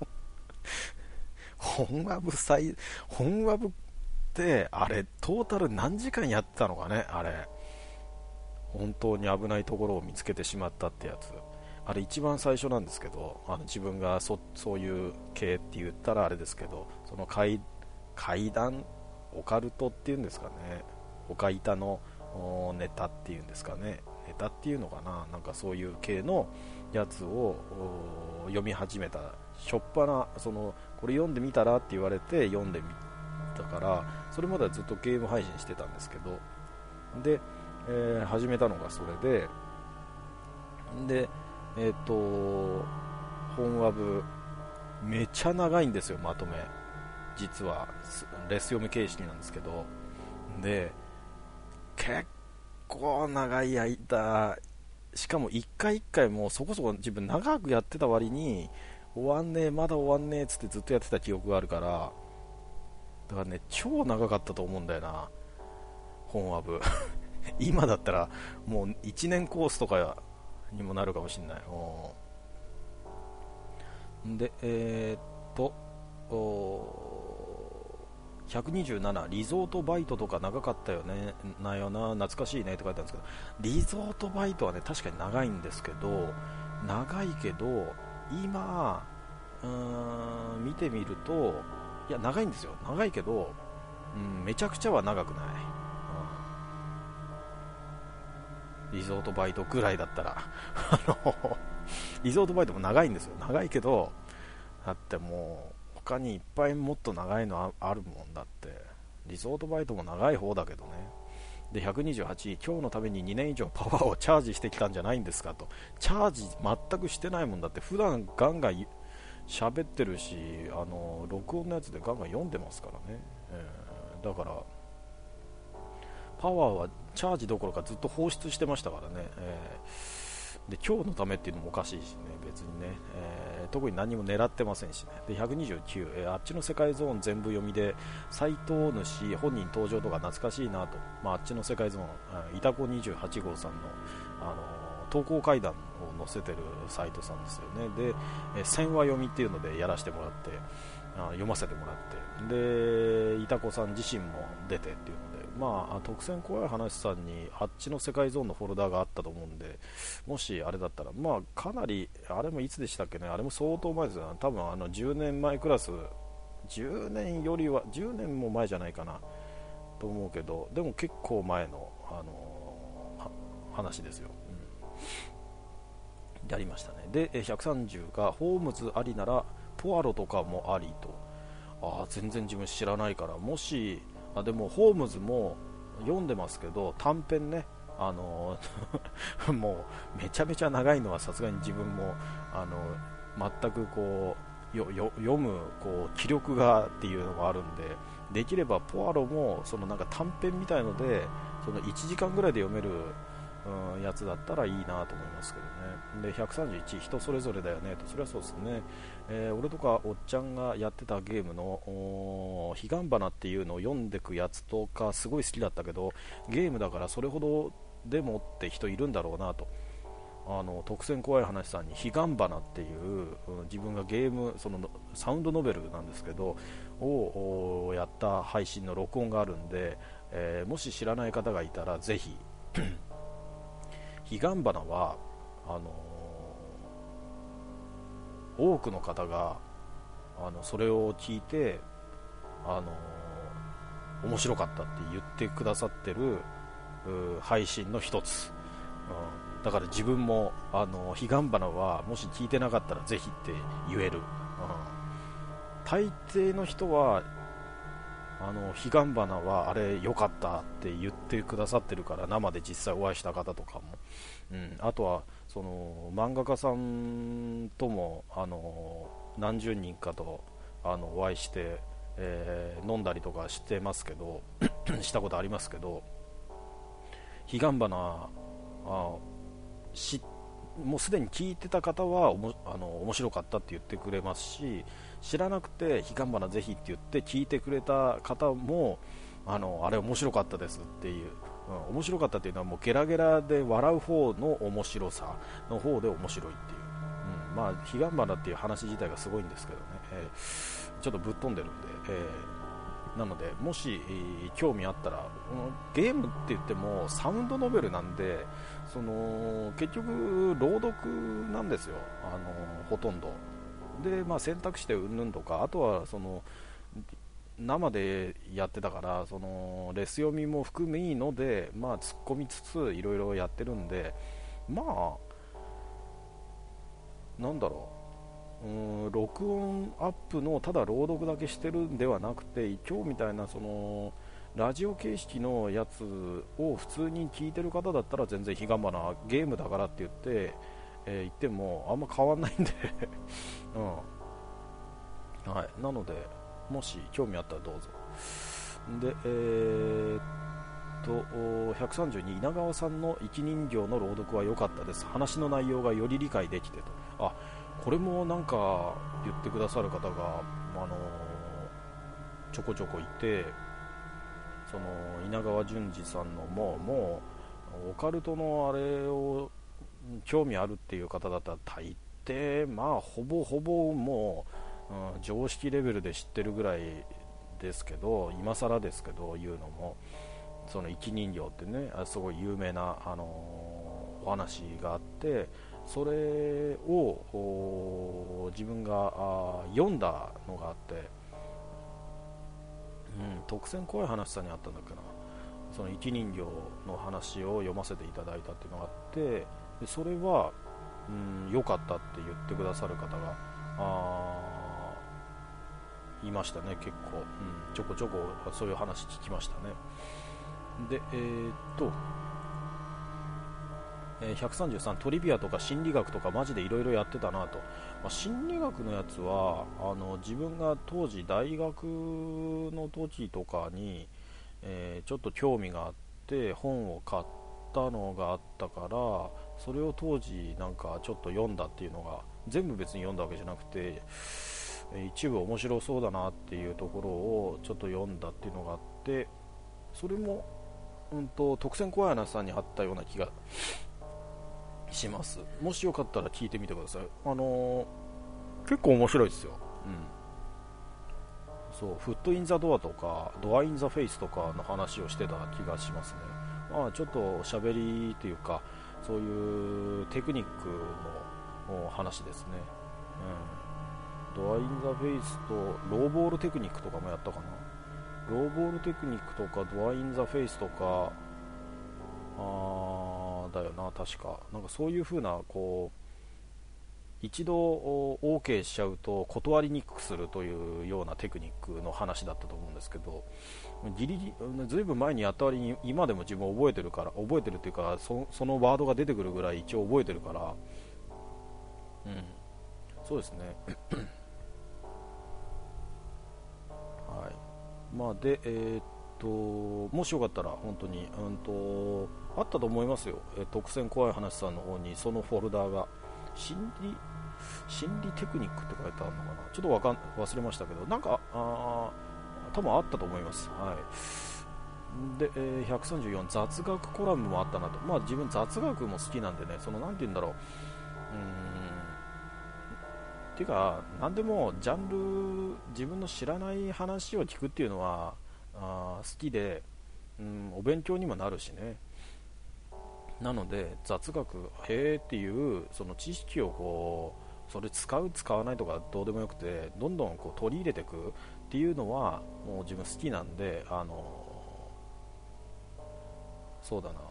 [SPEAKER 1] 本ワブ再本ワブってあれトータル何時間やってたのかね、あれ本当に危ないところを見つけてしまったってやつ、あれ一番最初なんですけど、あの自分が そ, そういう系って言ったらあれですけど、その怪怪談オカルトっていうんですかね、オカイタのネタっていうんですかね、ネタっていうのかな、なんかそういう系のやつを読み始めた、しょっぱなそのこれ読んでみたらって言われて読んでみたから、それまではずっとゲーム配信してたんですけど、で、えー、始めたのがそれで、でえっ、ー、と本ワブめちゃ長いんですよ、まとめ実はレス読み形式なんですけど、で結構長い間、しかも一回一回もそこそこ自分長くやってた割に終わんねえまだ終わんねえっつってずっとやってた記憶があるから、だからね超長かったと思うんだよな本ワブ今だったらもういちねんコースとかにもなるかもしれない。でえー、っとひゃくにじゅうなな、リゾートバイトとか長かったよねなよな、懐かしいねって書いてあるんですけど、リゾートバイトはね確かに長いんですけど、長いけど今うーん見てみると、いや長いんですよ、長いけど、うん、めちゃくちゃは長くない、うん、リゾートバイトぐらいだったらあのリゾートバイトも長いんですよ、長いけどだってもう他にいっぱいもっと長いの あ, あるもんだって、リゾートバイトも長い方だけどね。でひゃくにじゅうはち、今日のためににねん以上パワーをチャージしてきたんじゃないんですかと。チャージ全くしてないもんだって、普段ガンガン喋ってるし、あの録音のやつでガンガン読んでますからね、えー、だからパワーはチャージどころかずっと放出してましたからね、えー、で今日のためっていうのもおかしいしね、別にね、えー、特に何も狙ってませんしね。でひゃくにじゅうきゅう、えー、あっちの世界ゾーン全部読みでサイト主本人登場とか懐かしいなと、まあ、あっちの世界ゾーン、イタコにじゅうはち号さんの、あのー、投稿階段を載せてるサイトさんですよね。で、えー、線話読みっていうのでやらせてもらって、あ読ませてもらって、でイタコさん自身も出てっていうので、まあ、特選怖い話さんにあっちの世界ゾーンのフォルダがあったと思うんで、もしあれだったら、まあ、かなりあれもいつでしたっけね、あれも相当前ですよね、多分あのじゅうねんまえクラス、じゅうねんよりはじゅうねんも前じゃないかなと思うけど、でも結構前の、あのー、話ですよ、うん、やりましたね。でひゃくさんじゅうがホームズありならポアロとかもありと。あ全然自分知らないから、もしあでもホームズも読んでますけど短編ね、あのもうめちゃめちゃ長いのはさすがに自分もあの全くこうよよ読むこう気力がっていうのがあるんで、できればポアロもそのなんか短編みたいのでそのいちじかんぐらいで読めるうん、やつだったらいいなと思いますけどね。でひゃくさんじゅういち、人それぞれだよねと、それはそうですね、えー、俺とかおっちゃんがやってたゲームの彼岸花っていうのを読んでくやつとかすごい好きだったけど、ゲームだからそれほどでもって人いるんだろうなと。あの特選怖い話さんに彼岸花っていう、うん、自分がゲーム、そのサウンドノベルなんですけどをやった配信の録音があるんで、えー、もし知らない方がいたらぜひ彼岸花はあのー、多くの方があのそれを聞いて、あのー、面白かったって言ってくださってる配信の一つ、うん、だから自分もあの彼岸花はもし聞いてなかったらぜひって言える、うん、大抵の人はあの彼岸花はあれ良かったって言ってくださってるから、生で実際お会いした方とかも、うん、あとはその漫画家さんともあの何十人かとあのお会いして、えー、飲んだりとかしてますけどしたことありますけど、彼岸花あしもうすでに聞いてた方はおもあの面白かったって言ってくれますし、知らなくて彼岸花ぜひって言って聞いてくれた方もあのあれ面白かったですっていう、うん、面白かったっていうのはもうゲラゲラで笑う方の面白さの方で面白いっていう、うん、まあ彼岸花っていう話自体がすごいんですけどね、えー、ちょっとぶっ飛んでるんで、えーなのでもし、えー、興味あったら、ゲームって言ってもサウンドノベルなんで、その結局朗読なんですよ、あのほとんどで、まあ、選択肢でうんぬんとか、あとはその生でやってたからそのレス読みも含めいいので、まあ、突っ込みつついろいろやってるんで、まあなんだろう、うーん録音アップのただ朗読だけしてるんではなくて、今日みたいなそのラジオ形式のやつを普通に聞いてる方だったら全然彼岸花ゲームだからって言って、えー言ってもあんま変わんないんでうんはい、なのでもし興味あったらどうぞ。でえー、っとひゃくさんじゅうに、稲川さんの生き人形の朗読は良かったです、話の内容がより理解できてと。あ、これもなんか言ってくださる方が、あのーちょこちょこいて、その稲川淳二さんのももうオカルトのあれを興味あるっていう方だったら大抵まあほぼほぼもう、うん、常識レベルで知ってるぐらいですけど、今更ですけど言うのも、その生き人形ってねすごい有名な、あのー、お話があって、それを自分が読んだのがあって、うん、特選怖い話さんにあったんだっけな、その生き人形の話を読ませていただいたっていうのがあって、でそれは良、うん、かったって言ってくださる方があいましたね、結構、うん、ちょこちょこそういう話聞きましたね。でえー、っとひゃくさんじゅうさん、トリビアとか心理学とかマジでいろいろやってたなと、まあ、心理学のやつはあの自分が当時大学の時とかに、えー、ちょっと興味があって本を買ったのがあったから、それを当時なんかちょっと読んだっていうのが、全部別に読んだわけじゃなくて一部面白そうだなっていうところをちょっと読んだっていうのがあって、それも、うんと、特選怖い話さんにあったような気がします。もしよかったら聞いてみてください。あのー、結構面白いですよ。うん。そう、フットインザドアとかドアインザフェイスとかの話をしてた気がしますね。まあちょっと喋りというかそういうテクニックの話ですね。うん。ドアインザフェイスとローボールテクニックとかもやったかな。ローボールテクニックとかドアインザフェイスとか、あーだよな、確かなんかそういう風なこう一度 OK しちゃうと断りにくくするというようなテクニックの話だったと思うんですけど、ギリギリずいぶん前にやった割に今でも自分覚えてるから、覚えてるっていうか そ, そのワードが出てくるぐらい一応覚えてるから、うん、そうですねはい、まあでえー、っともしよかったら本当にうんとあったと思いますよ。え特選怖い話さんの方にそのフォルダーが心理心理テクニックって書いてあるのかな、ちょっとわかん忘れましたけど、なんかあ多分あったと思います。はい。で、えーひゃくさんじゅうよん雑学コラムもあったなと。まあ自分雑学も好きなんでね、そのなんて言うんだろう、うーんていうか何でもジャンル、自分の知らない話を聞くっていうのはあ好きで、うん、お勉強にもなるしね。なので雑学へーっていうその知識をこうそれ使う使わないとかどうでもよくて、どんどんこう取り入れていくっていうのはもう自分好きなんで、あのそうだな、うん、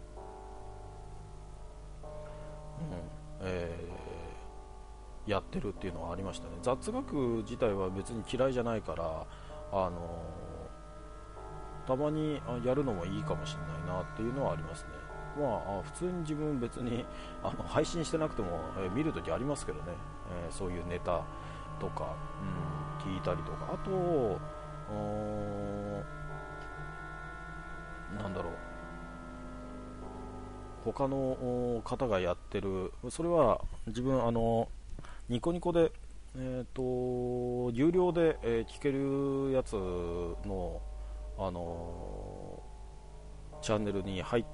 [SPEAKER 1] えーやってるっていうのはありましたね。雑学自体は別に嫌いじゃないから、あのたまにやるのもいいかもしれないなっていうのはありますね。まあ、普通に自分別にあの配信してなくても、えー見るときありますけどね、えーそういうネタとか、うん、聞いたりとか、あとおーなんだろう、他のお方がやってる、それは自分あのニコニコで、えー、と有料で、えー聞けるやつの、あのーチャンネルに入って、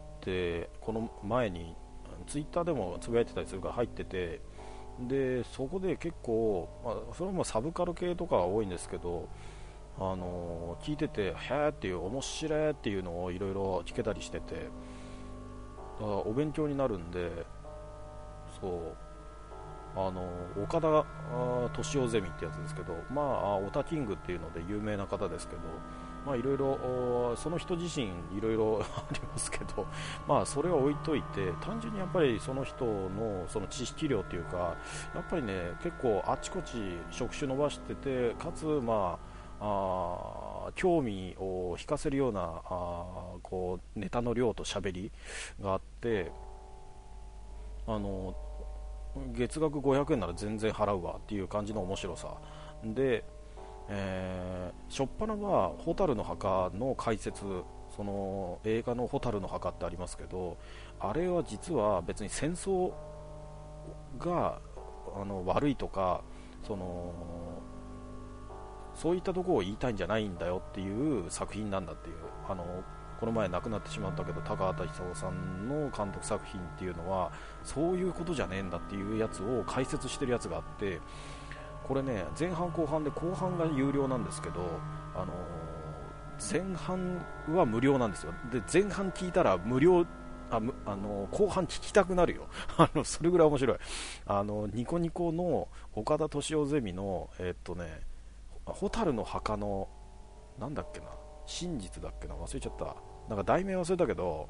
[SPEAKER 1] この前にツイッターでもつぶやいてたりするから入ってて、でそこで結構、まあ、それもサブカル系とかが多いんですけど、あのー聞いててへーっていう、面白いっていうのをいろいろ聞けたりしてて、だからお勉強になるんで、そうあの岡田敏夫ゼミってやつですけど、まあ、オタキングっていうので有名な方ですけど、まあ、いろいろその人自身いろいろありますけど、まあ、それは置いといて、単純にやっぱりその人のその知識量というか、やっぱりね結構あちこち職種伸ばしてて、かつ、まあ、あ興味を引かせるようなあこうネタの量と喋りがあって、あの月額ごひゃくえんなら全然払うわっていう感じの面白さで、えー、初っ端は蛍の墓の解説、その映画の蛍の墓ってありますけど、あれは実は別に戦争があの悪いとか、そのそういったところを言いたいんじゃないんだよっていう作品なんだっていう、あのこの前亡くなってしまったけど高畑勲さんの監督作品っていうのはそういうことじゃねえんだっていうやつを解説してるやつがあって、これね前半後半で後半が有料なんですけど、あの前半は無料なんですよ。で前半聞いたら無料、あむあの後半聞きたくなるよあのそれぐらい面白い。あのニコニコの岡田敏夫ゼミのえーっとね蛍の墓のなんだっけな、真実だっけな、忘れちゃった、なんか題名忘れたけど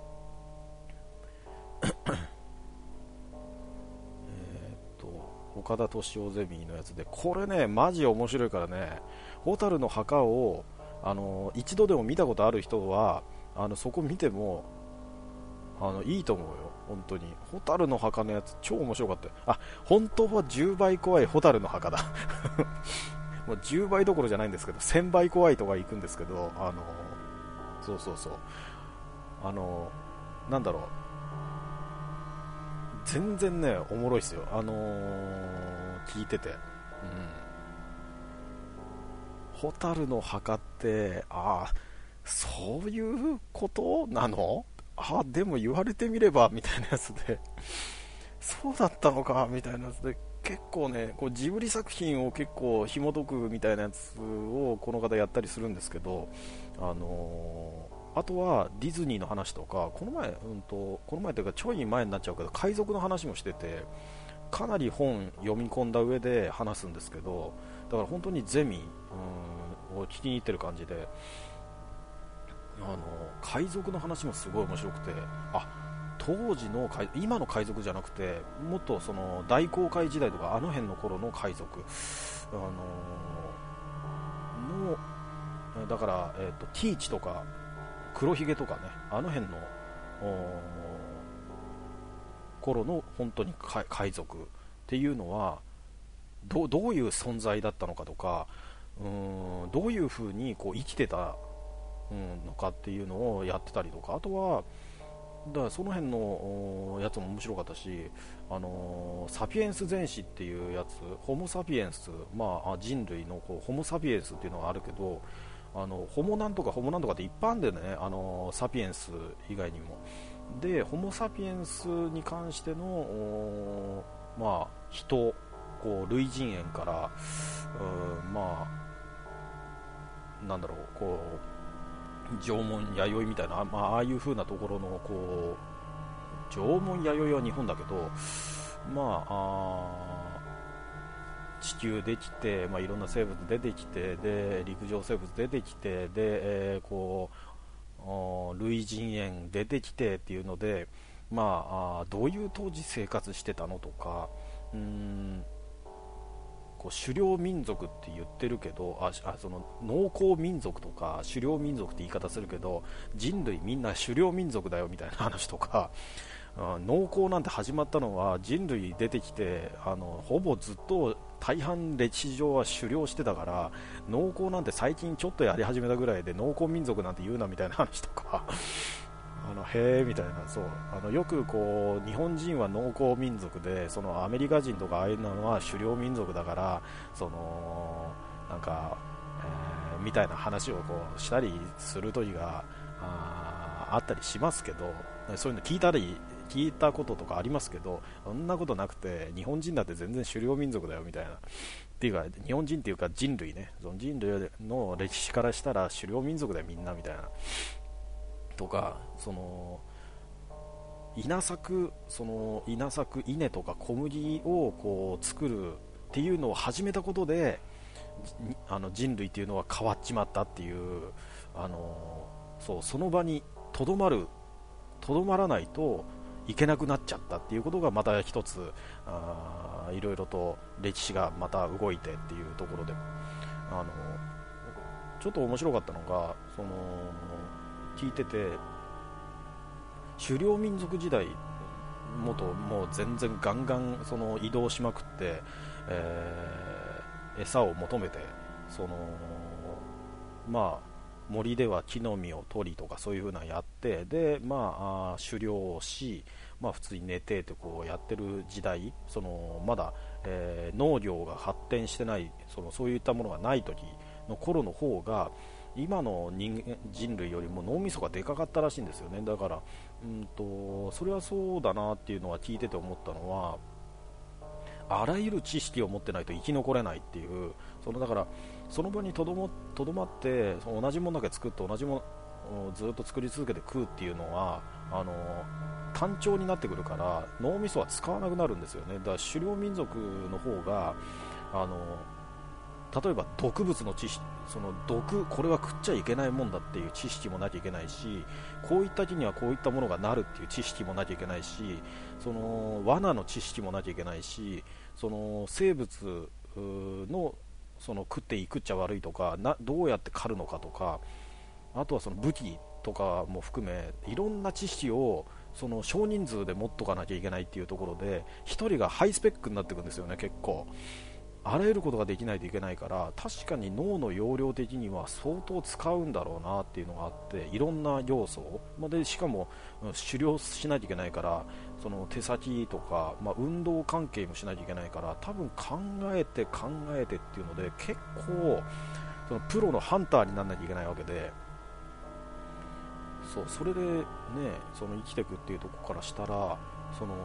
[SPEAKER 1] えーっと岡田敏夫ゼミのやつで、これねマジ面白いからね、蛍の墓をあの一度でも見たことある人はあのそこ見てもあのいいと思うよ本当に。蛍の墓のやつ超面白かったよ。あ、本当はじゅうばい怖い蛍の墓だもうじゅうばいどころじゃないんですけどせんばい怖いとか行くんですけど、あのそうそうそう、あのなんだろう、全然ねおもろいっすよ、あのー聞いてて、うん、蛍の墓って、ああそういうことなの、あでも言われてみればみたいなやつでそうだったのかみたいなやつで、結構ねこうジブリ作品を結構紐解くみたいなやつをこの方やったりするんですけど、あのーあとはディズニーの話とか、この前、うんと、この前というかちょい前になっちゃうけど海賊の話もしてて、かなり本読み込んだ上で話すんですけど、だから本当にゼミ、うん、を聞きに行ってる感じで、あの海賊の話もすごい面白くて、あ当時の海今の海賊じゃなくてもっとその大航海時代とかあの辺の頃の海賊、あののだから、えーと、ティーチとか黒ひげとかね、あの辺の頃の本当に海賊っていうのはどどういう存在だったのかとか、うーんどういう風にこう生きてた、うん、のかっていうのをやってたりとか、あとはだからその辺のやつも面白かったし、あのーサピエンス全史っていうやつ、ホモ・サピエンス、まあ、人類のこうホモ・サピエンスっていうのがあるけど、あのホモなんとかホモなんとかっていっぱいあるんだよね、あのーサピエンス以外にも。でホモ・サピエンスに関しての、まあ、人、こう類人猿から、うん、まあ、なんだろう、こう縄文弥生みたいな、まあ、ああいう風なところのこう縄文弥生は日本だけど、まあ、あ地球できて、まあ、いろんな生物出てきて、で陸上生物出てきて、で、えーこう類人猿出てきてっていうので、まあ、あどういう当時生活してたのとか、うーんこう狩猟民族って言ってるけど、ああその農耕民族とか狩猟民族って言い方するけど、人類みんな狩猟民族だよみたいな話とか、農耕なんて始まったのは人類出てきて、あのほぼずっと大半歴史上は狩猟してたから、農耕なんて最近ちょっとやり始めたぐらいで農耕民族なんて言うなみたいな話とかあのへえみたいな。そう、あのよくこう日本人は農耕民族で、そのアメリカ人とかああいうのは狩猟民族だから、そのなんか、えーみたいな話をこうしたりする時がああったりしますけど、そういうの聞いたり聞いたこととかありますけど、そんなことなくて、日本人だって全然狩猟民族だよみたいな。っていうか日本人っていうか人類ね、その人類の歴史からしたら狩猟民族だよみんなみたいなとか、その稲作、その稲作稲とか小麦をこう作るっていうのを始めたことで、あの人類っていうのは変わっちまったっていう、あのそうその場にとどまるとどまらないといけなくなっちゃったっていうことがまた一つ、あいろいろと歴史がまた動いてっていうところで、あのちょっと面白かったのが、その聞いてて、狩猟民族時代元もう全然ガンガンその移動しまくって、えー餌を求めて、そのまあ森では木の実を取りとかそういう風なのやって、でまあ狩猟をし、まあ普通に寝てってこうやってる時代、そのまだ、えー農業が発展してない、そのそういったものがない時の頃の方が、今の人間人類よりも脳みそがでかかったらしいんですよね。だから、うんとそれはそうだなっていうのは聞いてて思ったのは、あらゆる知識を持ってないと生き残れないっていう、そのだからその場にとどもとどまって、その同じものだけ作って同じものをずっと作り続けて食うっていうのは、あの単調になってくるから脳みそは使わなくなるんですよね。だから狩猟民族の方が、あの例えば毒物の知識、その毒、これは食っちゃいけないもんだっていう知識もなきゃいけないし、こういった日にはこういったものがなるっていう知識もなきゃいけないし、その罠の知識もなきゃいけないし、その生物のその食っていくっちゃ悪いとかな、どうやって狩るのかとか、あとはその武器とかも含め、いろんな知識をその少人数で持っとかなきゃいけないっていうところで、ひとりがハイスペックになっていくんですよね。結構あらゆることができないといけないから、確かに脳の容量的には相当使うんだろうなっていうのがあって、いろんな要素を、まあ、でしかもうん狩猟しないといけないから、その手先とか、まあ、運動関係もしないといけないから、多分考えて考えてっていうので、結構そのプロのハンターにならなきゃいけないわけで、そうそれでね、その生きていくっていうところからしたら、その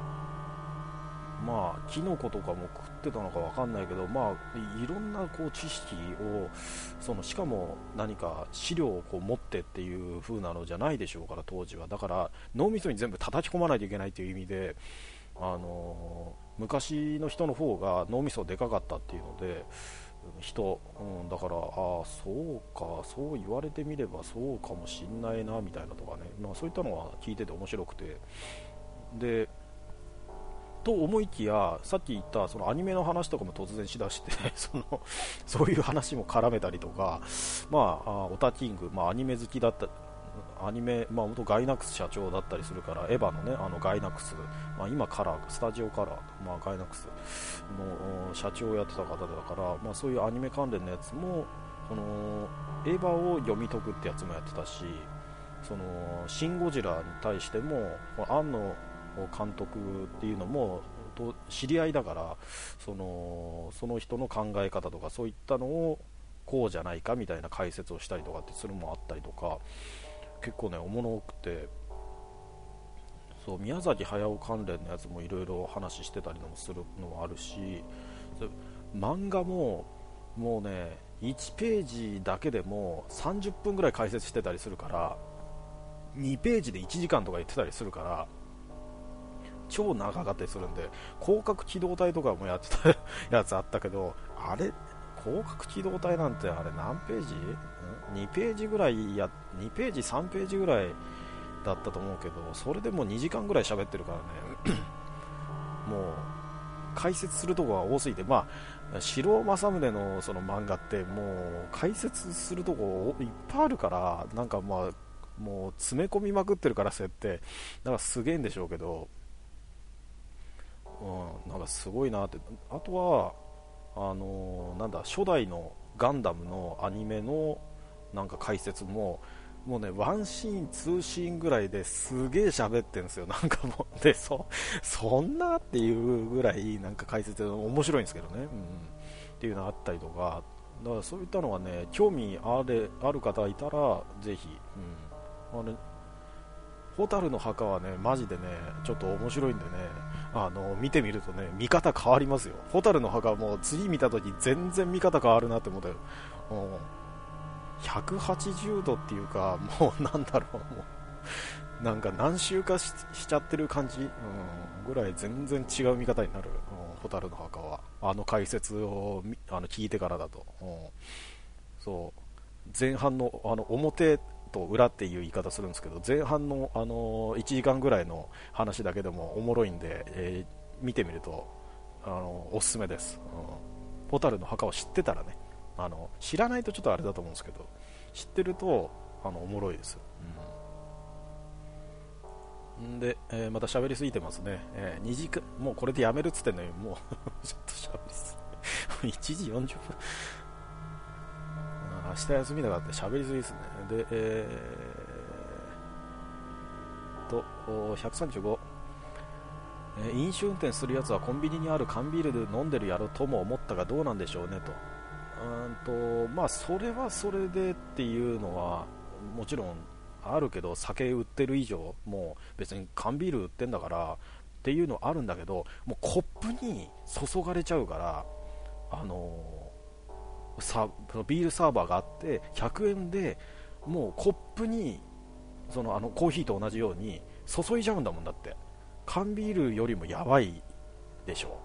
[SPEAKER 1] まあキノコとかも食ってたのかわかんないけど、まあいろんなこう知識を、そのしかも何か資料をこう持ってっていう風なのじゃないでしょうから、当時は。だから脳みそに全部叩き込まないといけないという意味で、あの昔の人の方が脳みそでかかったっていうので、人、うん、だから、ああそうか、そう言われてみればそうかもしんないなみたいなとかね、まあ、そういったのは聞いてて面白くて、でと思いきや、さっき言ったそのアニメの話とかも突然しだしてそのそういう話も絡めたりとか、まあ、あオタキング、まあ、アニメ好きだった、アニメ、まあ、元ガイナックス社長だったりするから、エヴァのね、あのガイナックス、まあ、今カラー、スタジオカラー、まあ、ガイナックスの社長をやってた方だから、まあ、そういうアニメ関連のやつも、そのエヴァを読み解くってやつもやってたし、 そのシン・ゴジラに対しても庵野監督っていうのもと知り合いだから、そのその人の考え方とかそういったのをこうじゃないかみたいな解説をしたりとかってするのもあったりとか、結構ねおもろくて、そう宮崎駿関連のやつもいろいろ話してたりもするのもあるし、漫画ももうねいちページだけでもさんじゅっぷんぐらい解説してたりするから、にページでいちじかんとか言ってたりするから超長かったりするんで、広角機動隊とかもやってたやつあったけど、あれ広角機動隊なんてあれ何ページ ?に ページぐらいやにページさんページぐらいだったと思うけど、それでもにじかんぐらい喋ってるからねもう解説するとこが多すぎて、まあ城政宗のその漫画ってもう解説するとこいっぱいあるから、なんかまあもう詰め込みまくってるから設定だからすげえんでしょうけど、うん、なんかすごいなって。あとはあのー、なんだ初代のガンダムのアニメのなんか解説ももうねワンシーンツーシーンぐらいですげえ喋ってるんですよ。なんかもうで そ, そんなっていうぐらいなんか解説面白いんですけどね、うん、っていうのがあったりとか、だからそういったのはね興味あれある方いたらぜひ、うん、あれ蛍の墓はねマジでねちょっと面白いんでね、あの見てみるとね見方変わりますよ。蛍の墓はもう次見た時全然見方変わるなって思ったよ。ひゃくはちじゅうどっていうか、もうなんだろう、もうなんか何周か し, しちゃってる感じ、うん、ぐらい全然違う見方になる、うん、蛍の墓はあの解説をあの聞いてからだと、うん、そう前半のあの表と裏っていう言い方するんですけど、前半の、あのいちじかんぐらいの話だけでもおもろいんで、えー、見てみるとあのおすすめです。うん、蛍の墓を知ってたらね、あの知らないとちょっとあれだと思うんですけど、知ってるとあのおもろいですよ。うん、んで、えー、また喋りすぎてますね、えー、にじかんもうこれでやめるっつってんのにもうちょっと喋りすぎいちじよんじゅっぷん、明日休みだからって喋りすぎですね。で、えー、とひゃくさんじゅうご、えー、飲酒運転するやつはコンビニにある缶ビールで飲んでるやろとも思ったがどうなんでしょうねと。うんとまあそれはそれでっていうのはもちろんあるけど、酒売ってる以上もう別に缶ビール売ってんだからっていうのはあるんだけど、もうコップに注がれちゃうから、あのー、さビールサーバーがあってひゃくえんでもうコップにそのあのコーヒーと同じように注いじゃうんだもん。だって缶ビールよりもやばいでしょ。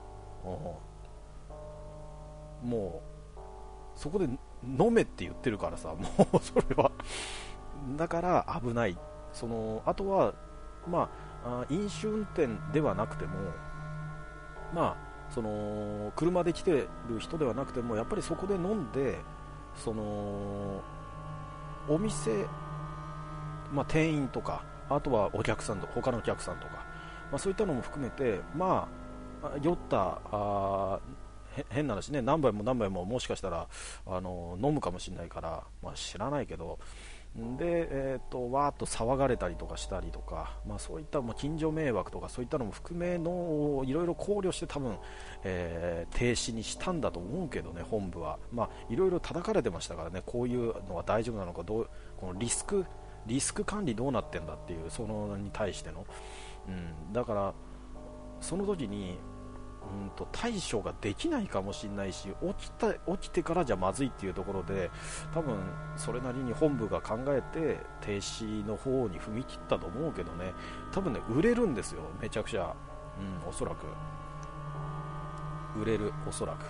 [SPEAKER 1] もうそこで飲めって言ってるからさ、もうそれはだから危ない。そのあとはまあ飲酒運転ではなくても、まあその車で来てる人ではなくても、やっぱりそこで飲んで、そのお店、まあ、店員とかあとはお客さんと他のお客さんとか、まあ、そういったのも含めて、まあ酔ったあ変な話ね、何杯も何杯ももしかしたらあの飲むかもしれないから、まあ、知らないけど、で、えー、とわーっと騒がれたりとかしたりとか、まあ、そういったもう近所迷惑とかそういったのも含めのをいろいろ考慮して多分、えー、停止にしたんだと思うけどね、本部は。まあいろいろ叩かれてましたからね、こういうのは大丈夫なのか、どうこのリスクリスク管理どうなってんだっていう、そのに対しての、うん、だからその時にうんと対処ができないかもしれないし、起きた起きてからじゃまずいっていうところで、多分それなりに本部が考えて停止の方に踏み切ったと思うけどね、多分ね売れるんですよ、めちゃくちゃ、うん、おそらく売れる、おそらく、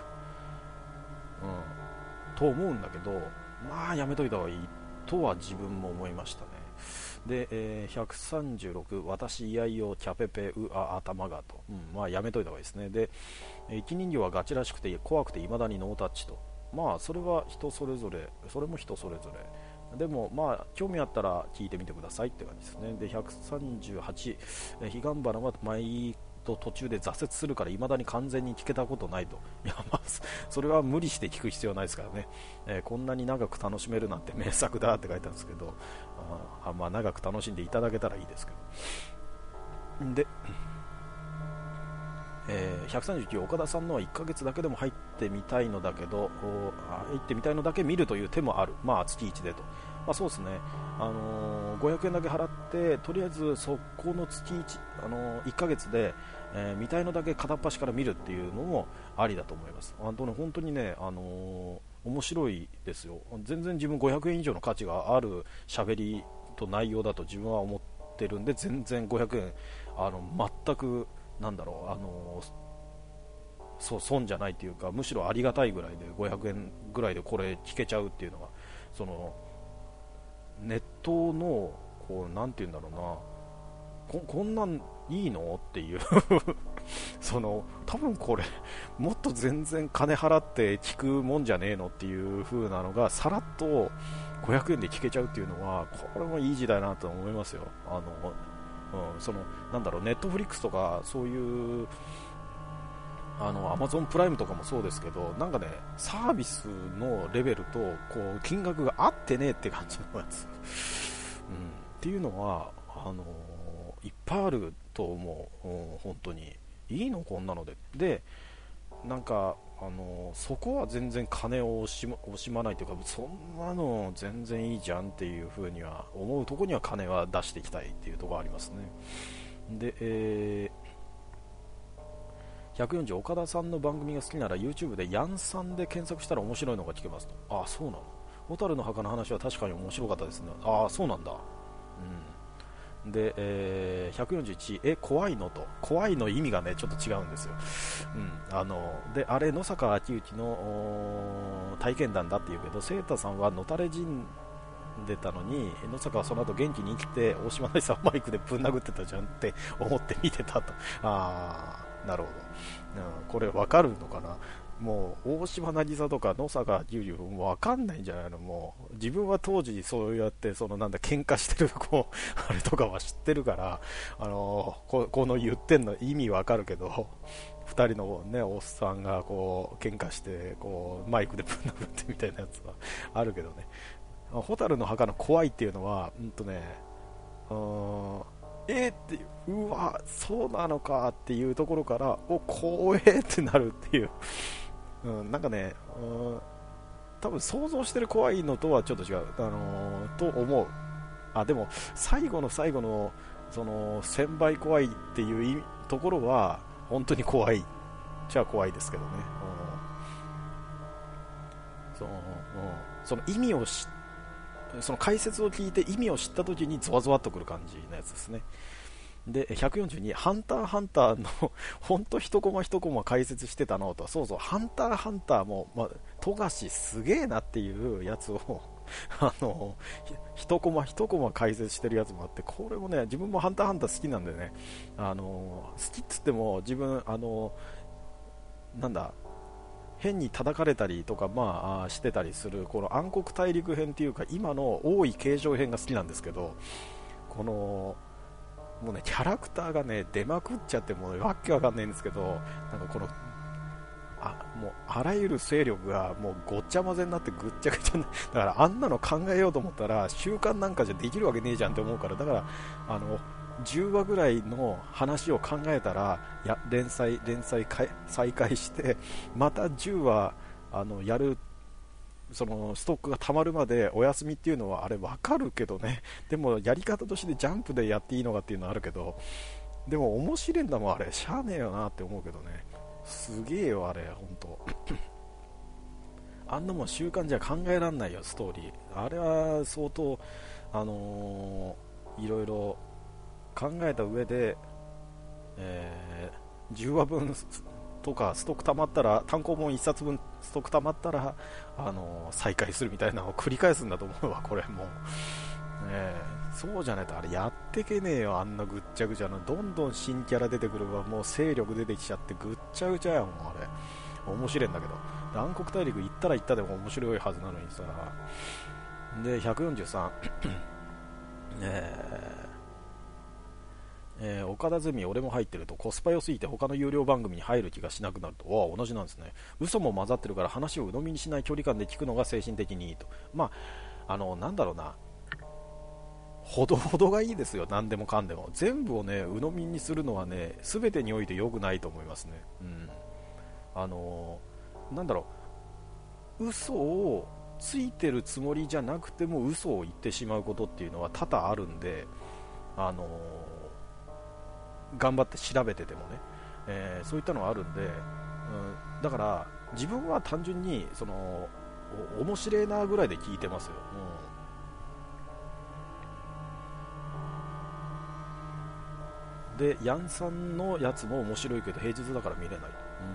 [SPEAKER 1] うん、と思うんだけど、まあやめといた方がいいとは自分も思いましたね。で、えー、ひゃくさんじゅうろく、私いやいよキャペペウア頭がと、うん、まあやめといた方がいいですね。で、生き人形はガチらしくて怖くて未だにノータッチと、まあそれは人それぞれ、それも人それぞれでもまあ興味あったら聞いてみてくださいって感じですね。でひゃくさんじゅうはち、彼岸花は毎と途中で挫折するから未だに完全に聞けたことないと。いや、まあそれは無理して聞く必要ないですからね、えー、こんなに長く楽しめるなんて名作だって書いてあるんですけど、 あまあ長く楽しんでいただけたらいいですけど。で、えー、ひゃくさんじゅうきゅう岡田さんのはいっかげつだけでも入ってみたいのだけど、入ってみたいのだけ見るという手もある。まあ月いちでと。まあ、そうですね、あのー、ごひゃくえんだけ払ってとりあえずそこの月いち、あのー、いっかげつで、えー、見たいのだけ片っ端から見るっていうのもありだと思います。あとね、本当にね、あのー、面白いですよ。全然自分ごひゃくえん以上の価値がある喋りと内容だと自分は思ってるんで、全然ごひゃくえんあの全くなんだろう、あのそう損じゃないというか、むしろありがたいぐらいでごひゃくえんぐらいでこれ聞けちゃうっていうのが、そのネットのこうなんていうんだろうな、こ, こんなんいいのっていうその多分これもっと全然金払って聞くもんじゃねえのっていう風なのがさらっとごひゃくえんで聞けちゃうっていうのは、これもいい時代だなと思いますよ。あのうん、そのなんだろう、ネットフリックスとかそういうあのアマゾンプライムとかもそうですけど、なんかねサービスのレベルとこう金額が合ってねえって感じのやつ、うん、っていうのはあのいっぱいあると思う、うん、本当にいいのこんなので。でなんかあのそこは全然金を惜しま、惜しまないというか、そんなの全然いいじゃんっていう風には思うところには金は出していきたいっていうところありますね。で、えー、ひゃくよんじゅう岡田さんの番組が好きなら YouTube でヤンさんで検索したら面白いのが聞けますと。ああそうなの。小樽の墓の話は確かに面白かったですね。ああそうなんだ。うんで、えー、ひゃくよんじゅういち、え、怖いのと、怖いの意味がね、ちょっと違うんですよ。うん、あの、で、あれ、野坂昭之の体験談だって言うけど、セータさんはのたれ死んでたのに、野坂はその後元気に生きて、大島大さんマイクでぶん殴ってたじゃんって思って見てたと。あー、なるほど。うん、これわかるのかな。もう大島渚とか野坂樹里もわかんないんじゃないの。もう自分は当時そうやってそのなんだ喧嘩してるこうあれとかは知ってるから、あのここの言ってんの意味わかるけど、ふたりのねおっさんがこう喧嘩してこうマイクでぶん殴ってみたいなやつはあるけどね。蛍の墓の怖いっていうのはうんとね、うーんえー、ってうわそうなのかっていうところからお怖えってなるっていう。うん、なんかね、うん、多分想像してる怖いのとはちょっと違う、あのー、と思う。あ、でも最後の最後のそのせんばい怖いっていうところは本当に怖いじゃあ怖いですけどね。うん、その、うん、その意味を知その解説を聞いて意味を知った時にゾワゾワっとくる感じのやつですね。でひゃくよんじゅうに、ハンターハンターの本当一コマ一コマ解説してたのと、そうそう、ハンターハンターも、まあ、富樫すげえなっていうやつをあの一コマ一コマ解説してるやつもあって、これもね、自分もハンターハンター好きなんでね、あの好きっつっても自分あのなんだ変に叩かれたりとか、まあ、してたりするこの暗黒大陸編っていうか今の王位継承編が好きなんですけど、このもうねキャラクターがね出まくっちゃってもうわけわかんないんですけど、なんかこのあもうあらゆる勢力がもうごっちゃ混ぜになってぐっちゃぐちゃになだからあんなの考えようと思ったら週刊なんかじゃできるわけねえじゃんって思うから、だからあのじゅうわぐらいの話を考えたらや連載連載再開してまたじゅうわあのやる、そのストックが溜まるまでお休みっていうのはあれ分かるけどね、でもやり方としてジャンプでやっていいのかっていうのはあるけど、でも面白いんだもんあれ、しゃあねえよなって思うけどね、すげえよあれ本当あんなもん習慣じゃ考えらんないよストーリー、あれは相当あのー、いろいろ考えた上で、えー、じゅうわぶんとかストック溜まったら単行本いっさつぶんストック溜まったら、あのー、再開するみたいなのを繰り返すんだと思うわこれもう、ね、そうじゃないとあれやってけねえよ、あんなぐっちゃぐちゃな、どんどん新キャラ出てくるわ、もう勢力出てきちゃってぐっちゃぐちゃやもんあれ、面白いんだけど、暗黒大陸行ったら行ったでも面白いはずなのにさ。でひゃくよんじゅうさんえーえー、岡田ゼミ俺も入ってるとコスパ良すぎて他の有料番組に入る気がしなくなると。お同じなんですね。嘘も混ざってるから話を鵜呑みにしない距離感で聞くのが精神的にいいと。まああのなんだろうな、 ほどほどがいいですよ。何でもかんでも全部をね鵜呑みにするのはね全てにおいて良くないと思いますね。うん、あのー、なんだろう、嘘をついてるつもりじゃなくても嘘を言ってしまうことっていうのは多々あるんで、あのー、頑張って調べててもね、えー、そういったのはあるんで、うん、だから自分は単純にその面白いなぐらいで聞いてますよ。うん、でヤンさんのやつも面白いけど平日だから見れない。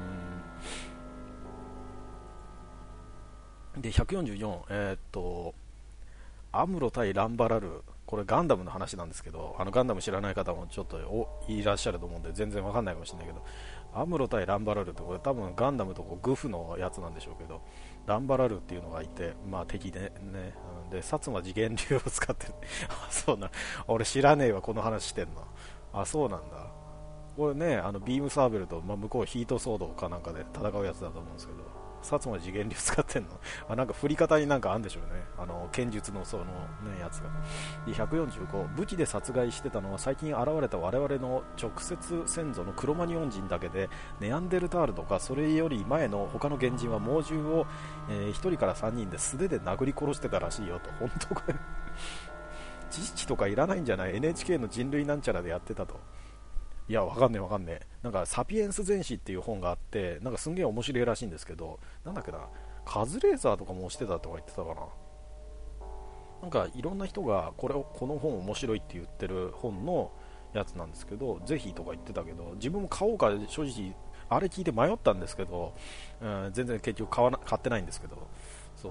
[SPEAKER 1] うんでひゃくよんじゅうよん、えーっとアムロ対ランバラル、これガンダムの話なんですけど、あのガンダム知らない方もちょっといらっしゃると思うんで全然わかんないかもしれないけど、アムロ対ランバラルってこれ多分ガンダムとこうグフのやつなんでしょうけど、ランバラルっていうのがいて、まあ敵でね、で薩摩次元流を使ってるあ、そうな、俺知らねえわこの話してんの。あ、そうなんだ。これね、あのビームサーベルと、まあ、向こうヒートソードかなんかで戦うやつだと思うんですけど、薩摩次元流使ってんのあ、なんか振り方になんかあるんでしょうね、あの剣術のその、ね、やつが。でひゃくよんじゅうご、武器で殺害してたのは最近現れた我々の直接先祖のクロマニオン人だけで、ネアンデルタールとかそれより前の他の原人は猛獣を、えー、ひとりからさんにんで素手で殴り殺してたらしいよと。本当これ知識とかいらないんじゃない？ エヌエイチケー の人類なんちゃらでやってたと。いや、わかんねえわかんねえ。なんか、サピエンス全史っていう本があって、なんかすんげえ面白いらしいんですけど、なんだっけな、カズレーザーとかもしてたとか言ってたかな。なんか、いろんな人が、これを、この本面白いって言ってる本のやつなんですけど、ぜひとか言ってたけど、自分も買おうか、正直、あれ聞いて迷ったんですけど、うん、全然結局買わな、買ってないんですけど、そう。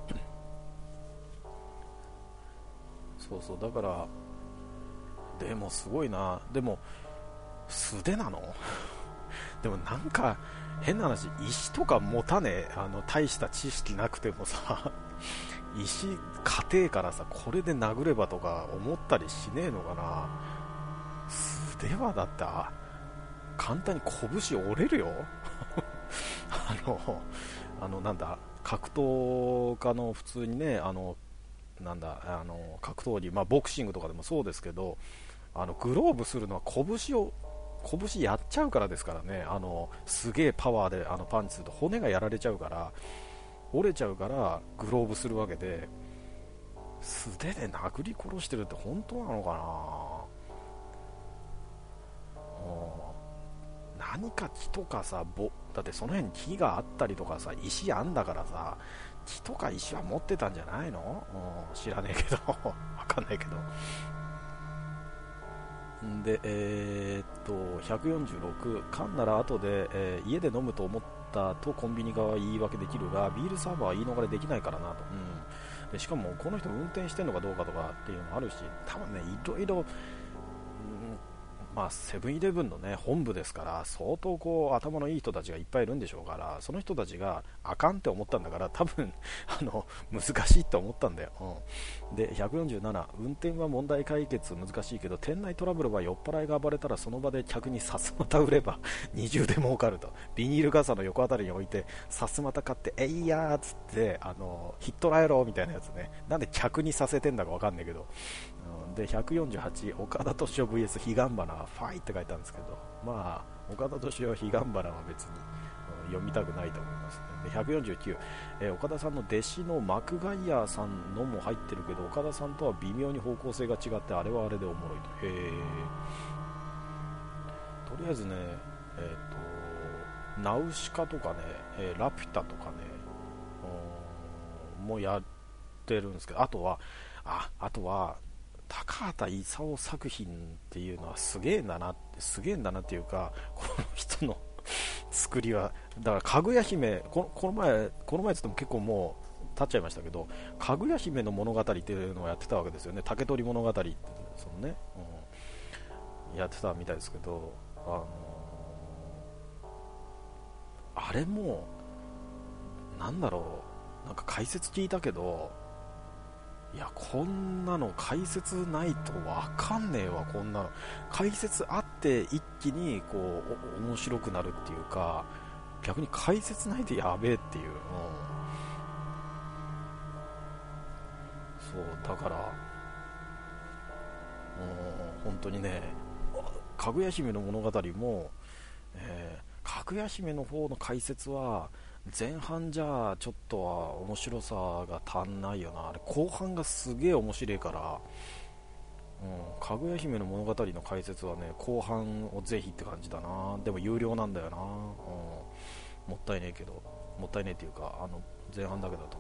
[SPEAKER 1] そうそう、だから、でもすごいな。でも、素手なのでもなんか変な話、石とか持たねえ、あの大した知識なくてもさ、石家庭からさこれで殴ればとか思ったりしねえのかな。素手はだって簡単に拳折れるよあのあのなんだ格闘家の普通にね、あのなんだあの格闘技、まあ、ボクシングとかでもそうですけど、あのグローブするのは拳を拳やっちゃうからですからね。あのすげえパワーであのパンチすると骨がやられちゃうから、折れちゃうからグローブするわけで、素手で殴り殺してるって本当なのかな。何か木とかさ、ぼだってその辺に木があったりとかさ、石あんだからさ、木とか石は持ってたんじゃないの？知らねえけどわかんないけど。で、えー、っとひゃくよんじゅうろく、缶なら後で、えー家で飲むと思ったとコンビニ側は言い訳できるが、ビールサーバーは言い逃れできないからなと、うん、でしかもこの人運転してるのかどうかとかっていうのもあるし、多分ね、いろいろ、まあ、セブンイレブンの、ね、本部ですから、相当こう頭のいい人たちがいっぱいいるんでしょうから、その人たちがあかんって思ったんだから、多分あの難しいって思ったんだよ、うん、でひゃくよんじゅうなな、運転は問題解決難しいけど、店内トラブルは酔っ払いが暴れたらその場で客にさすまた売れば二重で儲かると。ビニール傘の横あたりに置いてさすまた買って、えいやーっつってあのヒットライローみたいなやつね、なんで客にさせてんだかわかんないけど、でひゃくよんじゅうはち、岡田斗司夫 ブイエス 彼岸花ファイって書いてあるんですけど、まあ岡田斗司夫彼岸花は別に、うん、読みたくないと思いますね。でひゃくよんじゅうきゅう、えー、岡田さんの弟子のマクガイヤーさんのも入ってるけど、岡田さんとは微妙に方向性が違って、あれはあれでおもろいと。へー、とりあえずね、えっ、ー、とナウシカとかね、えー、ラピュタとかね、もうやってるんですけど、あとはああとは高畑勲作品っていうのはすげえんだなってすげえんだなっていうか、この人の作りは、だからかぐや姫、ここの前この前つっても結構もう経っちゃいましたけど、かぐや姫の物語っていうのをやってたわけですよね。竹取物語ってそのね、うん、やってたみたいですけど、あのー、あれもなんだろう、なんか解説聞いたけど、いや、こんなの解説ないとわかんねえわ。こんなの解説あって一気にこう面白くなるっていうか、逆に解説ないでやべえっていう、うん、そうだからうん、本当にね、かぐや姫の物語も、えー、かぐや姫の方の解説は前半じゃちょっとは面白さが足んないよな。あれ後半がすげえ面白いから、うん、かぐや姫の物語の解説はね、後半をぜひって感じだな。でも有料なんだよな、うん、もったいねえけど、もったいねえっていうか、あの前半だけだと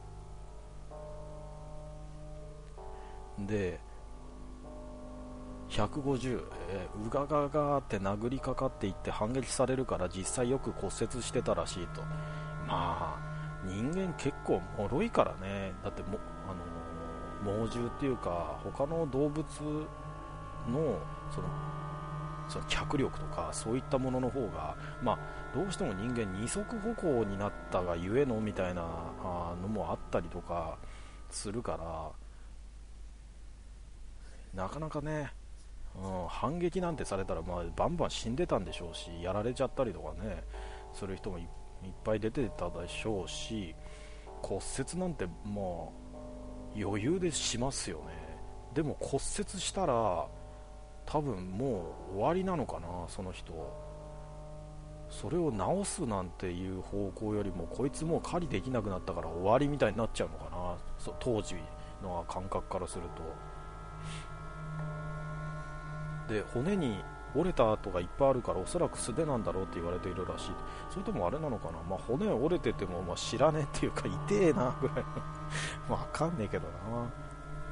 [SPEAKER 1] 思う。でひゃくごじゅう、えー、うがががって殴りかかっていって反撃されるから実際よく骨折してたらしいと。まあ人間結構脆いからね。だっても、あのー、猛獣っていうか他の動物のそのその脚力とかそういったものの方が、まあ、どうしても人間二足歩行になったがゆえのみたいなのもあったりとかするから、なかなかね、うん、反撃なんてされたら、まあ、バンバン死んでたんでしょうし、やられちゃったりとかね、する人も い, いっぱい出てたでしょうし、骨折なんてもう余裕でしますよね。でも骨折したら多分もう終わりなのかな、その人。それを治すなんていう方向よりも、こいつもう狩りできなくなったから終わりみたいになっちゃうのかな、そ当時の感覚からすると。で骨に折れた跡がいっぱいあるからおそらく素手なんだろうって言われているらしい。それともあれなのかな、まあ、骨折れててもまあ知らねえっていうか痛えなぐらいのわかんねえけどな、うん、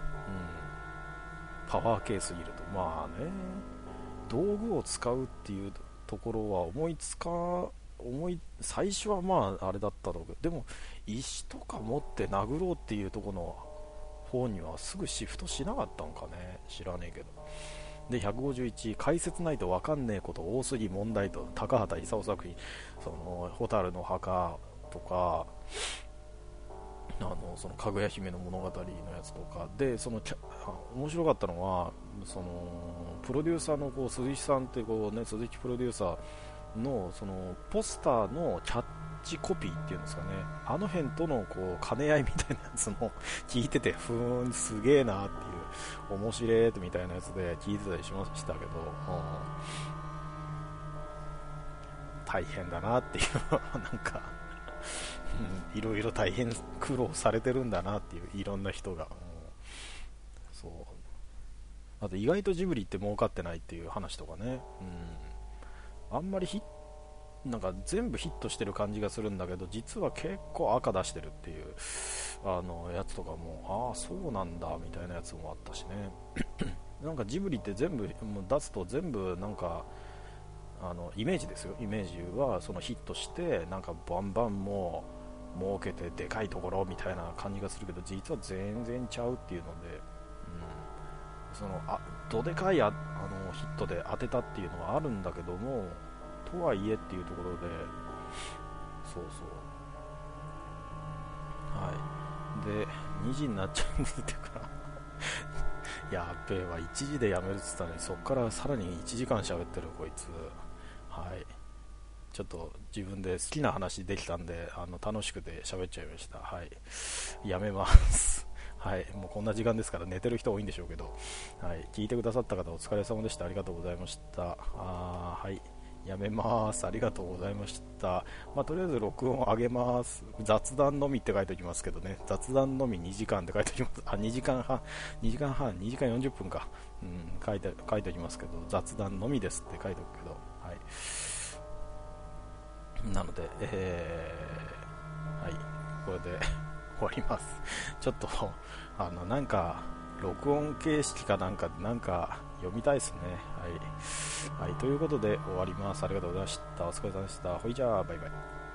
[SPEAKER 1] パワー系すぎると。まあね、道具を使うっていうところは思いつか思い最初はまああれだったろうけど、でも石とか持って殴ろうっていうところの方にはすぐシフトしなかったんかね、知らねえけど。でひゃくごじゅういち、解説ないと分かんねえこと多すぎ問題と、高畑勲作品、その蛍の墓とか、あのそのかぐや姫の物語のやつとかで、その面白かったのは、そのプロデューサーのこう鈴木さんってこう、ね、鈴木プロデューサーのそのポスターのキャッチコピーっていうんですかね、あの辺とのこう兼ね合いみたいなやつも聞いてて、ふーんすげえなっていう、面白いみたいなやつで聞いてたりしましたけど、うん、大変だなっていうなんかいろいろ大変苦労されてるんだなっていう、いろんな人が、うん、そう。あと意外とジブリって儲かってないっていう話とかね、うん、あんまりヒッなんか全部ヒットしてる感じがするんだけど、実は結構赤出してるっていうあのやつとかも、ああそうなんだみたいなやつもあったしねなんかジブリって全部もう出すと全部なんかあのイメージですよ、イメージはそのヒットしてなんかバンバンもう儲けてでかいところみたいな感じがするけど、実は全然ちゃうっていうので、うん、そのあどでかいああのヒットで当てたっていうのはあるんだけども、とはいえっていうところで、そうそう、はいでにじになっちゃうんですっていうかやっべえわ、いちじでやめるって言ったのにそっからさらにいちじかん喋ってるこいつ。はい、ちょっと自分で好きな話できたんで、あの楽しくて喋っちゃいました。はい、やめますはい、もうこんな時間ですから寝てる人多いんでしょうけど、はい、聞いてくださった方お疲れ様でした。ありがとうございました。あはい、やめます。ありがとうございました。まあ、とりあえず録音上げます。雑談のみって書いておきますけどね。雑談のみにじかんって書いておきます。あ、にじかんはん、にじかんはん、にじかんよんじゅっぷんか。うん、書いて、書いておきますけど、雑談のみですって書いておくけど、はい。なので、えー、はい、これで終わります。ちょっと、あの、なんか、録音形式かなんか、なんか、読みたいですね。はい。はい。ということで終わります。ありがとうございました。お疲れ様でした。ほいじゃあ、バイバイ。